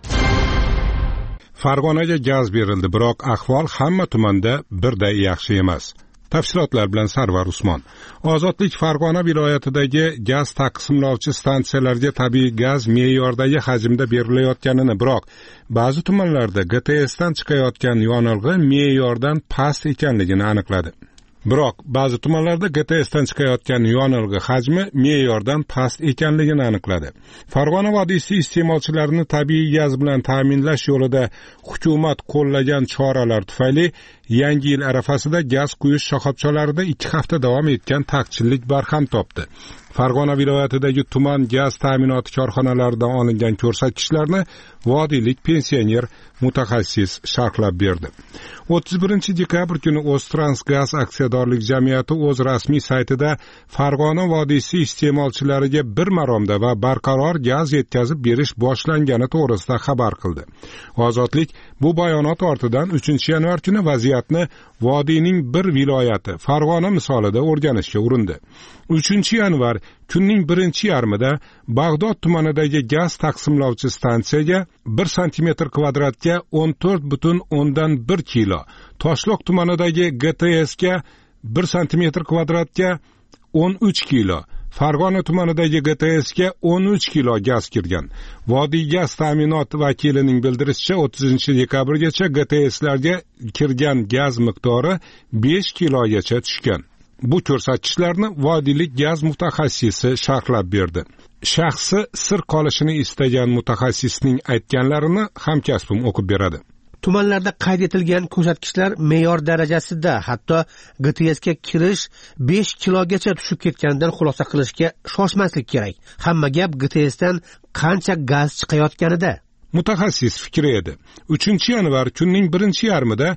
Farg'onaga gaz berildi, biroq ahvol hamma tumanda birday yaxshi emas. Tafsilotlar bilan Sarvar Usmon. Ozodlik Farg'ona viloyatidagi gaz taqsimlovchi stansiyalarga tabiiy gaz me'yordagi hajmda berilayotganini, biroq ba'zi tumanlarda G T S dan chiqayotgan yonilg'i me'yordan past ekanligini aniqladi. Biroq ba'zi tumanlarda G T S dan chiqayotgan yonilg'i hajmi me'yordan past ekanligini aniqladi. Farg'ona vodiysi iste'molchilarini tabiiy gaz bilan ta'minlash yo'lida hukumat qo'llagan choralar tufayli yangi yil arafasida gaz quyish shoxobchalarida ikki hafta davom etgan taqchillik barham topdi. Farg'ona viloyatidagi tuman gaz ta'minoti korxonalaridan olingan ko'rsatkichlarni vodiylik pensioner mutaxassis sharhlab berdi. o'ttiz birinchi dekabr kuni O'ztransgaz aksiyadorlik jamiyati o'z rasmiy saytida Farg'ona vodiysi iste'molchilariga bir maromda va barqaror gaz yetkazib berish boshlangani to'g'risida xabar qildi. Ozodlik bu bayonot ortidan uchinchi yanvar kuni vaziyatni vodiyning bir viloyati Farg'ona misolida o'rganishga urindi. uchinchi yanvar kunning birinchi yarmida Bag'dod tumanidagi gaz taqsimlovchi stansiyaga bir santimetr kvadratga o'n to'rt butun o'ndan bir kilo, Toshloq tumanidagi G T S ga bir santimetr kvadratga o'n uch kilo, Farg'ona tumanidagi G T S ga o'n uch kilo gaz kirgan. Vodiy gaz ta'minot vakilining bildirishicha o'ttizinchi dekabrgacha G T S'larga kirgan gaz miqdori besh kilogacha tushgan. Bu ko'rsatkichlarni vodiylik gaz mutaxassisi sharhlab berdi. Shaxsi sir qolishini istagan mutaxassisning aytganlarini hamkasbim o'qib beradi. Tumanlarda qayd etilgan ko'rsatkichlar me'yor darajasida, hatto G T S ga kirish besh kilogacha tushib ketganidan xulosa qilishga shoshmaslik kerak. Hamma gap G T S dan qancha gaz chiqayotganida. Mutaxassis fikri edi. uchinchi yanvar kunning birinchi yarmida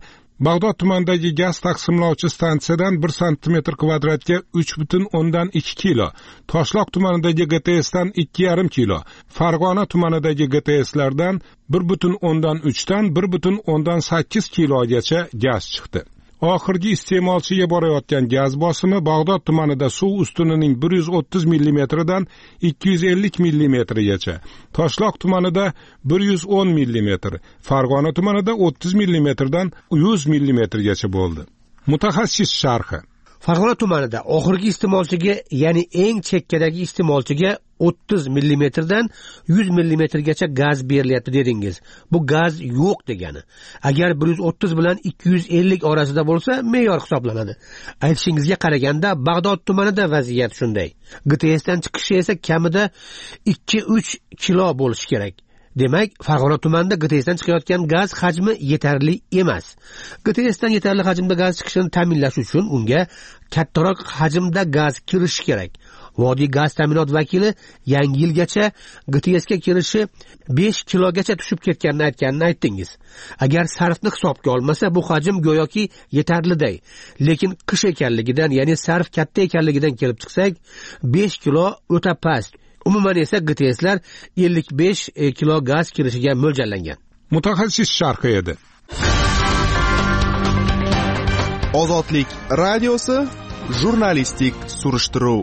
Bag'dod tumanidagi gaz taqsimlovchi stansiyadan bir santimetr kvadratga uch butun o'ndan ikki kilo, Toshloq tumanidagi G T S'dan ikki yarim kilo, Farg'ona tumanidagi G T S'lardan bir butun o'ndan uchdan bir butun o'ndan sakkiz kilogacha gaz chiqdi. Oxirgi iste'molchiga borayotgan gaz bosimi Bag'dod tumanida suv ustunining bir yuz o'ttiz millimetrdan ikki yuz ellik millimetrgacha, Toshloq tumanida bir yuz o'n millimetr, Farg'ona tumanida o'ttiz millimetrdan yuz millimetrgacha bo'ldi. Mutaxassis sharhi: Farg'ona tumanida oxirgi iste'molchiga, ya'ni eng chekkadagi iste'molchiga o'ttiz millimetrdan yuz millimetrgacha gaz berilyapti dedingiz. Bu gaz yo'q degani. Agar bir yuz o'ttiz bilan ikki yuz ellik orasida bo'lsa, me'yor hisoblanadi. Aytishingizga qaraganda Bag'dod tumanida vaziyat shunday. G T S'dan chiqishi esa kamida ikki uch kilo bo'lishi kerak. Demak, Farg'ona tumanida G T S'dan chiqayotgan gaz hajmi yetarli emas. G T S'dan yetarli hajmda gaz chiqishini ta'minlash uchun unga kattaroq hajmda gaz kirishi kerak. Vodiy gaz ta'minot vakili yangi yilgacha G T S'ga kirishi besh kilogacha tushib ketganini aytganini aytdingiz. Agar sarfni hisobga olmasa, bu hajm go'yoki yetarliday. Lekin qish ekanligidan, ya'ni sarf katta ekanligidan kelib chiqsak, besh kilo o'ta past. Umuman esa G T S'lar ellik besh kilo gaz kirishiga mo'ljallangan. Mutaxassis sharhi edi. Ozodlik radiosi jurnalistik surishtiruv.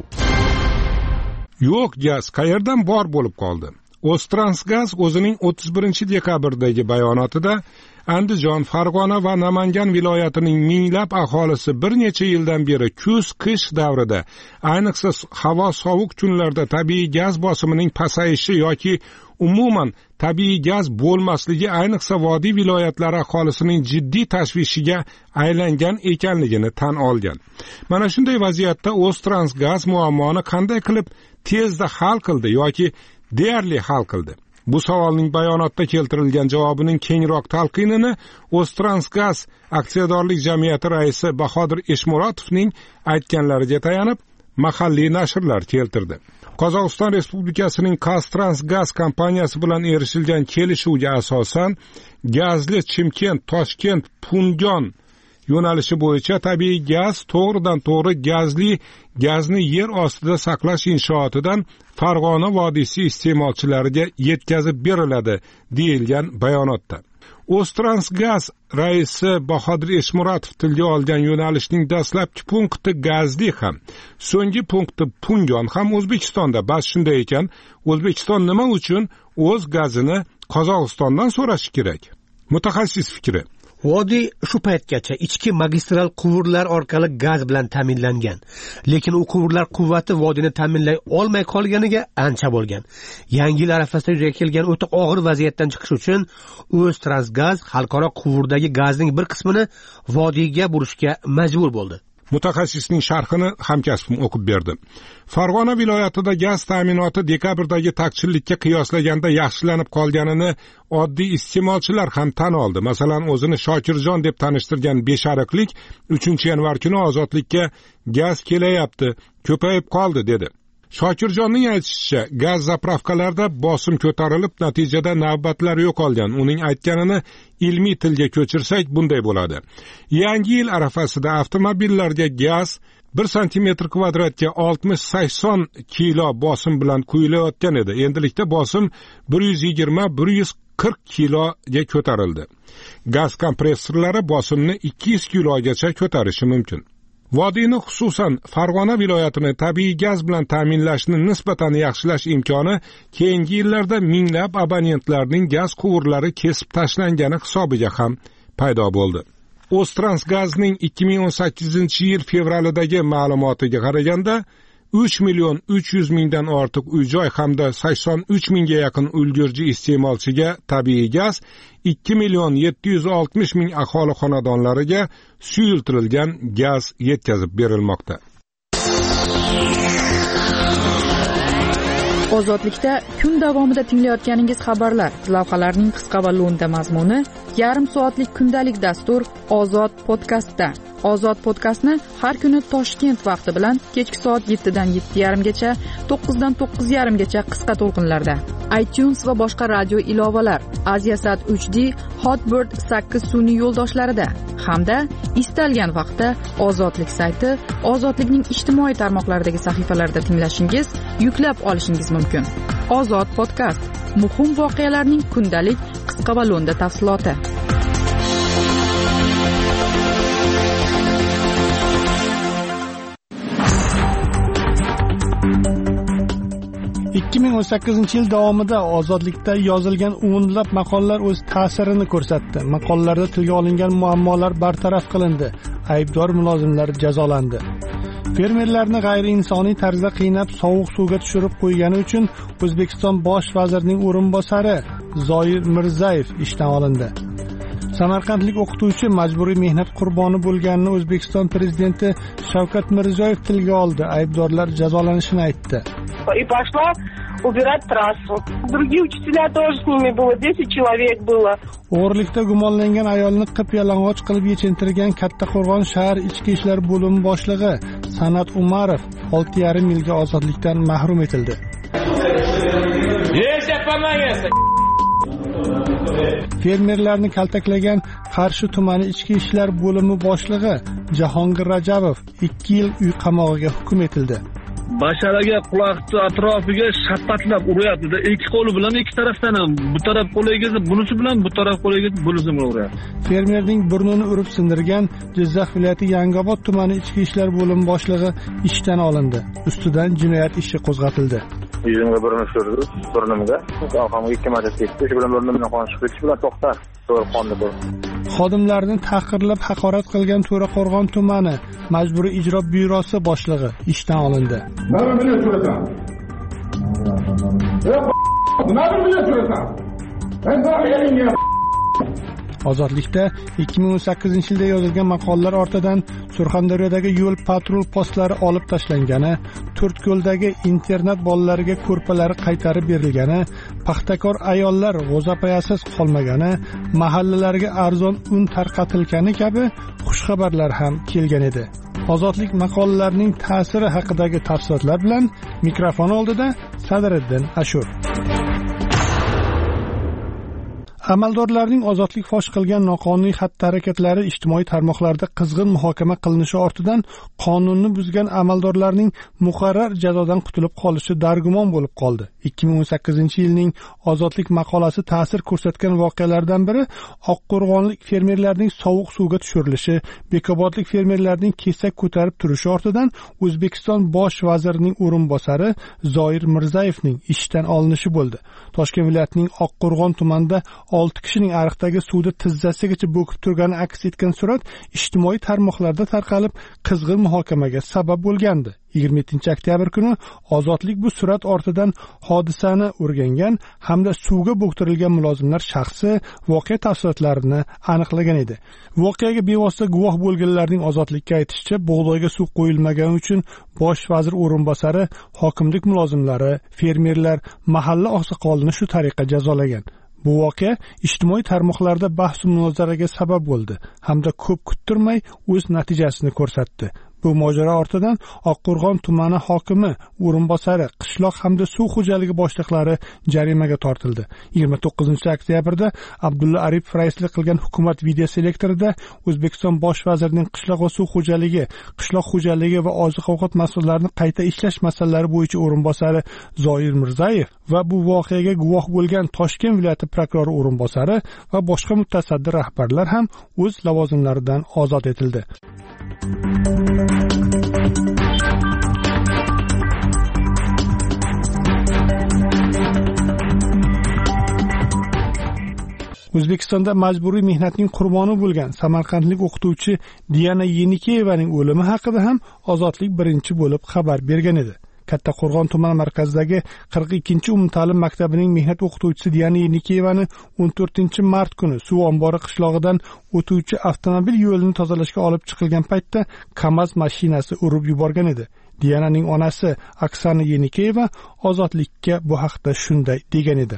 Yo'q gaz qayerdan bor bo'lib qoldi? O'ztransgaz o'zining o'ttiz birinchi dekabrdagi bayonotida Andijon, Farg'ona va Namangan viloyatining minglab aholisi bir necha yildan beri kuz-qish davrida, ayniqsa havo sovuq kunlarda tabiiy gaz bosimining pasayishi yoki umuman tabiiy gaz bo'lmasligi ayniqsa vodiy viloyatlari aholisining jiddiy tashvishiga aylangan ekanligini tan olgan. Mana shunday vaziyatda O'ztransgaz muammoni qanday qilib tezda hal qildi yoki deyarli hal qildi? Bu savolning bayonotda keltirilgan javobining kengroq talqinini O'ztransgaz aksiyadorlik jamiyati raisi Bahodir Eshmurotovning aytganlariga tayanib mahalliy nashrlar keltirdi. Qozog'iston Respublikasining Qastrans-Gaz kompaniyasi bilan erishilgan kelishuvga asosan gazli Chimkent, Toshkent, Pungon yo'nalishi bo'yicha tabiiy gaz to'g'ridan to'g'ri gazli gazni yer ostida saqlash inshootidan Farg'ona vodiysi iste'molchilariga yetkazib beriladi deyilgan bayonotda. O'ztransgaz raisi Bahodir Eshmuratov tilga olgan yo'nalishning dastlabki punkti gazli ham, so'nggi punkti Pungon ham O'zbekistonda. Bas shunday ekan, O'zbekiston nima uchun o'z gazini Qozog'istondan so'rashi kerak? Mutaxassis fikri: Vodiy shu paytgacha ichki magistral quvurlar orqali gaz bilan ta'minlangan. Lekin u quvurlar quvvati vodiyni ta'minlay olmay qolganiga ancha bo'lgan. Yangi yil arafasida yuzaga kelgan o'ta og'ir vaziyatdan chiqish uchun O'ztransgaz xalqaro quvurdagi gazning bir qismini vodiyga burishga majbur bo'ldi. Mutaxassisning sharhini hamkasbim o'qib berdi. Farg'ona viloyatida gaz ta'minoti dekabrdagi taqchillikka qiyoslaganda yaxshilanib qolganini oddiy iste'molchilar ham tan oldi. Masalan, o'zini Shokirjon deb tanishtirgan Beshariqlik uchinchi yanvar kuni Ozodlikka gaz kelayapti, ko'payib qoldi dedi. Shokirjonning aytishicha, gaz zapravkalarda bosim ko'tarilib, natijada navbatlar yo'qolgan. Uning aytganini ilmiy tilga ko'chirsak bunday bo'ladi. Yangi yil arafasida avtomobillarga gaz bir santimetr kvadratga oltmish sakson kilo bosim bilan quyilayotgan edi. Endilikda bosim bir yuz yigirma bir yuz qirq kiloga ko'tarildi. Gaz kompressorlari bosimni ikki yuz kilogacha ko'tarishi mumkin. Vodiyni, xususan Farg'ona viloyatini tabiiy gaz bilan ta'minlashni nisbatan yaxshilash imkoni keyingi yillarda minglab abonentlarning gaz quvurlari kesib tashlangani hisobiga ham paydo bo'ldi. O'ztransgazning ikki ming o'n sakkizinchi yil fevralidagi ma'lumotiga qaraganda uch million uch yuz mingdan ortiq uy-joy hamda sakson uch mingga yaqin ulgurji iste'molchiga tabiiy gaz, ikki million yetti yuz oltmish ming aholi xonadonlariga suyultirilgan gaz yetkazib berilmoqda. Ozodlikda kun davomida tinglayotganingiz xabarlar, lavhalarning qisqa va lo'nda mazmuni, yarim soatlik kundalik dastur Ozod podkastda. Ozod podkastni har kuni Toshkent vaqti bilan kechki soat yettidan yetti yarim gacha, to'qqizdan to'qqiz yarim gacha qisqa to'lqinlarda, iTunes va boshqa radio ilovalar, Aziasat uch D, Hotbird sakkiz sun'iy yo'ldoshlarida hamda istalgan vaqtda Ozodlik sayti, Ozodlikning ijtimoiy tarmoqlaridagi sahifalarida tinglashingiz, yuklab olishingiz mumkin. Ozod podkast, muhim voqealarning kundalik qisqa va lo'nda tafsiloti. ikki ming o'n sakkizinchi yil davomida Ozodlikda yozilgan o'nlab maqolalar o'z ta'sirini ko'rsatdi. Maqolalarda tilga olingan muammolar bartaraf qilindi, aybdor mulozimlar jazolandi. Fermerlarni g'ayriinsoniy tarzda qiynab sovuq suvga tushirib qo'ygani uchun O'zbekiston bosh vazirining o'rinbosari Zoir Mirzayev ishdan olindi. Samarqandlik o'qituvchi majburiy mehnat qurboni bo'lganini O'zbekiston prezidenti Shavkat Mirziyoyev tilga oldi. Aybdorlar jazolanishini aytdi. И пошла убирать трассу. Другие учителя тоже с ними было, десять человек было. O'g'irlikda gumonlangan ayolni qip-yalang'och qilib yechintirgan Kattaqo'rg'on shahar ichki ishlar bo'limi boshlig'i San'at Umarov olti yarim yilga ozodlikdan mahrum etildi. Fermerlarni kaltaklagan Qarshi tumani ichki ishlar bo'limi boshlig'i Jahongir Rajabov ikki yil uy qamog'iga hukm etildi. Basharaga quloqni atrofiga shapatlab uryapti-da, ikki qo'li bilan ikki tarafdan ham, bu taraf qo'liga bunisi bilan bu taraf qo'liga bunisi bilan uryapti. Fermerning burnini urib sindirgan Jizzax viloyati Yangiobod tumani ichki ishlar bo'limi boshlig'i ishdan olindi. Ustidan jinoyat ishi qo'zg'atildi. Yuzimga burni surdi, burnimga. Orqamga ikki marta tekdi, shu bilan burnimdan qon chiqib ketishi bilan to'xtar. To'g'ri qonni bu. Xodimlarni tahqirlab haqorat qilgan To'raqo'rg'on tumani majburiy ijro byurosi boshlig'i ishdan olindi. Nima bilan so'rasam? Nima bilan so'rasam? Men bo'lmayman. Ozodlikda ikki ming o'n sakkizinchi yilda yozilgan maqolalar ortidan Surxondaryodagi yo'l patrul postlari olib tashlangani, To'rtko'ldagi internat bolalariga ko'rpalari qaytarib berilgani, paxtakor ayollar g'o'zapayasiz qolmagani, mahallalarga arzon un tarqatilgani kabi xushxabarlar ham kelgan edi. Ozodlik maqolalarining ta'siri haqidagi tafsilotlar bilan mikrofon oldida Sadriddin Ashur. Amaldorlarning ozodlik fosh qilgan noqonuniy xatti-harakatlari ijtimoiy tarmoqlarda qizg'in muhokama qilinishi ortidan qonunni buzgan amaldorlarning muqarrar jazodan qutulib qolishi dargumon bo'lib qoldi. ikki ming o'n sakkizinchi yilning Ozodlik maqolasi ta'sir ko'rsatgan voqealardan biri Oqqo'rg'onlik fermerlarning sovuq suvga tushirilishi, Bekobodlik fermerlarning kesak ko'tarib turishi ortidan O'zbekiston bosh vazirining o'rinbosari Zoir Mirzayevning ishdan olinishi bo'ldi. Toshkent viloyatining Oqqo'rg'on tumanida olti kishining ariqdagi suvda tizzasigacha bo'kib turgani aks etgan surat ijtimoiy tarmoqlarda tarqalib qizg'in muhokamaga sabab bo'lgandi. yigirma yettinchi oktyabr kuni Ozodlik bu surat ortidan hodisani o'rgangan hamda suvga bo'ktirilgan mulozimlar shaxsi, voqea tafsilotlarini aniqlagan edi. Voqeaga bevosita guvoh bo'lganlarning Ozodlikka aytishicha, bug'doyga suv qo'yilmagani uchun bosh vazir o'rinbosari, hokimlik mulozimlari, fermerlar, mahalla oqsoqolini shu tariqa jazolagan. Bu voqea ijtimoiy tarmoqlarda bahs va munozaraga sabab bo'ldi hamda ko'p kuttirmay o'z natijasini ko'rsatdi. Bu mojaro ortidan Oqqo'rg'on tumani hokimi o'rinbosari, qishloq hamda suv xo'jaligi boshliqlari jarimaga tortildi. yigirma to'qqizinchi oktyabrda Abdulla Aripov raislik qilgan hukumat videoselektorida O'zbekiston bosh vazirining qishloq va suv xo'jaligi, qishloq xo'jaligi va oziq-ovqat mahsuloslarini qayta ishlash masalalari bo'yicha o'rinbosari Zoir Mirzayev va bu voqeaga guvoh bo'lgan Toshkent viloyati prokurori o'rinbosari va boshqa mutasaddi rahbarlar ham o'z lavozimlaridan ozod etildi. O'zbekistonda majburiy mehnatning qurboni bo'lgan samarqandlik o'qituvchi Diana Yenikeyevaning o'limi haqida ham Ozodlik birinchi bo'lib xabar bergan edi. Kattaqo'rg'on tumani markazidagi qirq ikkinchi umumta'lim maktabining mehnat o'qituvchisi Diana Yenikeyevani o'n to'rtinchi mart kuni suv ombori qishlog'idan o'tuvchi avtomobil yo'lini tozalashga olib chiqilgan paytda KAMAZ mashinasi urib yuborgan edi. Diananing onasi Oksana Yenikeyeva Ozodlikka bu haqda shunday degan edi.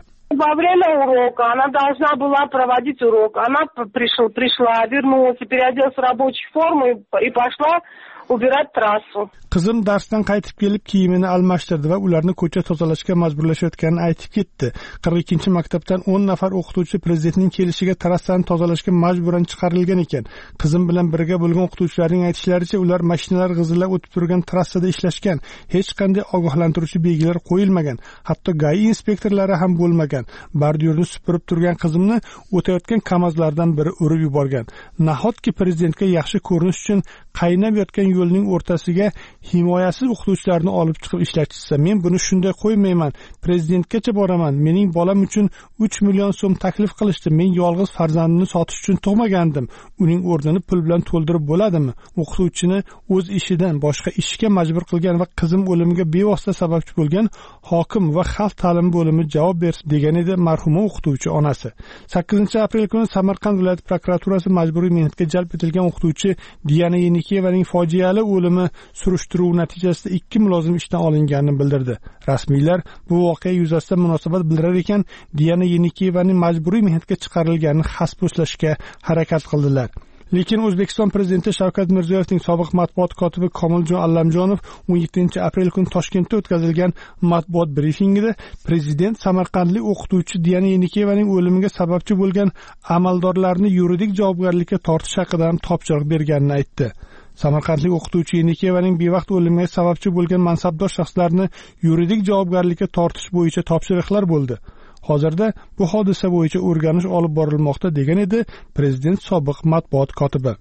во время урока она должна была проводить урок. Она пришла, пришла, вернулась, переоделась в рабочую форму и, и пошла убирать tрассу. Qizim darsdan qaytib kelib kiyimini almashtirdi va ularni ko'cha tozalashga majburlashayotganini aytib ketdi. qirq ikkinchi maktabdan o'n nafar o'qituvchi prezidentning kelishiga trassani tozalashga majburan chiqarilgan ekan. Qizim bilan birga bo'lgan o'qituvchilarning aytishlaricha, ular mashinalar g'izillab o'tib turgan trassada ishlashgan. Hech qanday ogohlantiruvchi belgilar qo'yilmagan. Hatto G A I inspektorlari ham bo'lmagan. Bordyurni supurib turgan qizimni o'tayotgan kamazlardan biri urib yuborgan. Nahotki prezidentga yaxshi ko'rinish uchun qaynab yotgan yo'lning o'rtasiga himoyasiz o'qituvchilarni olib chiqib ishlatishsa, men buni shunday qo'ymayman. Prezidentgacha boraman. Mening bolam uchun uch million so'm taklif qilishdi. Men yolg'iz farzandimni sotish uchun tug'magandim. Uning o'rnini pul bilan to'ldirib bo'ladimi? O'qituvchini o'z ishidan boshqa ishga majbur qilgan va qizim o'limiga bevosita sababchi bo'lgan hokim va xalq ta'limi bo'limi javob bersin, degan edi marhuma o'qituvchi onasi. sakkizinchi aprel kuni Samarqand viloyat prokuraturasi majburiy mehnatga jalb etilgan o'qituvchi Diana Yenikiyevaning fojiali o'limi surishtiruv natijasida ikki mulozim ishdan olinganini bildirdi. Rasmiylar bu voqea yuzasidan munosabat bildirar ekan, Diana Yenikiyevaning majburiy mehnatga chiqarilganini xaspo'slashga harakat qildilar. Lekin O'zbekiston prezidenti Shavkat Mirziyoyevning sobiq matbuot kotibi Komiljon Allamjonov o'n yettinchi aprel kuni Toshkentda o'tkazilgan matbuot brifingida prezident samarqandlik o'qituvchi Diana Yenikiyevaning o'limiga sababchi bo'lgan amaldorlarni yuridik javobgarlikka tortish haqida ham topshiriq berganini aytdi. Samarqandlik o'qituvchi Yenikiyevaning bevaqt o'limiga sababchi bo'lgan mansabdor shaxslarni yuridik javobgarlikka tortish bo'yicha topshiriqlar bo'ldi. Hozirda bu hodisa bo'yicha o'rganish olib borilmoqda, degan edi prezident sobiq matbuot kotibi.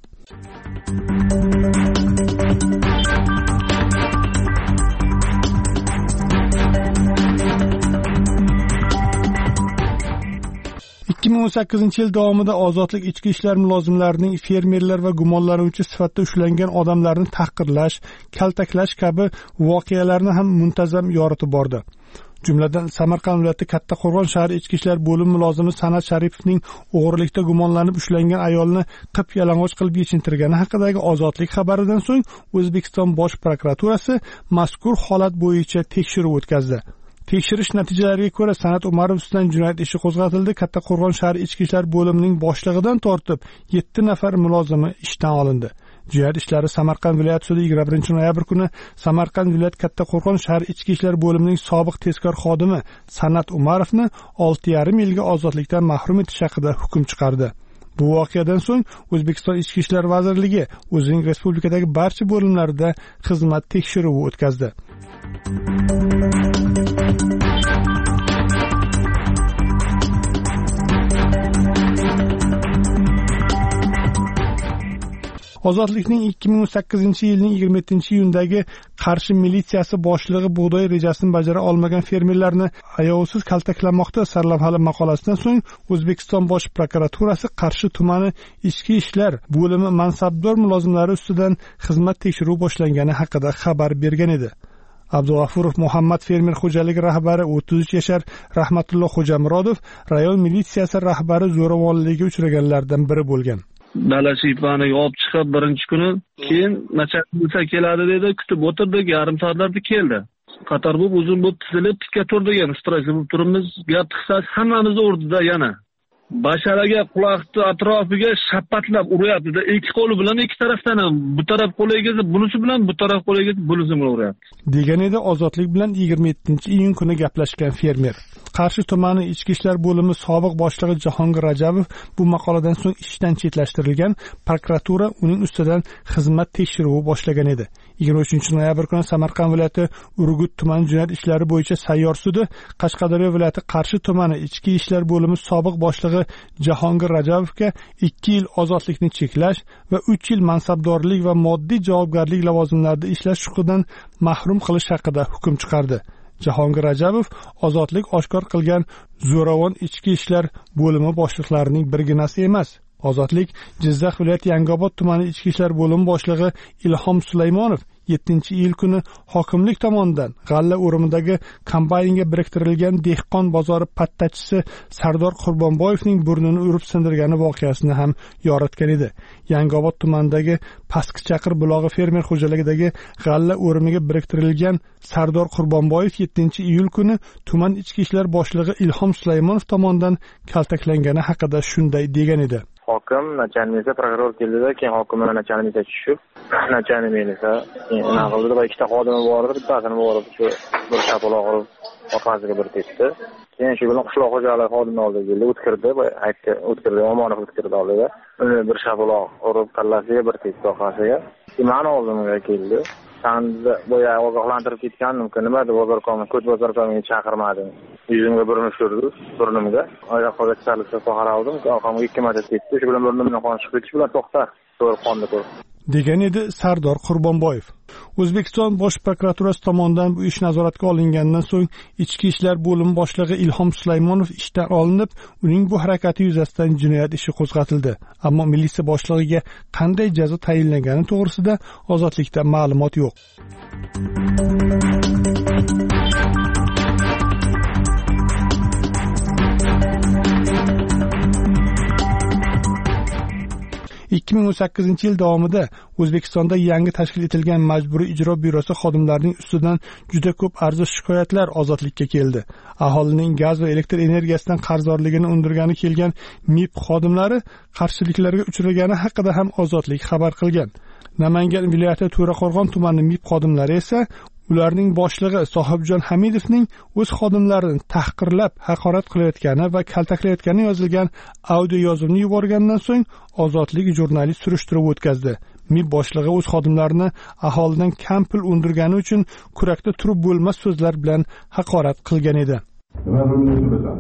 ikki ming o'n sakkizinchi yil davomida ozodlik ichki ishlar mulozimlarining fermerlar va gumonlanuvchi sifatida ushlangan odamlarni tahqirlash, kaltaklash kabi voqealarni ham muntazam yoritib bordi. Jumladan Samarqand viloyati Kattaqo'rg'on shahar ichki ishlar bo'limi mulozimi San'at Sharipovning o'g'rilikda gumonlanib ushlangan ayolni qip-yalang'och qilib yechintirgani haqidagi ozodlik xabaridan so'ng O'zbekiston Bosh prokuraturasi mazkur holat bo'yicha tekshiruv o'tkazdi. Tekshirish natijalariga ko'ra San'at Umarov ustidan jinoyat ishi qo'zg'atildi. Kattaqo'rg'on shahar ichki ishlar bo'limining boshlig'idan tortib yetti nafar mulozimi ishdan olindi. Jinoyat ishlari Samarqand viloyat sudi yigirma birinchi noyabr kuni Samarqand viloyat Kattaqo'rg'on shahar ichki ishlar bo'limining sobiq tezkor xodimi San'at Umarovni olti yarim yilga ozodlikdan mahrum etish haqida hukm chiqardi. Bu voqeadan so'ng O'zbekiston Ichki ishlar vazirligi o'zining respublikadagi barcha bo'limlarida xizmat tekshiruvi o'tkazdi. Ozodlikning ikki ming o'n sakkizinchi yilning yigirma yettinchi iyundagi Qarshi militsiyasi boshlig'i bug'doy rejasini bajara olmagan fermerlarni ayovsiz kaltaklamoqda sarlavhali maqolasidan so'ng O'zbekiston Bosh prokuraturasi Qarshi tumani ichki ishlar bo'limi mansabdor mulozimlari ustidan xizmat tekshiruvi boshlangani haqida xabar bergan edi. Abdug'afurov Muhammad fermer xo'jaligi rahbari o'ttiz uch yashar Rahmatulloh Xo'jamurodov rayon militsiyasi rahbari zo'ravonlikka uchraganlardan biri bo'lgan. Dala shiypaniga olib chiqib birinchi kuni, keyin nachalnik keladi dedi, kutib o'tirdik, yarim soatlarda keldi. Qator bo'lib uzun bo'lib tizilib tikka turdik, yana stressli bo'lib turibmiz. Gap qisqasi hammamizni urdida yana. Basharaga quloqni atrofiga shapatlab uryapti-da, ikki qo'li bilan ikki tarafdan ham, bu taraf qo'liga, bunisi bilan bu taraf qo'liga, bunisi bilan uryapti. Degan edi Ozodlik bilan yigirma yettinchi iyun kuni gaplashgan fermer. Qarshi tumani ichki ishlar bo'limi sobiq boshlig'i Jahongir Rajabov bu maqoladan so'ng ishdan chetlashtirilgan, prokuratura uning ustidan xizmat tekshiruvi boshlagan edi. yigirma uchinchi noyabr kuni Samarqand viloyati Urgut tuman jinoyat ishlari bo'yicha sayyor sudi Qashqadaryo viloyati Qarshi tumani ichki ishlar bo'limi sobiq boshlig'i Jahongir Rajabovga ikki yil ozodlikni cheklash va uch yil mansabdorlik va moddiy javobgarlik lavozimlarida ishlash huquqidan mahrum qilish haqida hukm chiqardi. Jahongir Rajabov ozodlik oshkor qilgan zo'ravon ichki ishlar bo'limi boshliqlarining birginasi emas. Ozodlik Jizzax viloyati Yangiobod tumani ichki ishlar bo'limi boshlig'i Ilhom Sulaymonov yettinchi iyul kuni hokimlik tomonidan g'alla o'rimidagi kombaynga biriktirilgan dehqon bozori pattachisi Sardor Qurbonboyevning burnini urib sindirgani voqeasini ham yoritgan edi. Yangiobod tumanidagi Pastkichaqir bulog'i fermer xo'jaligidagi g'alla o'rimiga biriktirilgan Sardor Qurbonboyev yettinchi iyul kuni tuman ichki ishlar boshlig'i Ilhom Sulaymonov tomonidan kaltaklangani haqida shunday degan edi. Hokim nachalnikka prokuror keldida, keyin hokim bilan nachalnikka tushib, nachalnik melisa, nima qildi? Va ikkita xodimi bor edi, bittasini borib shu bir shapaloq urib orqasiga bir tepdi. Keyin shu bilan qishloq xo'jaligi xodimi oldiga keldi, o'tkirdi, aytdi, o'tkirdi, Omonov o'tkirdi oldida. Uni bir shapaloq urib kallasiga bir tepdi orqasiga. Mani oldimga keldi. Sanda boya ogohlantirib ketganim ki nima deb bozor komi, ko'ch bozor komiga chaqirmadim. Yuzimga burni tushirdi, burnimga. Oyoqqa chiqarishga qaraldim, orqamga ikki marta tepdi. Shu bilan burnimdan qon chiqib ketishi bilan to'xta, to'g'ri qonni ko'rib. degan edi Sardor Qurbonboyev. O'zbekiston Bosh prokuraturasi tomonidan bu ish nazoratga olingandan so'ng Ichki ishlar bo'limi boshlig'i Ilhom Sulaymonov ishdan olinib, uning bu harakati yuzasidan jinoyat ishi qo'zg'atildi. Ammo militsiya boshlig'iga qanday jazo tayinlangani to'g'risida ozodlikda ma'lumot yo'q. ikki ming o'n sakkizinchi yil davomida O'zbekistonda yangi tashkil etilgan Majburiy ijro byurosi xodimlarining ustidan juda ko'p arzish shikoyatlar ozodlikka keldi. Aholining gaz va elektr energiyasidan qarzdorligini undirgani kelgan M I P xodimlari qarshiliklarga uchragani haqida ham ozodlik xabar qilgan. Namangan viloyati To'raqo'rg'on tumani M I P xodimlari esa ularning boshlig'i Sohibjon Hamidovning o'z xodimlarini tahqirlab, haqorat qilayotgani va kaltaklayotgani yozilgan audio yozuvni yuborgandan so'ng ozodlik jurnalist surishtiruv o'tkazdi. M I P boshlig'i o'z xodimlarini aholidan kam pul undirgani uchun kurakda turib bo'lmas so'zlar bilan haqorat qilgan edi. Nima bilan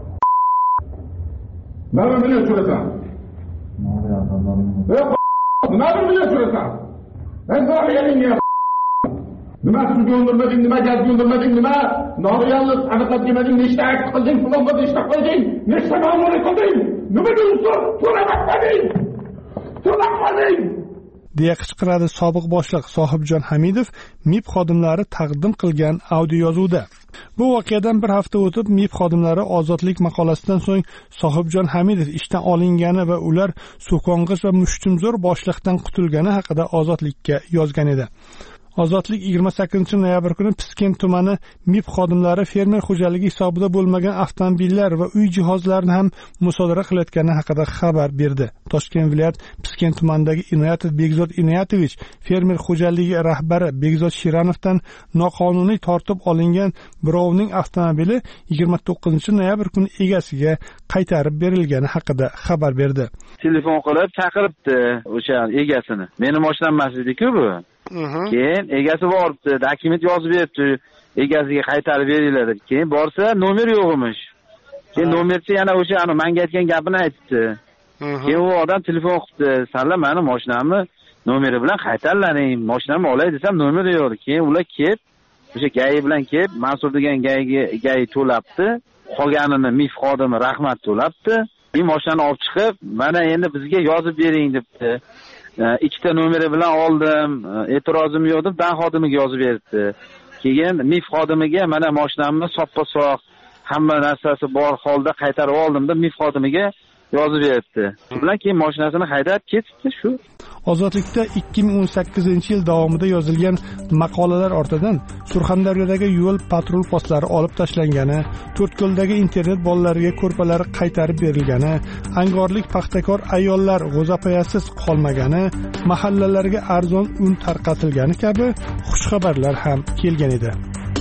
surasan? Nima bilan surasan? Ben zahiyelim nima sizga undirmading, nima gaz undirmading, nima noreallik aniqlab demading, nechta akt qilding, falon bir nechta qilding, nechta ma'muriy qilding, nima deysan? So'ramading. So'ramading. deya qichqiradi sobiq boshliq Sohibjon Hamidov M I P xodimlari taqdim qilgan audio yozuvda. Bu voqeadan bir hafta o'tib M I P xodimlari ozodlik maqolasidan so'ng Sohibjon Hamidov ishdan olingani va ular so'kong'ich va mushtumzo'r boshliqdan qutulgani haqida ozodlikka yozgan edi. Ozodlik yigirma sakkizinchi noyabr kuni Piskent tumani M I P xodimlari fermer xo'jaligi hisobida bo'lmagan avtomobillar va uy jihozlarini ham musodara qilayotgani haqida xabar berdi. Toshkent viloyat Piskent tumanidagi Inoyatov Begzod Inoyatovich fermer xo'jaligi rahbari Begzod Shiranovdan noqonuniy tortib olingan birovning avtomobili yigirma to'qqizinchi noyabr kuni egasiga qaytarib berilgani haqida xabar berdi. Telefon qilib chaqiribdi o'sha egasini. Meni mashinam emas edi-ku bu. Keyin egasi boribdi, dokument yozib beribdi, egasiga qaytarib beringlar deb. Keyin borsa, nomer yo'q emish. Keyin nomerchi yana o'sha ana menga aytgan gapini aytdi. Keyin u odam telefon qildi, "Sanlar meni mashinamni nomeri bilan qaytarlaring, mashinamni olay desam, nomeri yo'q." Keyin ular kelib, o'sha gay bilan kelib, Mansur degan gayga gay to'labdi, qolganini M I F xodimi rahmat to'labdi. Men mashinani olib chiqib, "Mana endi bizga yozib bering" debdi. Ikkita nomeri bilan oldim, e'tirozim yo'q deb dan xodimiga yozib berdi. Keyin M I F xodimiga mana mashinamni soppa-soq, hamma narsasi bor holda qaytarib oldim deb M I F xodimiga yozib berdi. Shu bilan keyin mashinasini haydab ketdi shu. Ozodlikda ikki ming o'n sakkizinchi yil davomida yozilgan maqolalar ortidan Surxondaryodagi yo'l patrul postlari olib tashlangani, To'rtko'ldagi internet bolalariga ko'rpalari qaytarib berilgani, angorlik paxtakor ayollar g'o'zapoyasiz qolmagani, mahallalarga arzon un tarqatilgani kabi xushxabarlar ham kelgan edi.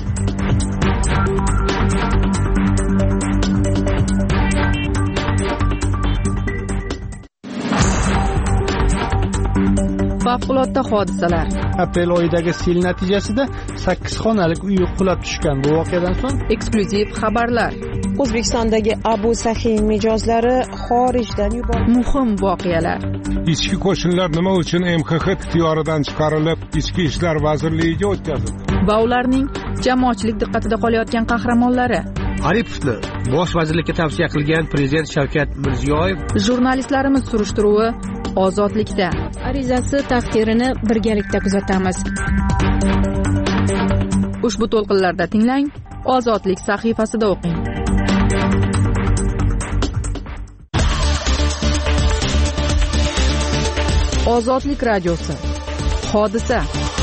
Favqulodda hodisalar. Aprel oyidagi sel natijasida sakkiz xonalik uy qulab tushgan. Bu voqeadan so'ng eksklyuziv xabarlar. O'zbekistondagi Abu Sahiy mijozlari xorijdan yuborildi. Muhim voqealar. Ichki qo'shinlar nima uchun M X X ixtiyoridan chiqarilib, Ichki ishlar vazirligiga o'tkazildi? Va ularning jamoatchilik diqqatida qolayotgan qahramonlari. Aripovni bosh vazirlikka tavsiya qilgan prezident Shavkat Mirziyoyev. Jurnalistlarimiz surishtiruvi ozodlikda. arizasi taqdirini birgalikda kuzatamiz. Ushbu to'lqinlarda tinglang, Ozodlik sahifasida o'qing. Ozodlik radiosi. Hodisa.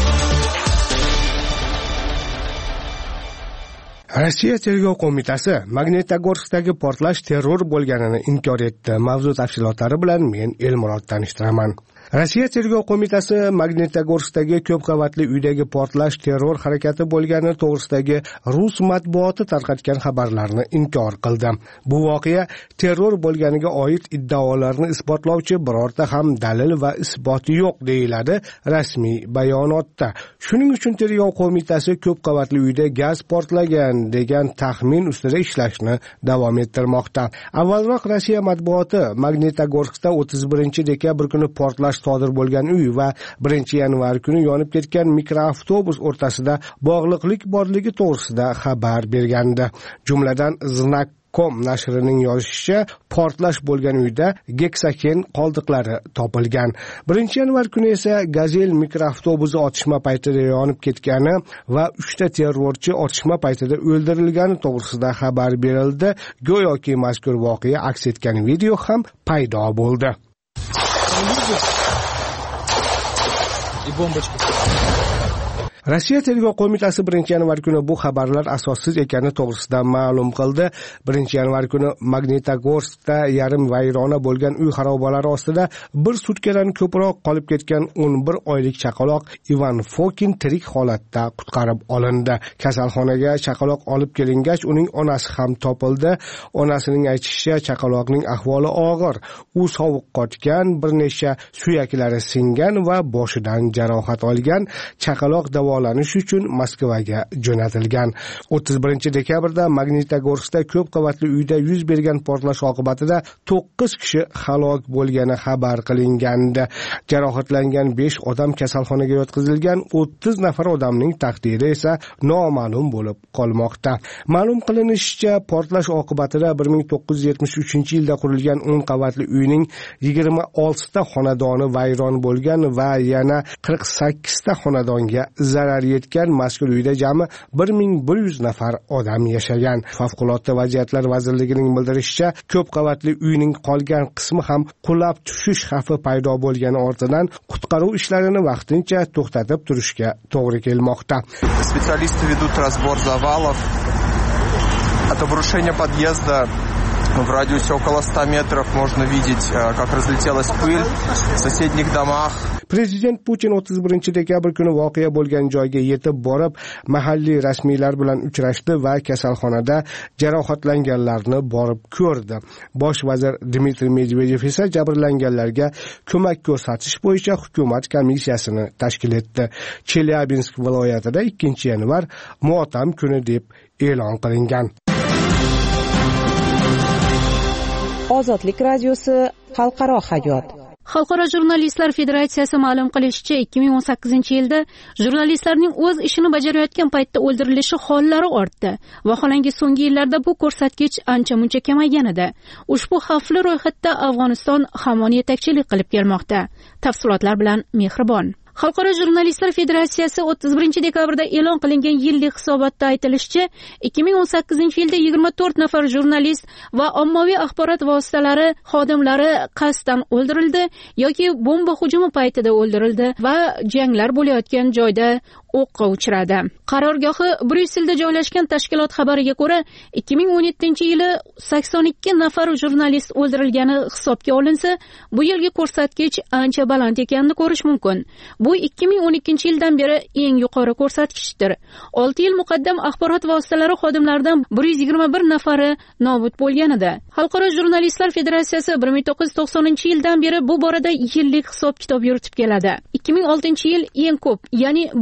Rossiya tergov qo'mitasi Magnitogorskdagi portlash terror bo'lganini inkor etdi. Mavzu tafsilotlari bilan men Elmurod tanishtiraman. Rossiya tergov qo'mitasi Magnitogorskdagi ko'p qavatli uydagi portlash terror harakati bo'lgani to'g'risidagi rus matbuoti tarqatgan xabarlarni inkor qildi. Bu voqea terror bo'lganiga oid iddaolarni isbotlovchi birorta ham dalil va isboti yo'q deyiladi rasmiy bayonotda. Shuning uchun tergov qo'mitasi ko'p qavatli uyda gaz portlagan degan taxmin ustida ishlashni davom ettirmoqda. Avvalroq Rossiya matbuoti Magnitogorskda o'ttiz birinchi dekabr kuni portlash sodir bo'lgan uy va birinchi yanvar kuni yonib ketgan mikroavtobus o'rtasida bog'liqlik borligi to'g'risida xabar bergandi. Jumladan Znak com nashrining yozishicha, portlash bo'lgan uyda geksaken qoldiqlari topilgan. birinchi yanvar kuni esa Gazel mikroavtobusi otishma paytida yonib ketgani va uchta terrorchi otishma paytida o'ldirilgani to'g'risida xabar berildi. Go'yoki mazkur voqea aks etgan video ham paydo bo'ldi. Rossiya tergov qo'mitasi birinchi yanvar kuni bu xabarlar asossiz ekani to'g'risida ma'lum qildi. birinchi yanvar kuni Magnitogorskda yarim vayrona bo'lgan uy xarobalari ostida bir sutkadan ko'proq qolib ketgan o'n bir oylik chaqaloq Ivan Fokin tirik holatda qutqarib olindi. Kasalxonaga chaqaloq olib kelingach, uning onasi ham topildi. Onasining aytishicha, chaqaloqning ahvoli og'ir. U sovuq qotgan, bir necha suyaklari singan va boshidan jarohat olgan. Chaqaloq davolanish uchun Moskvaga jo'natilgan. o'ttiz birinchi dekabrda Magnitogorskda ko'p qavatli uyda yuz bergan portlash oqibatida to'qqiz kishi halok bo'lgani xabar qilingandi. Jarohatlangan besh odam kasalxonaga yotqizilgan, o'ttiz nafar odamning taqdiri esa noma'lum bo'lib qolmoqda. Ma'lum qilinishicha, portlash oqibatida bir ming to'qqiz yuz yetmish uchinchi yilda qurilgan o'n qavatli uyning yigirma oltita xonadoni vayron bo'lgan va yana qirq sakkizta xonadonga zarar yetgan. Mazkur uyda jami bir ming bir yuz nafar odam yashagan. Favqulodda vaziyatlar vazirligining bildirishicha, ko'p qavatli uyning qolgan qismi ham qulab tushish xavfi paydo bo'lgani ortidan qutqaruv ishlarini vaqtincha to'xtatib turishga to'g'ri kelmoqda. Специалисты ведут разбор завалов. От обрушения подъезда в радиусе около ста метров можно видеть, как разлетелась пыль в соседних домах. Prezident Putin o'ttiz birinchi dekabr kuni voqea bo'lgan joyga yetib borib, mahalliy rasmiylar bilan uchrashdi va kasalxonada jarohatlanganlarni borib ko'rdi. Bosh vazir Dmitriy Medvedev esa jabrlanganlarga ko'mak ko'rsatish bo'yicha hukumat komissiyasini tashkil etdi. Chelyabinsk viloyatida ikkinchi yanvar motam kuni deb e'lon qilingan. Ozodlik radiosi, xalqaro hayot. Xalqaro jurnalistlar federatsiyasi ma'lum qilishicha, ikki ming o'n sakkizinchi yilda jurnalistlarning o'z ishini bajarayotgan paytda o'ldirilishi hollari ortdi. Vaholanki so'nggi yillarda bu ko'rsatkich ancha-muncha kamaygan edi. Ushbu xavfli ro'yxatda Afg'oniston hamon yetakchilik qilib kelmoqda. Tafsilotlar bilan Mehribon. Xalqaro jurnalistlar federatsiyasi o'ttiz birinchi dekabrda e'lon qilingan yillik hisobotda aytilishicha, ikki ming o'n sakkizinchi yilda yigirma to'rt nafar jurnalist va ommaviy axborot vositalari xodimlari qasddan o'ldirildi yoki bomba hujumi paytida o'ldirildi va janglar bo'layotgan joyda o'qqa uchradi. Qarorgohi Bryusselda joylashgan tashkilot xabariga ko'ra, ikki ming o'n yettinchi yili sakson ikki nafar jurnalist o'ldirilgani hisobga olinsa, bu yilgi ko'rsatkich ancha baland ekanini ko'rish mumkin. Bu ikki ming o'n ikkinchi yildan beri eng yuqori ko'rsatkichdir. olti yil muqaddam axborot vositalari xodimlaridan bir yuz yigirma bir nafari nobud bo'lgan edi. Xalqaro jurnalistlar federatsiyasi bir ming to'qqiz yuz to'qsoninchi yildan beri bu borada yillik hisob-kitob yuritib keladi. ikki ming oltinchi yil eng ko'p, ya'ni bir yuz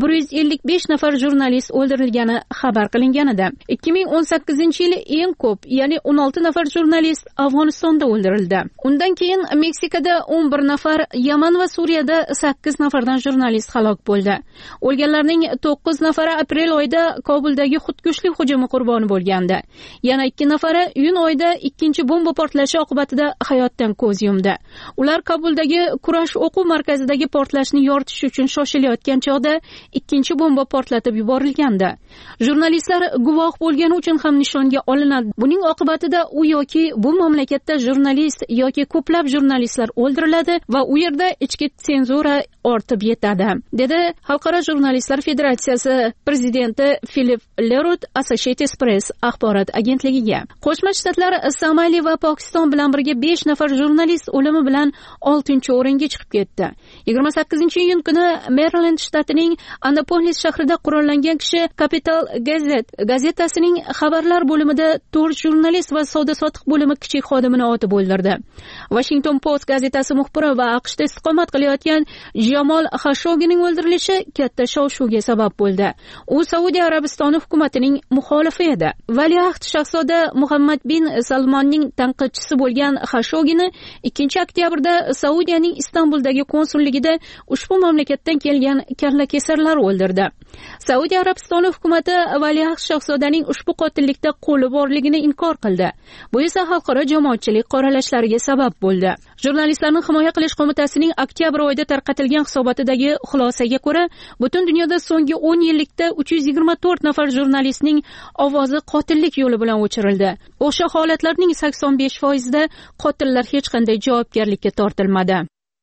ellik besh nafar jurnalist o'ldirilgani xabar qilinganida ikki ming o'n sakkizinchi yili eng ko'p, ya'ni o'n olti nafar jurnalist Afg'onistonda o'ldirildi. Undan keyin Meksikada o'n bir nafar, Yaman va Suriyada sakkiz nafardan jurnalist halok bo'ldi. O'lganlarning to'qqiz nafari aprel oyida Kobuldagi xudkushlik hujumi qurboni bo'lgandi. Yana ikki nafari iyun oyida ikkinchi bomba portlashi oqibatida hayotdan ko'z yumdi. Ular Kobuldagi kurash o'quv markazidagi portlashni yoritish uchun shoshilayotgan chog'da ikkinchi bomba portlatib yuborilgandi. Jurnalistlar guvoh bo'lgani uchun ham nishonga olinadi. Buning oqibatida u yoki bu mamlakatda jurnalist yoki ko'plab jurnalistlar o'ldiriladi va u yerda ichki senzura ortib yetadi, dedi Xalqaro jurnalistlar federatsiyasi prezidenti Filip Lerut Associated Press axborot agentligiga. Qo'shma Shtatlar Somali va Pokiston bilan birga besh nafar jurnalist o'limi bilan oltinchi o'ringa chiqib ketdi. yigirma sakkizinchi iyun kuni Maryland shtatining Annapolis shahrida qurollangan kishi Capital Gazette gazetasining xabarlar bo'limida to'rt jurnalist va savdo-sotiq bo'limi kichik xodimini otib o'ldirdi. Washington Post gazetasi muxbiri va AQShda istiqomat qilayotgan Jamol Khashoggining o'ldirilishi katta shov-shuvga sabab bo'ldi. U Saudiya Arabistoni hukumatining muxolifi edi. Valiahd shahzoda Muhammad bin Salmonning tanqidchisi bo'lgan Khashoggini ikkinchi oktyabrda Saudiyaning Istanbuldagi konsulligida ushbu mamlakatdan kelgan kallakesarlar o'ldirdi. Saudiya Arabistoni hukumati Valiahd shahzodaning ushbu qotillikda qo'li borligini inkor qildi. Bu esa xalqaro jamoatchilik qoralashlariga sabab bo'ldi. Jurnalistlarni himoya qilish qo'mitasining oktyabr oyida tarqatilgan hisobotidagi xulosaga ko'ra, butun dunyoda so'nggi o'n yillikda uch yuz yigirma to'rt nafar jurnalistning ovozi qotillik yo'li bilan o'chirildi. O'sha holatlarning sakson besh foizida qotillar hech qanday javobgarlikka tortilmadi.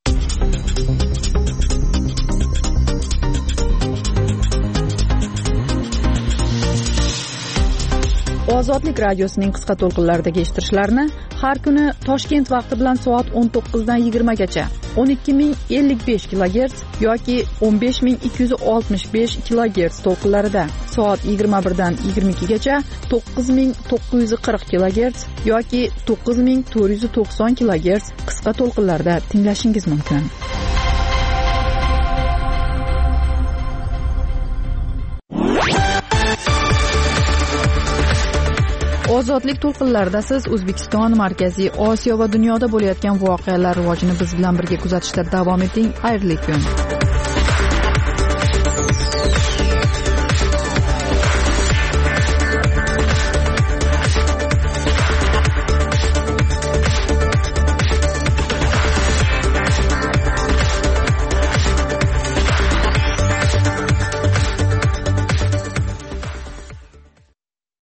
Ozodlik radiosining qisqa to'lqinlaridagi eshittirishlarni har kuni Toshkent vaqti bilan soat o'n to'qqizdan yigirma gacha o'n ikki ming ellik besh kilogerts yoki o'n besh ming ikki yuz oltmish besh kilogerts to'lqinlarida, soat yigirma birdan yigirma ikki gacha to'qqiz ming to'qqiz yuz qirq kilogerts yoki to'qqiz ming to'rt yuz to'qson kilogerts qisqa to'lqinlarda tinglashingiz mumkin. Ozodlik to'lqinlarida siz O'zbekiston, Markaziy Osiyo va dunyoda bo'layotgan voqealar rivojini biz bilan birga kuzatishda davom eting. Xayrli kun.